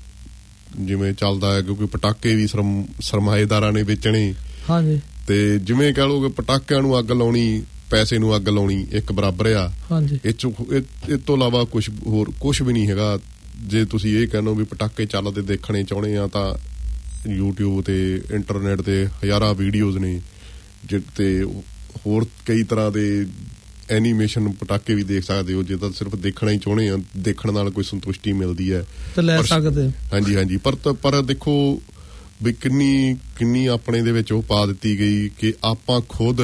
ਜਿਵੇਂ ਚੱਲਦਾ ਹੈ ਕਿਉਂਕਿ ਪਟਾਕੇ ਵੀ ਸਰਮਾਏਦਾਰਾਂ ਨੇ ਵੇਚਣੇ ਤੇ ਜਿਵੇਂ ਕਹਿ ਲਓ ਕਿ ਪਟਾਕਿਆਂ ਨੂੰ ਅੱਗ ਲਾਉਣੀ, ਪੈਸੇ ਨੂੰ ਅੱਗ ਲਾਉਣੀ ਇੱਕ ਬਰਾਬਰ ਆ। ਇਹ ਤੋਂ ਇਲਾਵਾ ਹੋਰ ਕੁਛ ਵੀ ਨਹੀਂ ਹੈਗਾ। ਜੇ ਤੁਸੀਂ ਇਹ ਕਹਿੰਦੇ ਹੋ ਵੀ ਪਟਾਕੇ ਚੱਲਦੇ ਦੇਖਣੇ ਚਾਹੁੰਦੇ ਆ ਤਾਂ YouTube ਤੇ ਇੰਟਰਨੈਟ ਤੇ ਹਜ਼ਾਰਾਂ ਵੀਡੀਓਜ਼ ਨੇ ਤੇ ਹੋਰ ਕਈ ਤਰ੍ਹਾਂ ਦੇ ਐਨੀਮੇਸ਼ਨ ਪਟਾਕੇ ਵੀ ਦੇਖ ਸਕਦੇ ਹੋ। ਜੇ ਤਾਂ ਸਿਰਫ ਦੇਖਣਾ ਹੀ ਚਾਹੁੰਦੇ ਆ, ਦੇਖਣ ਨਾਲ ਕੋਈ ਸੰਤੁਸ਼ਟੀ ਮਿਲਦੀ ਹੈ ਤਾਂ ਲੈ ਸਕਦੇ। ਹਾਂਜੀ, ਪਰ ਦੇਖੋ ਵੀ ਕਿੰਨੀ ਆਪਣੇ ਦੇ ਵਿੱਚ ਉਹ ਪਾ ਦਿੱਤੀ ਗਈ ਕਿ ਆਪਾਂ ਖੁਦ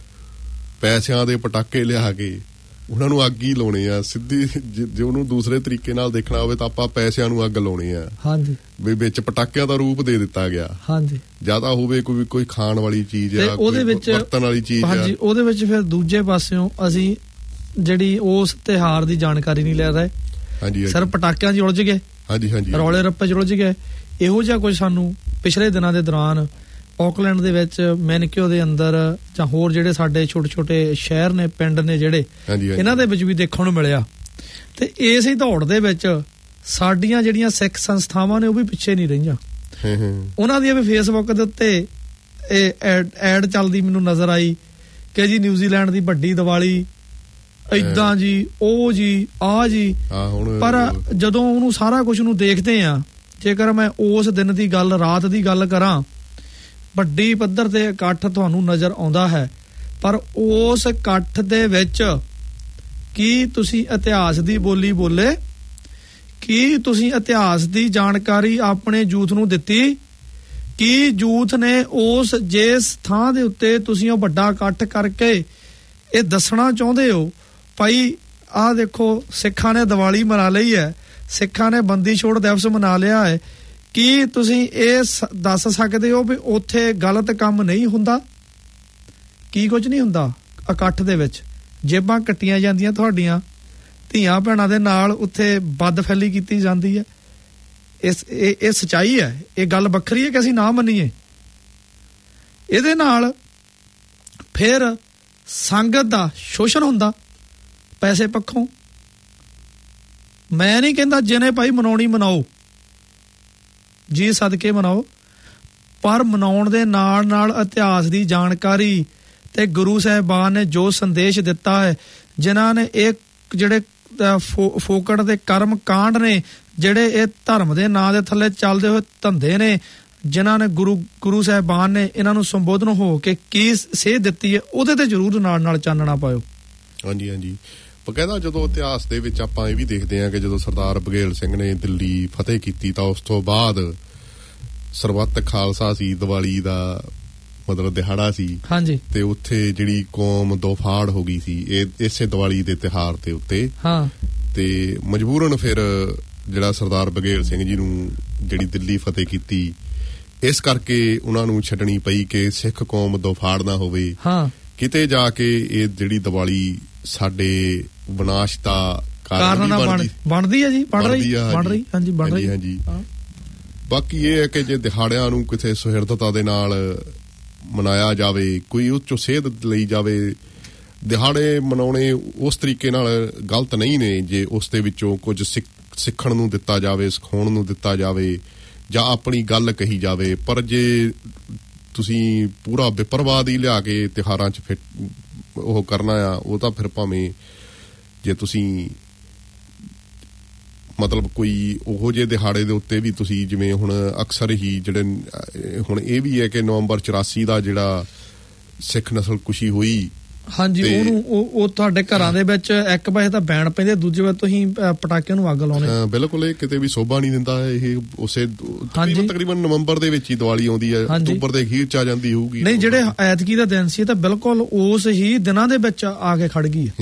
ਪੈਸਿਆਂ ਦੇ ਪਟਾਕੇ ਲਿਆ ਕੇ ਉਹਨਾਂ ਨੂੰ ਅੱਗ ਹੀ ਲਾਉਣੇ ਆ ਸਿੱਧੀ। ਜੇ ਉਹਨੂੰ ਦੂਸਰੇ ਤਰੀਕੇ ਨਾਲ ਦੇਖਣਾ ਹੋਵੇ ਤਾਂ ਆਪਾਂ ਪੈਸਿਆਂ ਨੂੰ ਅੱਗ ਲਾਉਣੇ ਆ। ਵੀ ਵਿੱਚ ਪਟਾਕਿਆਂ ਦਾ ਰੂਪ ਦੇ ਦਿੱਤਾ ਗਿਆ। ਜਿਆਦਾ ਹੋਵੇ ਕੋਈ ਖਾਣ ਵਾਲੀ ਚੀਜ਼ ਆ, ਉਹਦੇ ਵਿੱਚ ਵਰਤਣ ਵਾਲੀ ਚੀਜ਼ ਆ। ਉਹਦੇ ਵਿੱਚ ਫਿਰ ਦੂਜੇ ਪਾਸਿਓਂ ਅਸੀਂ ਜਿਹੜੀ ਉਸ ਤਿਉਹਾਰ ਦੀ ਜਾਣਕਾਰੀ ਨਹੀਂ ਲੈ ਰਹੇ, ਸਿਰਫ ਪਟਾਕਿਆਂ 'ਚ ਉਲਝ ਗਏ, ਰੌਲੇ ਰੱਪੇ 'ਚ ਉਲਝ ਗਏ। ਇਹੋ ਜਿਹਾ ਕੁਝ ਸਾਨੂੰ ਪਿਛਲੇ ਦਿਨਾਂ ਦੇ ਦੌਰਾਨ ਆਕਲੈਂਡ ਦੇ ਵਿੱਚ ਮੈਨਕਿਓ ਦੇ ਅੰਦਰ ਜਾਂ ਹੋਰ ਜਿਹੜੇ ਸਾਡੇ ਛੋਟੇ ਛੋਟੇ ਸ਼ਹਿਰ ਨੇ, ਪਿੰਡ ਨੇ ਜਿਹੜੇ, ਇਹਨਾਂ ਦੇ ਵਿੱਚ ਵੀ ਦੇਖਣ ਨੂੰ ਮਿਲਿਆ। ਤੇ ਇਸੇ ਦੌੜ ਦੇ ਵਿੱਚ ਸਾਡੀਆਂ ਜਿਹੜੀਆਂ ਸਿੱਖ ਸੰਸਥਾਵਾਂ ਨੇ ਉਹ ਵੀ ਪਿੱਛੇ ਨਹੀਂ ਰਹੀਆਂ। ਉਹਨਾਂ ਦੀਆਂ ਵੀ ਫੇਸਬੁੱਕ ਦੇ ਉੱਤੇ ਇਹ ਐਡ ਚੱਲਦੀ ਮੈਨੂੰ ਨਜ਼ਰ ਆਈ ਕਿ ਜੀ ਨਿਊਜ਼ੀਲੈਂਡ ਦੀ ਵੱਡੀ ਦੀਵਾਲੀ ਏਦਾਂ ਜੀ, ਉਹ ਜੀ, ਆਹ ਜੀ। ਪਰ ਜਦੋਂ ਉਹਨੂੰ ਸਾਰਾ ਕੁਝ ਨੂੰ ਦੇਖਦੇ ਆ, ਜੇਕਰ ਮੈਂ ਉਸ ਦਿਨ ਦੀ ਗੱਲ, ਰਾਤ ਦੀ ਗੱਲ ਕਰਾਂ, ਵੱਡੀ ਪੱਧਰ ਤੇ ਇਕੱਠ ਤੁਹਾਨੂੰ ਨਜ਼ਰ ਆਉਂਦਾ ਹੈ। ਪਰ ਉਸ ਇਕੱਠ ਦੇ ਵਿੱਚ ਕੀ ਤੁਸੀਂ ਇਤਿਹਾਸ ਦੀ ਬੋਲੀ ਬੋਲੇ? ਕੀ ਤੁਸੀਂ ਇਤਿਹਾਸ ਦੀ ਜਾਣਕਾਰੀ ਆਪਣੇ ਯੂਥ ਨੂੰ ਦਿੱਤੀ? ਕੀ ਯੂਥ ਨੇ ਉਸ ਜਿਸ ਥਾਂ ਦੇ ਉੱਤੇ ਤੁਸੀਂ ਉਹ ਵੱਡਾ ਇਕੱਠ ਕਰਕੇ ਇਹ ਦੱਸਣਾ ਚਾਹੁੰਦੇ ਹੋ ਭਾਈ ਆਹ ਦੇਖੋ ਸਿੱਖਾਂ ਨੇ ਦੀਵਾਲੀ ਮਨਾ ਲਈ ਹੈ, ਸਿੱਖਾਂ ਨੇ ਬੰਦੀ ਛੋੜ ਦਿਵਸ ਮਨਾ ਲਿਆ ਹੈ, ਕੀ ਤੁਸੀਂ ਇਹ ਦੱਸ ਸਕਦੇ ਹੋ ਵੀ ਉੱਥੇ ਗਲਤ ਕੰਮ ਨਹੀਂ ਹੁੰਦਾ? ਕੀ ਕੁਝ ਨਹੀਂ ਹੁੰਦਾ ਇਕੱਠ ਦੇ ਵਿੱਚ? ਜੇਬਾਂ ਕੱਟੀਆਂ ਜਾਂਦੀਆਂ ਤੁਹਾਡੀਆਂ, ਧੀਆਂ ਭੈਣਾਂ ਦੇ ਨਾਲ ਉੱਥੇ ਬਦਫੈਲੀ ਕੀਤੀ ਜਾਂਦੀ ਹੈ। ਇਹ ਸੱਚਾਈ ਹੈ। ਇਹ ਗੱਲ ਵੱਖਰੀ ਹੈ ਕਿ ਅਸੀਂ ਨਾ ਮੰਨੀਏ। ਇਹਦੇ ਨਾਲ ਫਿਰ ਸੰਗਤ ਦਾ ਸ਼ੋਸ਼ਣ ਹੁੰਦਾ ਪੈਸੇ ਪੱਖੋਂ। ਮੈਂ ਨਹੀਂ ਕਹਿੰਦਾ ਜਿਹਨੇ ਭਾਈ ਮਨਾਉਣੀ ਮਨਾਓ, ਜੀ ਸਦਕੇ ਮਨਾਓ, ਪਰ ਮਨਾਉਣ ਦੇ ਨਾਲ ਨਾਲ ਇਤਿਹਾਸ ਦੀ ਜਾਣਕਾਰੀ ਤੇ ਗੁਰੂ ਸਾਹਿਬਾਨ ਨੇ ਜੋ ਸੰਦੇਸ਼ ਦਿੱਤਾ ਹੈ, ਜਿਨ੍ਹਾਂ ਨੇ ਇਹ ਜਿਹੜੇ ਫੋਕਟ ਦੇ ਕਰਮ ਕਾਂਡ ਨੇ, ਜਿਹੜੇ ਇਹ ਧਰਮ ਦੇ ਨਾਂ ਦੇ ਥੱਲੇ ਚੱਲਦੇ ਹੋਏ ਧੰਦੇ ਨੇ, ਜਿਨ੍ਹਾਂ ਨੇ ਗੁਰੂ ਸਾਹਿਬਾਨ ਨੇ ਇਹਨਾਂ ਨੂੰ ਸੰਬੋਧਨ ਹੋ ਕੇ ਕੀ ਸੇਧ ਦਿੱਤੀ ਹੈ, ਉਹਦੇ ਤੇ ਜ਼ਰੂਰ ਨਾਲ ਨਾਲ ਚਾਨਣਾ ਪਾਇਓ। ਹਾਂਜੀ, ਬਕਾਇਦਾ ਜਦੋਂ ਇਤਿਹਾਸ ਦੇ ਵਿੱਚ ਆਪਾਂ ਇਹ ਵੀ ਦੇਖਦੇ ਹਾਂ ਕਿ ਜਦੋਂ ਸਰਦਾਰ ਬਘੇਲ ਸਿੰਘ ਨੇ ਦਿੱਲੀ ਫਤਿਹ ਕੀਤੀ ਤਾਂ ਉਸ ਤੋਂ ਬਾਅਦ ਸਰਬੱਤ ਖਾਲਸਾ ਸੀ, ਦੀਵਾਲੀ ਦਾ ਮਤਲਬ ਦਿਹਾੜਾ ਸੀ। ਹਾਂਜੀ। ਤੇ ਉੱਥੇ ਜਿਹੜੀ ਕੌਮ ਦੋਫਾੜ ਹੋ ਗਈ ਸੀ ਇਹ ਇਸੇ ਦੀਵਾਲੀ ਦੇ ਤਿਉਹਾਰ ਦੇ ਉੱਤੇ। ਹਾਂ। ਤੇ ਮਜਬੂਰਨ ਫਿਰ ਜਿਹੜਾ ਸਰਦਾਰ ਬਘੇਲ ਸਿੰਘ ਜੀ ਨੂੰ ਜਿਹੜੀ ਦਿੱਲੀ ਫਤਿਹ ਕੀਤੀ, ਇਸ ਕਰਕੇ ਉਹਨਾਂ ਨੂੰ ਛੱਡਣੀ ਪਈ ਕਿ ਸਿੱਖ ਕੌਮ ਦੋਫਾੜ ਨਾ ਹੋਵੇ। ਹਾਂ। ਕਿਤੇ ਜਾ ਕੇ ਇਹ ਜਿਹੜੀ ਦੀਵਾਲੀ ਸਾਡੇ ਵਿਨਾਸ਼ ਦਾ ਕਾਰਨ ਬਣਦੀ ਹੈ ਜੀ, ਬਣ ਰਹੀ। ਹਾਂਜੀ। ਬਾਕੀ ਇਹ ਹੈ ਕਿ ਜੇ ਦਿਹਾੜਿਆਂ ਨੂੰ ਕਿਸੇ ਸੁਹਿਰਦਤਾ ਦੇ ਨਾਲ ਮਨਾਇਆ ਜਾਵੇ, ਕੋਈ ਉਸ ਚੋਂ ਸੇਧ ਲਈ ਜਾਵੇ। ਦਿਹਾੜੇ ਮਨਾਉਣੇ ਉਸ ਤਰੀਕੇ ਨਾਲ ਗਲਤ ਨਹੀਂ ਨੇ ਜੇ ਉਸ ਦੇ ਵਿੱਚੋਂ ਕੁਝ ਸਿੱਖਣ ਨੂੰ ਦਿੱਤਾ ਜਾਵੇ, ਸਿਖਾਉਣ ਨੂੰ ਦਿੱਤਾ ਜਾਵੇ ਜਾਂ ਆਪਣੀ ਗੱਲ ਕਹੀ ਜਾਵੇ। ਪਰ ਜੇ ਤੁਸੀਂ ਪੂਰਾ ਬੇਪਰਵਾਹ ਹੀ ਲਿਆ ਕੇ ਤਿਉਹਾਰਾਂ 'ਚ ਫਿੱਟ ਉਹ ਕਰਨਾ ਆ, ਉਹ ਤਾਂ ਫਿਰ ਭਾਵੇਂ ਜੇ ਤੁਸੀਂ ਮਤਲਬ ਕੋਈ ਉਹੋ ਜਿਹੇ ਦਿਹਾੜੇ ਦੇ ਉੱਤੇ ਵੀ ਤੁਸੀਂ ਜਿਵੇਂ ਹੁਣ ਅਕਸਰ ਹੀ ਜਿਹੜੇ ਹੁਣ ਇਹ ਵੀ ਹੈ ਕਿ ਨਵੰਬਰ 84 ਦਾ ਜਿਹੜਾ ਸਿੱਖ ਨਸਲ ਕੁਸ਼ੀ ਹੋਈ। ਹਾਂਜੀ। ਉਹਨੂੰ ਉਹ ਤੁਹਾਡੇ ਘਰਾਂ ਦੇ ਵਿੱਚ ਇੱਕ ਪਾਸੇ ਤਾਂ ਬੈਣ ਪੈਂਦੇ, ਦੂਜੇ ਪਾਸੇ ਤੁਸੀਂ ਪਟਾਕਿਆਂ ਨੂੰ ਅੱਗ ਲਾਉਣੇ। ਬਿਲਕੁਲ। ਇਹ ਕਿਤੇ ਵੀ ਸੋਭਾ ਨਹੀਂ ਦਿੰਦਾ। ਇਹ ਉਸੇ ਤਕਰੀਬਨ ਨਵੰਬਰ ਦੇ ਵਿੱਚ ਹੀ ਦੀਵਾਲੀ ਆਉਂਦੀ ਹੈ, ਅਕਤੂਬਰ ਦੇ ਅਖੀਰ 'ਚ ਆ ਜਾਂਦੀ ਹੋਊਗੀ। ਨਹੀਂ, ਜਿਹੜੇ ਐਤਕੀ ਦਾ ਦਿਨ ਸੀ ਤਾਂ ਬਿਲਕੁਲ ਉਸ ਹੀ ਦਿਨਾਂ ਦੇ ਵਿੱਚ ਆ ਕੇ ਖੜ ਗਈ।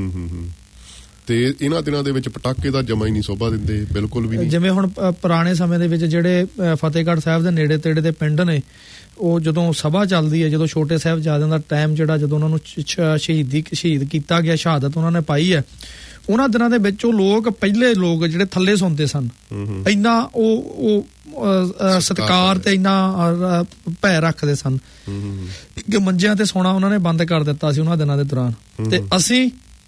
ਤੇ ਇਹਨਾਂ ਦਿਨਾਂ ਦੇ ਵਿੱਚ ਪਟਾਕੇ ਦਾ ਜਮਾ ਹੀ ਨਹੀਂ ਸੋਭਾ ਦਿੰਦੇ, ਬਿਲਕੁਲ ਵੀ ਨਹੀਂ। ਜਿਵੇਂ ਹੁਣ ਪੁਰਾਣੇ ਸਮੇਂ ਦੇ ਵਿੱਚ ਜਿਹੜੇ ਫਤਿਹਗੜ੍ਹ ਸਾਹਿਬ ਦੇ ਨੇੜੇ ਤੇੜੇ ਦੇ ਪਿੰਡ ਨੇ, ਉਹ ਜਦੋਂ ਸਭਾ ਚੱਲਦੀ ਹੈ, ਜਦੋਂ ਛੋਟੇ ਸਾਹਿਬਜ਼ਾਦਿਆਂ ਦਾ ਟਾਈਮ ਜਿਹੜਾ ਜਦੋਂ ਉਹਨਾਂ ਨੂੰ ਸ਼ਹੀਦ ਕੀਤਾ ਗਿਆ, ਸ਼ਹਾਦਤ ਉਹਨਾਂ ਨੇ ਪਾਈ ਹੈ, ਉਹਨਾਂ ਦਿਨਾਂ ਦੇ ਵਿੱਚ ਉਹ ਲੋਕ ਪਹਿਲੇ ਲੋਕ ਜਿਹੜੇ ਥੱਲੇ ਸੌਂਦੇ ਸਨ, ਇੰਨਾ ਉਹ ਸਤਿਕਾਰ ਤੇ ਇੰਨਾ ਭੈ ਰੱਖਦੇ ਸਨ ਕਿ ਮੰਜਿਆਂ ਤੇ ਸੌਣਾ ਉਹਨਾਂ ਨੇ ਬੰਦ ਕਰ ਦਿੱਤਾ ਸੀ ਉਹਨਾਂ ਦਿਨਾਂ ਦੇ ਦੌਰਾਨ। ਤੇ ਅਸੀਂ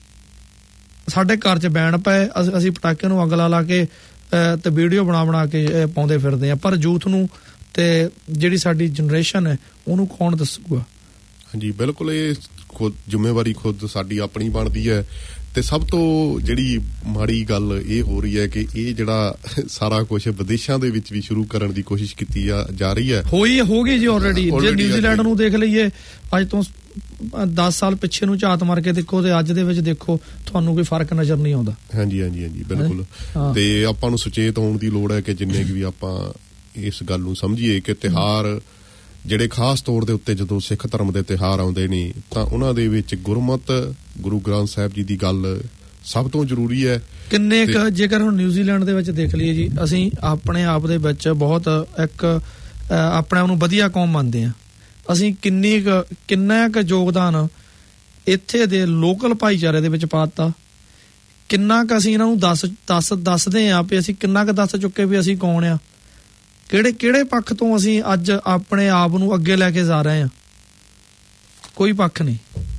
ਸਾਡੇ ਘਰ 'ਚ ਬੈਣ ਪਏ, ਅਸੀਂ ਪਟਾਕੇ ਨੂੰ ਅੱਗ ਲਾ ਕੇ ਤੇ ਵੀਡੀਓ ਬਣਾ ਕੇ ਪਾਉਂਦੇ ਫਿਰਦੇ ਆ। ਪਰ ਯੂਥ ਨੂੰ ਤੇ ਜਿਹੜੀ ਸਾਡੀ ਜਨਰੇਸ਼ਨ ਹੈ ਉਹਨੂੰ ਕੌਣ ਦੱਸੂਗਾ? ਹਾਂਜੀ, ਬਿਲਕੁਲ। ਇਹ ਖੁਦ ਜ਼ਿੰਮੇਵਾਰੀ ਖੁਦ ਸਾਡੀ ਆਪਣੀ ਬਣਦੀ ਹੈ। ਤੇ ਸਭ ਤੋਂ ਜਿਹੜੀ ਮਾੜੀ ਗੱਲ ਇਹ ਹੋ ਰਹੀ ਹੈ ਕਿ ਇਹ ਜਿਹੜਾ ਸਾਰਾ ਕੁਝ ਵਿਦੇਸ਼ਾਂ ਦੇ ਵਿੱਚ ਵੀ ਸ਼ੁਰੂ ਕਰਨ ਦੀ ਕੋਸ਼ਿਸ਼ ਕੀਤੀ ਜਾ ਰਹੀ ਹੈ। ਹੋ ਗਈ ਜੀ ਆਲਰੇਡੀ। ਜੇ ਨਿਊਜ਼ੀਲੈਂਡ ਨੂੰ ਦੇਖ ਲਈਏ, ਅੱਜ ਤੋਂ 10 ਸਾਲ ਪਿੱਛੇ ਨੂੰ ਝਾਤ ਮਾਰ ਕੇ ਦੇਖੋ ਤੇ ਅੱਜ ਦੇ ਵਿੱਚ ਦੇਖੋ, ਤੁਹਾਨੂੰ ਕੋਈ ਫਰਕ ਨਜ਼ਰ ਨਹੀਂ ਆਉਂਦਾ। ਹਾਂਜੀ, ਬਿਲਕੁਲ। ਤੇ ਆਪਾਂ ਨੂੰ ਸੁਚੇਤ ਹੋਣ ਦੀ ਲੋੜ ਹੈ ਕਿ ਜਿੰਨੇ ਵੀ ਆਪਾਂ ਇਸ ਗੱਲ ਨੂੰ ਸਮਝੀਏ ਕਿ ਤਿਉਹਾਰ ਜਿਹੜੇ ਖਾਸ ਤੌਰ ਦੇ ਉੱਤੇ ਜਦੋਂ ਸਿੱਖ ਧਰਮ ਦੇ ਤਿਉਹਾਰ ਆਉਂਦੇ ਨੇ ਤਾਂ ਉਹਨਾਂ ਦੇ ਵਿੱਚ ਗੁਰਮਤ, ਗੁਰੂ ਗ੍ਰੰਥ ਸਾਹਿਬ ਜੀ ਦੀ ਗੱਲ ਸਭ ਤੋਂ ਜ਼ਰੂਰੀ ਹੈ। ਕਿੰਨੇ ਕੁ ਜੇਕਰ ਹੁਣ ਨਿਊਜ਼ੀਲੈਂਡ ਦੇ ਵਿੱਚ ਦੇਖ ਲਈਏ ਜੀ, ਅਸੀਂ ਆਪਣੇ ਆਪ ਦੇ ਵਿੱਚ ਬਹੁਤ ਇੱਕ ਆਪਣੇ ਆਪ ਨੂੰ ਵਧੀਆ ਕੌਮ ਮੰਨਦੇ ਹਾਂ। ਅਸੀਂ ਕਿੰਨਾ ਕੁ ਯੋਗਦਾਨ ਇੱਥੇ ਦੇ ਲੋਕਲ ਭਾਈਚਾਰੇ ਦੇ ਵਿੱਚ ਪਾਤਾ, ਕਿੰਨਾ ਕੁ ਅਸੀਂ ਇਹਨਾਂ ਨੂੰ ਦੱਸਦੇ ਹਾਂ ਵੀ ਅਸੀਂ ਕਿੰਨਾ ਕੁ ਦੱਸ ਚੁੱਕੇ ਵੀ ਅਸੀਂ ਕੌਣ ਆ, ਕਿਹੜੇ ਪੱਖ ਤੋਂ ਅਸੀਂ ਅੱਜ ਆਪਣੇ ਆਪ ਨੂੰ ਅੱਗੇ ਲੈ ਕੇ ਜਾ ਰਹੇ ਹਾਂ। ਕੋਈ ਪੱਖ ਨਹੀਂ।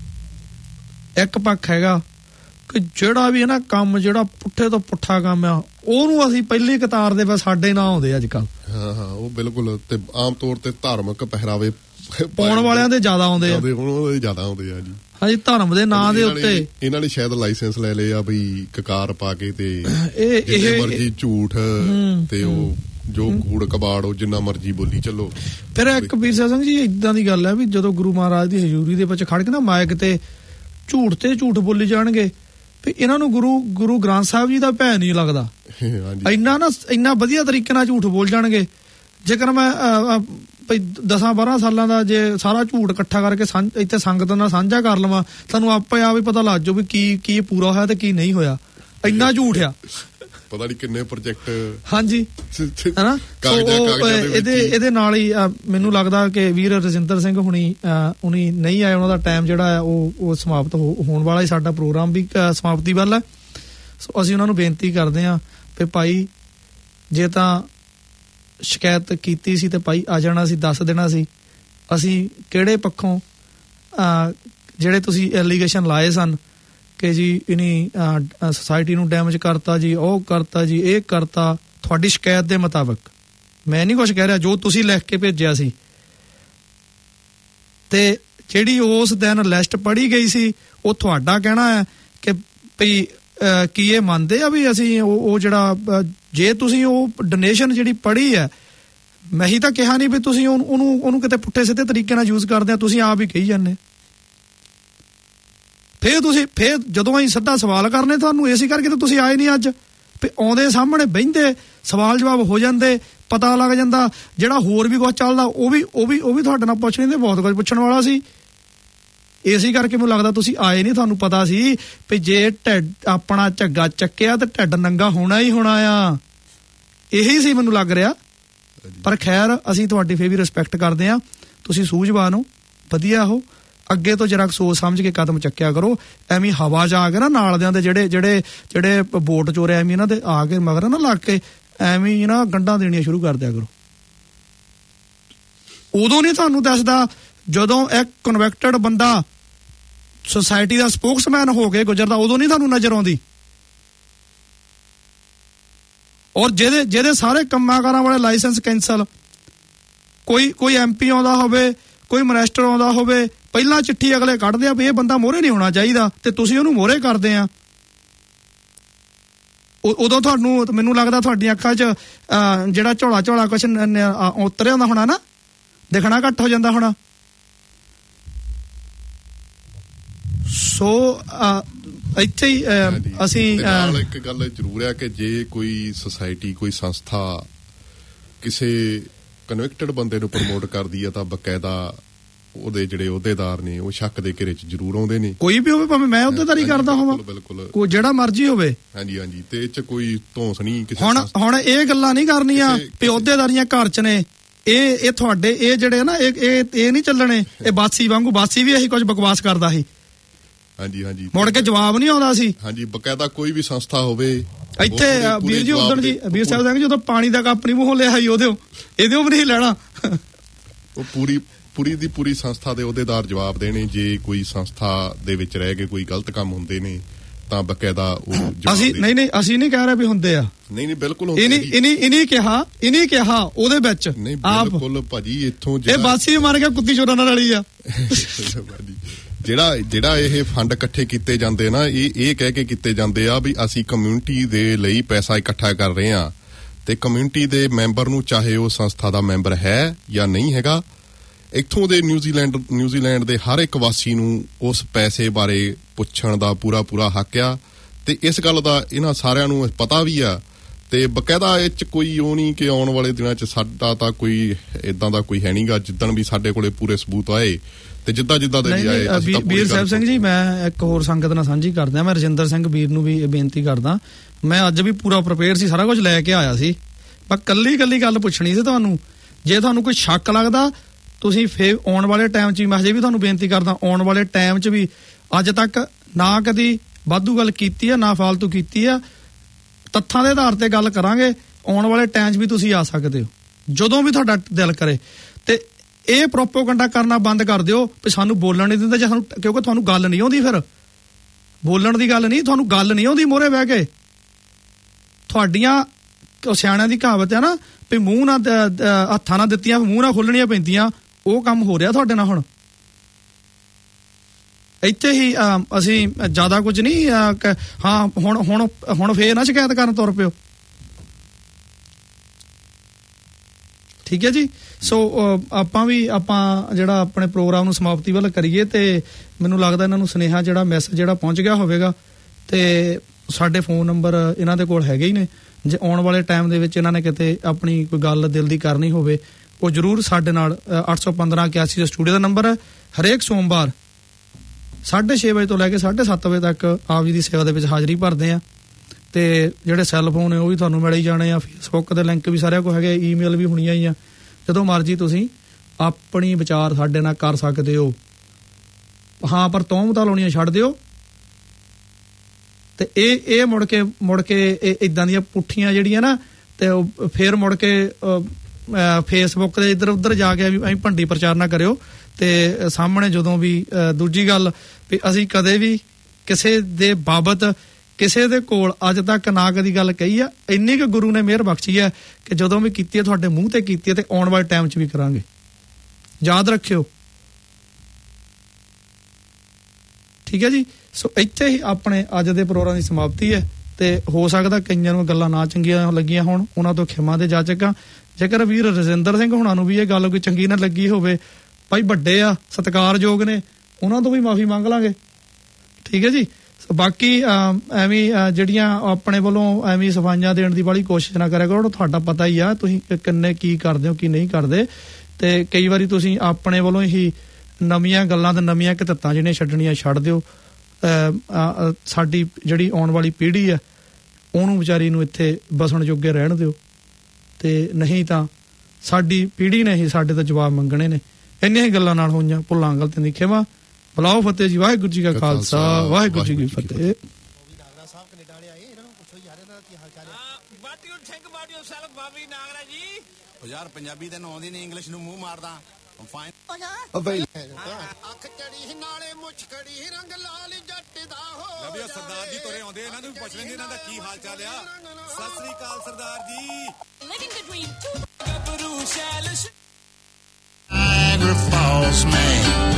ਇੱਕ ਪੱਖ ਹੈਗਾ ਕਿ ਜਿਹੜਾ ਵੀ ਹੈ ਨਾ ਕੰਮ, ਜਿਹੜਾ ਪੁੱਠੇ ਤੋਂ ਪੁੱਠਾ ਕੰਮ ਆ, ਉਹਨੂੰ ਅਸੀਂ ਪਹਿਲੀ ਕਤਾਰ ਦੇ ਵਿੱਚ ਸਾਡੇ ਨਾਂ ਆਉਂਦੇ ਅੱਜ ਕੱਲ। ਹਾਂ, ਉਹ ਬਿਲਕੁਲ। ਤੇ ਆਮ ਤੌਰ ਤੇ ਧਾਰਮਿਕ ਪਹਿਰਾਵੇ ਪਾਉਣ ਵਾਲਿਆਂ ਦੇ ਜ਼ਿਆਦਾ ਆਉਂਦੇ ਆ ਜੀ। ਹਾਂਜੀ, ਧਰਮ ਦੇ ਨਾਂ ਦੇ ਉੱਤੇ ਇਹਨਾਂ ਨੇ ਸ਼ਾਇਦ ਲਾਇਸੈਂਸ ਲੈ ਲਏ ਆ ਬਈ ਕਕਾਰ ਪਾ ਕੇ ਤੇ ਜਿੰਨੇ ਮਰਜ਼ੀ ਝੂਠ ਤੇ ਉਹ ਜੋ ਕੂੜ ਕਬਾੜ ਉਹ ਜਿੰਨਾ ਮਰਜ਼ੀ ਬੋਲੀ ਚੱਲੋ। ਫਿਰ ਇੱਕ ਵੀਰ ਸਿੰਘ ਜੀ ਇਦਾਂ ਦੀ ਗੱਲ ਹੈ ਵੀ ਜਦੋਂ ਗੁਰੂ ਮਹਾਰਾਜ ਦੀ ਹਜ਼ੂਰੀ ਦੇ ਵਿੱਚ ਖੜ ਕੇ ਨਾ ਮਾਇਕ ਤੇ ਝੂਠ ਬੋਲੀ ਜਾਣਗੇ ਵੀ ਇਹਨਾਂ ਨੂੰ ਗੁਰੂ ਗ੍ਰੰਥ ਸਾਹਿਬ ਜੀ ਦਾ ਭੈ ਨਹੀਂ ਲੱਗਦਾ। ਇੰਨਾ ਵਧੀਆ ਤਰੀਕੇ ਨਾਲ ਝੂਠ ਬੋਲ ਜਾਣਗੇ। ਜੇਕਰ ਮੈਂ 10-12 ਸਾਲਾਂ ਦਾ ਜੇ ਸਾਰਾ ਝੂਠ ਇਕੱਠਾ ਕਰਕੇ ਇੱਥੇ ਸੰਗਤ ਨਾਲ ਸਾਂਝਾ ਕਰ ਲਵਾਂ, ਤੁਹਾਨੂੰ ਆਪੇ ਆਪ ਹੀ ਪਤਾ ਲੱਗ ਜਾਓ ਵੀ ਕੀ ਪੂਰਾ ਹੋਇਆ ਤੇ ਕੀ ਨਹੀਂ ਹੋਇਆ। ਇੰਨਾ ਝੂਠ ਆ, ਪਤਾ ਨਹੀਂ ਕਿੰਨੇ ਪ੍ਰੋਜੈਕਟ। ਹਾਂਜੀ, ਹੈਨਾ। ਇਹਦੇ ਨਾਲ ਹੀ ਮੈਨੂੰ ਲੱਗਦਾ ਕਿ ਵੀਰ ਰਜਿੰਦਰ ਸਿੰਘ ਹੁਣੀ ਨਹੀਂ ਆਏ, ਉਹਨਾਂ ਦਾ ਟਾਈਮ ਜਿਹੜਾ ਹੈ ਉਹ ਸਮਾਪਤ ਹੋਣ ਵਾਲਾ ਹੀ, ਸਾਡਾ ਪ੍ਰੋਗਰਾਮ ਵੀ ਸਮਾਪਤੀ ਵੱਲ ਹੈ। ਸੋ ਅਸੀਂ ਉਹਨਾਂ ਨੂੰ ਬੇਨਤੀ ਕਰਦੇ ਹਾਂ ਵੀ ਭਾਈ ਜੇ ਤਾਂ ਸ਼ਿਕਾਇਤ ਕੀਤੀ ਸੀ ਤੇ ਭਾਈ ਆ ਜਾਣਾ ਸੀ, ਦੱਸ ਦੇਣਾ ਸੀ। ਅਸੀਂ ਕਿਹੜੇ ਪੱਖੋਂ ਜਿਹੜੇ ਤੁਸੀਂ ਐਲੀਗੇਸ਼ਨ ਲਾਏ ਸਨ ਕਿ ਜੀ ਇਨੀ ਸੋਸਾਇਟੀ ਨੂੰ ਡੈਮੇਜ ਕਰਤਾ ਜੀ, ਉਹ ਕਰਤਾ ਜੀ, ਇਹ ਕਰਤਾ, ਤੁਹਾਡੀ ਸ਼ਿਕਾਇਤ ਦੇ ਮੁਤਾਬਕ ਮੈਂ ਨਹੀਂ ਕੁਛ ਕਹਿ ਰਿਹਾ, ਜੋ ਤੁਸੀਂ ਲਿਖ ਕੇ ਭੇਜਿਆ ਸੀ। ਤੇ ਜਿਹੜੀ ਉਸ ਦਿਨ ਲਿਸਟ ਪੜ੍ਹੀ ਗਈ ਸੀ, ਉਹ ਤੁਹਾਡਾ ਕਹਿਣਾ ਹੈ ਕਿ ਭਈ ਕੀ ਇਹ ਮੰਨਦੇ ਆ ਵੀ ਅਸੀਂ ਉਹ ਜਿਹੜਾ ਜੇ ਤੁਸੀਂ ਉਹ ਡੋਨੇਸ਼ਨ ਜਿਹੜੀ ਪੜ੍ਹੀ ਹੈ, ਮੈਂ ਹੀ ਤਾਂ ਕਿਹਾ ਨਹੀਂ ਵੀ ਤੁਸੀਂ ਉਹਨੂੰ ਕਿਤੇ ਪੁੱਠੇ ਸਿੱਧੇ ਤਰੀਕੇ ਨਾਲ ਯੂਜ਼ ਕਰਦੇ ਆ, ਤੁਸੀਂ ਆਪ ਹੀ ਕਹੀ ਜਾਂਦੇ। ਫੇਰ ਜਦੋਂ ਅਸੀਂ ਸਿੱਧਾ ਸਵਾਲ ਕਰਨੇ ਤੁਹਾਨੂੰ ਇਸੇ ਕਰਕੇ ਤਾਂ ਤੁਸੀਂ ਆਏ ਨਹੀਂ ਅੱਜ, ਵੀ ਆਉਂਦੇ ਸਾਹਮਣੇ ਬਹਿੰਦੇ ਸਵਾਲ ਜਵਾਬ ਹੋ ਜਾਂਦੇ, ਪਤਾ ਲੱਗ ਜਾਂਦਾ, ਜਿਹੜਾ ਹੋਰ ਵੀ ਕੁਝ ਚੱਲਦਾ ਉਹ ਵੀ ਤੁਹਾਡੇ ਨਾਲ ਪੁੱਛ ਲੈਂਦੇ, ਬਹੁਤ ਕੁਝ ਪੁੱਛਣ ਵਾਲਾ ਸੀ। ਇਸੇ ਕਰਕੇ ਮੈਨੂੰ ਲੱਗਦਾ ਤੁਸੀਂ ਆਏ ਨਹੀਂ, ਤੁਹਾਨੂੰ ਪਤਾ ਸੀ ਵੀ ਜੇ ਢਿੱਡ ਆਪਣਾ ਝੱਗਾ ਚੱਕਿਆ ਤੇ ਢਿੱਡ ਨੰਗਾ ਹੋਣਾ ਹੀ ਹੋਣਾ ਆ, ਇਹੀ ਸੀ ਮੈਨੂੰ ਲੱਗ ਰਿਹਾ। ਪਰ ਖੈਰ ਅਸੀਂ ਤੁਹਾਡੀ ਫੇਰ ਵੀ ਰਿਸਪੈਕਟ ਕਰਦੇ ਆ, ਤੁਸੀਂ ਸੂਝਵਾਨ ਹੋ, ਵਧੀਆ ਹੋ, ਅੱਗੇ ਤੋਂ ਜਰਾ ਸੋਚ ਸਮਝ ਕੇ ਕਦਮ ਚੱਕਿਆ ਕਰੋ। ਐਵੇਂ ਹਵਾ 'ਚ ਆ ਕੇ ਨਾ ਨਾਲ ਦਿਆਂ ਦੇ ਜਿਹੜੇ ਵੋਟ ਚੋਰੇ ਐਵੇਂ ਇਹਨਾਂ ਦੇ ਆ ਕੇ ਮਗਰ ਨਾ ਲੱਗ ਕੇ ਐਵੇਂ ਨਾ ਗੰਢਾਂ ਦੇਣੀਆਂ ਸ਼ੁਰੂ ਕਰ ਦਿਆ ਕਰੋ। ਉਦੋਂ ਨਹੀਂ ਤੁਹਾਨੂੰ ਦੱਸਦਾ ਜਦੋਂ ਇੱਕ ਕਨਵੈਕਟਡ ਬੰਦਾ ਸੁਸਾਇਟੀ ਦਾ ਸਪੋਕਸਮੈਨ ਹੋ ਕੇ ਗੁਜ਼ਰਦਾ, ਉਦੋਂ ਨਹੀਂ ਤੁਹਾਨੂੰ ਨਜ਼ਰ ਆਉਂਦੀ। ਔਰ ਜਿਹਦੇ ਸਾਰੇ ਕੰਮਾਂ ਕਾਰਾਂ ਵਾਲੇ ਲਾਇਸੈਂਸ ਕੈਂਸਲ, ਕੋਈ MP ਆਉਂਦਾ ਹੋਵੇ, ਕੋਈ ਮਿਨਿਸਟਰ ਆਉਂਦਾ ਹੋਵੇ, ਪਹਿਲਾਂ ਚਿੱਠੀ ਅਗਲੇ ਕੱਢਦੇ ਆ ਵੀ ਇਹ ਬੰਦਾ ਮੋਹਰੇ ਨਹੀਂ ਹੋਣਾ ਚਾਹੀਦਾ, ਤੇ ਤੁਸੀਂ ਉਹਨੂੰ ਮੋਹਰੇ ਕਰਦੇ ਆ। ਉਦੋਂ ਤੁਹਾਨੂੰ, ਮੈਨੂੰ ਲੱਗਦਾ ਤੁਹਾਡੀਆਂ ਅੱਖਾਂ 'ਚ ਜਿਹੜਾ ਝੋਲਾ ਕੁਛ ਉਤਰਿਆ ਹੁੰਦਾ ਹੋਣਾ ਨਾ, ਦਿਖਣਾ ਘੱਟ ਹੋ ਜਾਂਦਾ ਹੋਣਾ। ਸੋ ਇੱਥੇ ਹੀ ਅਸੀਂ ਇੱਕ ਗੱਲ ਜ਼ਰੂਰ ਹੈ ਕਿ ਜੇ ਕੋਈ ਸੁਸਾਇਟੀ, ਕੋਈ ਸੰਸਥਾ ਕਿਸੇ ਕਨਵਿਕਟਡ ਬੰਦੇ ਨੂੰ ਪ੍ਰਮੋਟ ਕਰਦੀ ਆ ਤਾਂ ਬਕਾਇਦਾ ਉਹਦੇ ਜਿਹੜੇ ਅਹੁਦੇਦਾਰ ਨੇ ਉਹ ਸ਼ੱਕ ਦੇ ਘੇਰੇ 'ਚ ਜ਼ਰੂਰ ਆਉਂਦੇ ਨੇ, ਕੋਈ ਵੀ ਹੋਵੇ, ਭਾਵੇਂ ਮੈਂ ਅਹੁਦੇਦਾਰੀ ਕਰਦਾ ਹੋਵਾਂ, ਬਿਲਕੁਲ ਕੋਈ ਜਿਹੜਾ ਮਰਜ਼ੀ ਹੋਵੇ। ਹਾਂਜੀ ਤੇ ਇਹ 'ਚ ਕੋਈ ਧੌਂਸ ਨਹੀਂ ਕਿਸੇ। ਹੁਣ ਇਹ ਗੱਲਾਂ ਨਹੀਂ ਕਰਨੀਆਂ ਵੀ ਅਹੁਦੇਦਾਰੀਆਂ ਘਰ 'ਚ ਨੇ, ਇਹ ਤੁਹਾਡੇ ਇਹ ਜਿਹੜੇ ਨਾ ਇਹ ਨਹੀਂ ਚੱਲਣੇ। ਇਹ ਬਾਸੀ ਵਾਂਗੂ, ਬਾਸੀ ਵੀ ਇਹੀ ਕੁਝ ਬਕਵਾਸ ਕਰਦਾ ਸੀ। ਹਾਂਜੀ ਮੁੜ ਕੇ ਜਵਾਬ ਨਹੀਂ ਆਉਂਦਾ ਸੀ। ਹਾਂਜੀ ਬਕਾਇਦਾ ਕੋਈ ਵੀ ਸੰਸਥਾ ਹੋਵੇ ਇੱਥੇ ਵੀਰ ਜੀ, ਉਦਣ ਜੀ ਵੀਰ ਸਾਹਿਬ ਸਿੰਘ ਜਦੋਂ ਪਾਣੀ ਦਾ ਕੱਪ ਨਹੀਂ ਮੂੰਹੋਂ ਲਿਆ ਸੀ ਇਹਦੇ ਵੀ ਨਹੀਂ ਲੈਣਾ। ਉਹ ਪੂਰੀ ਸੰਸਥਾ ਦੇ ਅਹੁਦੇਦਾਰ ਜਵਾਬ ਦੇਣੇ। ਜੇ ਕੋਈ ਸੰਸਥਾ ਦੇ ਵਿੱਚ ਰਹਿ ਕੇ ਕੋਈ ਗਲਤ ਕੰਮ ਹੁੰਦੇ ਨੇ ਤਾਂ ਬਕਾਇਦਾ ਉਹ ਅਸੀਂ ਨਹੀਂ ਕਹਿ ਰਹੇ ਵੀ ਹੁੰਦੇ ਆ, ਨਹੀਂ ਬਿਲਕੁਲ ਇਨੀ ਕਿਹਾ ਉਹਦੇ ਵਿੱਚ ਬਿਲਕੁਲ ਭਾਜੀ। ਇੱਥੋਂ ਇਹ ਬਾਸੀ ਮਾਰ ਕੇ ਕੁੱਤੀ ਚੋਰਾਂ ਨਾਲ ਰਲੀ ਆ। ਜਿਹੜਾ ਇਹ ਫੰਡ ਇਕੱਠੇ ਕੀਤੇ ਜਾਂਦੇ ਨਾ, ਇਹ ਕਹਿ ਕੇ ਕੀਤੇ ਜਾਂਦੇ ਆ ਵੀ ਅਸੀਂ ਕਮਿਊਨਿਟੀ ਦੇ ਲਈ ਪੈਸਾ ਇਕੱਠਾ ਕਰ ਰਹੇ ਆ, ਤੇ ਕਮਿਊਨਿਟੀ ਦੇ ਮੈਂਬਰ ਨੂੰ, ਚਾਹੇ ਉਹ ਸੰਸਥਾ ਦਾ ਮੈਂਬਰ ਹੈ ਜਾਂ ਨਹੀਂ ਹੈਗਾ, ਇੱਥੋਂ ਦੇ ਨਿਊਜ਼ੀਲੈਂਡ ਦੇ ਹਰ ਇੱਕ ਵਾਸੀ ਨੂੰ ਉਸ ਪੈਸੇ ਬਾਰੇ ਪੁੱਛਣ ਦਾ ਪੂਰਾ ਹੱਕ ਆ। ਤੇ ਇਸ ਗੱਲ ਦਾ ਇਹਨਾਂ ਸਾਰਿਆਂ ਨੂੰ ਪਤਾ ਵੀ ਆ, ਤੇ ਬਕਾਇਦਾ ਇਹ 'ਚ ਕੋਈ ਉਹ ਨਹੀਂ ਕਿ ਆਉਣ ਵਾਲੇ ਦਿਨਾਂ 'ਚ ਸਾਡਾ ਤਾਂ ਕੋਈ ਏਦਾਂ ਦਾ ਕੋਈ ਹੈ ਨਹੀਂਗਾ। ਜਿੱਦਣ ਵੀ ਸਾਡੇ ਕੋਲੇ ਪੂਰੇ ਸਬੂਤ ਆਏ ਤੇ ਜਿੱਦਾਂ ਦੇ ਵੀ ਆਏ। ਵੀਰ ਸਾਹਿਬ ਸਿੰਘ ਜੀ, ਮੈਂ ਇੱਕ ਹੋਰ ਸੰਗਤ ਨਾਲ ਸਾਂਝੀ ਕਰਦਾ, ਮੈਂ ਰਜਿੰਦਰ ਸਿੰਘ ਵੀਰ ਨੂੰ ਵੀ ਬੇਨਤੀ ਕਰਦਾ, ਮੈਂ ਅੱਜ ਵੀ ਪੂਰਾ ਪ੍ਰਪੇਅਰ ਸੀ, ਸਾਰਾ ਕੁਝ ਲੈ ਕੇ ਆਇਆ ਸੀ, ਮੈਂ ਕੱਲੀ ਗੱਲ ਪੁੱਛਣੀ ਸੀ ਤੁਹਾਨੂੰ। ਜੇ ਤੁਹਾਨੂੰ ਕੋਈ ਸ਼ੱਕ ਲੱਗਦਾ ਤੁਸੀਂ ਫੇਰ ਆਉਣ ਵਾਲੇ ਟਾਈਮ 'ਚ, ਮੈਂ ਹਜੇ ਵੀ ਤੁਹਾਨੂੰ ਬੇਨਤੀ ਕਰਦਾ, ਆਉਣ ਵਾਲੇ ਟਾਈਮ 'ਚ ਵੀ ਅੱਜ ਤੱਕ ਨਾ ਕਦੀ ਵਾਧੂ ਗੱਲ ਕੀਤੀ ਆ, ਨਾ ਫਾਲਤੂ ਕੀਤੀ ਆ, ਤੱਥਾਂ ਦੇ ਆਧਾਰ ਤੇ ਗੱਲ ਕਰਾਂਗੇ। ਆਉਣ ਵਾਲੇ ਟਾਈਮ 'ਚ ਵੀ ਤੁਸੀਂ ਆ ਸਕਦੇ ਹੋ ਜਦੋਂ ਵੀ ਤੁਹਾਡਾ ਦਿਲ ਕਰੇ। ਤੇ ਇਹ ਪ੍ਰੋਪੋਗੰਡਾ ਕਰਨਾ ਬੰਦ ਕਰ ਦਿਓ ਵੀ ਸਾਨੂੰ ਬੋਲਣ ਨਹੀਂ ਦਿੰਦੇ, ਜੇ ਸਾਨੂੰ, ਕਿਉਂਕਿ ਤੁਹਾਨੂੰ ਗੱਲ ਨਹੀਂ ਆਉਂਦੀ, ਫਿਰ ਬੋਲਣ ਦੀ ਗੱਲ ਨਹੀਂ, ਤੁਹਾਨੂੰ ਗੱਲ ਨਹੀਂ ਆਉਂਦੀ ਮੋਹਰੇ ਬਹਿ ਕੇ। ਤੁਹਾਡੀਆਂ ਸਿਆਣਿਆਂ ਦੀ ਕਹਾਵਤ ਹੈ ਨਾ ਵੀ ਮੂੰਹ ਨਾਲ ਹੱਥਾਂ ਨਾਲ ਦਿੱਤੀਆਂ ਮੂੰਹ ਨਾਲ ਖੋਲਣੀਆਂ ਪੈਂਦੀਆਂ, ਉਹ ਕੰਮ ਹੋ ਰਿਹਾ ਤੁਹਾਡੇ ਨਾਲ ਹੁਣ। ਇੱਥੇ ਹੀ ਅਸੀਂ ਜ਼ਿਆਦਾ ਕੁਝ ਨਹੀਂ, ਹਾਂ ਹੁਣ ਫੇਰ ਨਾ ਸ਼ਿਕਾਇਤ ਕਰਨ ਤੁਰ ਪਿਓ, ਠੀਕ ਹੈ ਜੀ। ਸੋ ਆਪਾਂ ਜਿਹੜਾ ਆਪਣੇ ਪ੍ਰੋਗਰਾਮ ਨੂੰ ਸਮਾਪਤੀ ਵੱਲ ਕਰੀਏ, ਤੇ ਮੈਨੂੰ ਲੱਗਦਾ ਇਹਨਾਂ ਨੂੰ ਸੁਨੇਹਾ ਜਿਹੜਾ ਮੈਸੇਜ ਜਿਹੜਾ ਪਹੁੰਚ ਗਿਆ ਹੋਵੇਗਾ, ਤੇ ਸਾਡੇ ਫੋਨ ਨੰਬਰ ਇਹਨਾਂ ਦੇ ਕੋਲ ਹੈਗੇ ਹੀ ਨੇ। ਜੇ ਆਉਣ ਵਾਲੇ ਟਾਈਮ ਦੇ ਵਿੱਚ ਇਹਨਾਂ ਨੇ ਕਿਤੇ ਆਪਣੀ ਕੋਈ ਗੱਲ ਦਿਲ ਦੀ ਕਰਨੀ ਹੋਵੇ, ਉਹ ਜ਼ਰੂਰ ਸਾਡੇ ਨਾਲ 815-81 ਦਾ ਸਟੂਡੀਓ ਦਾ ਨੰਬਰ ਹੈ। ਹਰੇਕ ਸੋਮਵਾਰ 6:30 ਵਜੇ ਤੋਂ ਲੈ ਕੇ 7:30 ਵਜੇ ਤੱਕ ਆਪ ਜੀ ਦੀ ਸੇਵਾ ਦੇ ਵਿੱਚ ਹਾਜ਼ਰੀ ਭਰਦੇ ਆ। ਤੇ ਜਿਹੜੇ ਸੈੱਲ ਫੋਨ ਨੇ ਉਹ ਵੀ ਤੁਹਾਨੂੰ ਮਿਲ ਹੀ ਜਾਣੇ ਆ, ਫੇਸਬੁੱਕ ਦੇ ਲਿੰਕ ਵੀ ਸਾਰਿਆਂ ਕੋਲ ਹੈਗੇ, ਈਮੇਲ ਵੀ ਹੋਣੀਆਂ ਹੀ ਆ। ਜਦੋਂ ਮਰਜ਼ੀ ਤੁਸੀਂ ਆਪਣੀ ਵਿਚਾਰ ਸਾਡੇ ਨਾਲ ਕਰ ਸਕਦੇ ਹੋ। ਹਾਂ, ਪਰ ਤੌਹਮਤਾਂ ਲਾਉਣੀਆਂ ਛੱਡ ਦਿਓ। ਤੇ ਇਹ ਮੁੜ ਕੇ ਇਦਾਂ ਦੀਆਂ ਪੁੱਠੀਆਂ ਜਿਹੜੀਆਂ ਨਾ, ਤੇ ਫੇਰ ਮੁੜ ਕੇ ਫੇਸਬੁੱਕ ਦੇ ਇੱਧਰ ਉੱਧਰ ਜਾ ਕੇ ਅਸੀਂ ਭੰਡੀ ਪ੍ਰਚਾਰ ਨਾ ਕਰਿਓ। ਤੇ ਸਾਹਮਣੇ ਜਦੋਂ ਵੀ ਦੂਜੀ ਗੱਲ ਵੀ ਅਸੀਂ ਕਦੇ ਵੀ ਕਿਸੇ ਦੇ ਬਾਬਤ ਕਿਸੇ ਦੇ ਕੋਲ ਅੱਜ ਤੱਕ ਨਾ ਕਦੀ ਗੱਲ ਕਹੀ ਆ। ਇੰਨੀ ਕੁ ਗੁਰੂ ਨੇ ਮਿਹਰ ਬਖਸ਼ੀ ਹੈ ਕਿ ਜਦੋਂ ਵੀ ਕੀਤੀ ਹੈ ਤੁਹਾਡੇ ਮੂੰਹ ਤੇ ਕੀਤੀ ਹੈ, ਤੇ ਆਉਣ ਵਾਲੇ ਟਾਈਮ 'ਚ ਵੀ ਕਰਾਂਗੇ, ਯਾਦ ਰੱਖਿਓ, ਠੀਕ ਹੈ ਜੀ। ਸੋ ਇੱਥੇ ਹੀ ਆਪਣੇ ਅੱਜ ਦੇ ਪ੍ਰੋਗਰਾਮ ਦੀ ਸਮਾਪਤੀ ਹੈ। ਤੇ ਹੋ ਸਕਦਾ ਕਈਆਂ ਨੂੰ ਗੱਲਾਂ ਨਾ ਚੰਗੀਆਂ ਲੱਗੀਆਂ ਹੋਣ, ਉਹਨਾਂ ਤੋਂ ਖਿਮਾ ਦੇ ਜਾਚਕਾਂ। ਜੇਕਰ ਵੀਰ ਰਜਿੰਦਰ ਸਿੰਘ ਹੁਣਾਂ ਨੂੰ ਵੀ ਇਹ ਗੱਲ ਕੋਈ ਚੰਗੀ ਨਾ ਲੱਗੀ ਹੋਵੇ, ਭਾਈ ਵੱਡੇ ਆ, ਸਤਿਕਾਰਯੋਗ ਨੇ, ਉਹਨਾਂ ਤੋਂ ਵੀ ਮਾਫੀ ਮੰਗ ਲਾਂਗੇ। ਠੀਕ ਹੈ ਜੀ। ਬਾਕੀ ਐਵੇਂ ਜਿਹੜੀਆਂ ਆਪਣੇ ਵੱਲੋਂ ਐਵੇਂ ਸਫਾਈਆਂ ਦੇਣ ਦੀ ਵਾਲੀ ਕੋਸ਼ਿਸ਼ ਨਾ ਕਰਿਆ ਕਰੋ। ਤੁਹਾਡਾ ਪਤਾ ਹੀ ਆ ਤੁਸੀਂ ਕਿੰਨੇ ਕੀ ਕਰਦੇ ਹੋ ਕੀ ਨਹੀਂ ਕਰਦੇ, ਤੇ ਕਈ ਵਾਰੀ ਤੁਸੀਂ ਆਪਣੇ ਵੱਲੋਂ ਹੀ ਨਵੀਆਂ ਗੱਲਾਂ ਤੇ ਨਵੀਆਂ ਕਿਤਾਬਾਂ ਜਿਹੜੀਆਂ ਛੱਡਣੀਆਂ ਛੱਡ ਦਿਓ। ਸਾਡੀ ਜਿਹੜੀ ਆਉਣ ਵਾਲੀ ਪੀੜ੍ਹੀ ਆ ਉਹਨੂੰ ਵਿਚਾਰੀ ਨੂੰ ਇੱਥੇ ਬਸਣ ਜੋਗੇ ਰਹਿਣ ਦਿਓ, ਤੇ ਨਹੀਂ ਤਾਂ ਸਾਡੀ ਪੀੜ੍ਹੀ ਨੇ ਹੀ ਸਾਡੇ ਤੋਂ ਜਵਾਬ ਮੰਗਣੇ ਨੇ। ਇੰਨੀਆਂ ਹੀ ਗੱਲਾਂ ਨਾਲ ਹੋਈਆਂ ਭੁੱਲਾਂ ਗਲਤੀਆਂ ਦੀ ਖਿਮਾ। ਬੁਲਾਓ ਫਤਿਹ ਜੀ। ਵਾਹਿਗੁਰੂ ਜੀ ਕਾ ਖਾਲਸਾ, ਵਾਹਿਗੁਰੂ ਜੀ ਕੀ ਫਤਿਹ। ਯਾਰ ਪੰਜਾਬੀ ਦੇ ਨਾਂ ਦੀ ਨੇ ਇੰਗਲਿਸ਼ ਨੂੰ ਮੂੰਹ ਮਾਰਦਾ। ਅੱਖ ਚੜੀ ਨਾਲੇ ਮੁਛਕੜੀ ਰੰਗ ਲਾਲ ਜੱਟ ਦਾ ਹੋ। ਨਵੀਂ ਸਰਦਾਰ ਜੀ ਤੁਰੇ ਆਉਂਦੇ, ਇਹਨਾਂ ਨੂੰ ਵੀ ਪੁੱਛ ਲੈਂਦੇ ਇਹਨਾਂ ਦਾ ਕੀ ਹਾਲ ਚਾਲ ਆ। ਸਤਿ ਸ੍ਰੀ ਅਕਾਲ Sardar ji. Niagara Falls, man.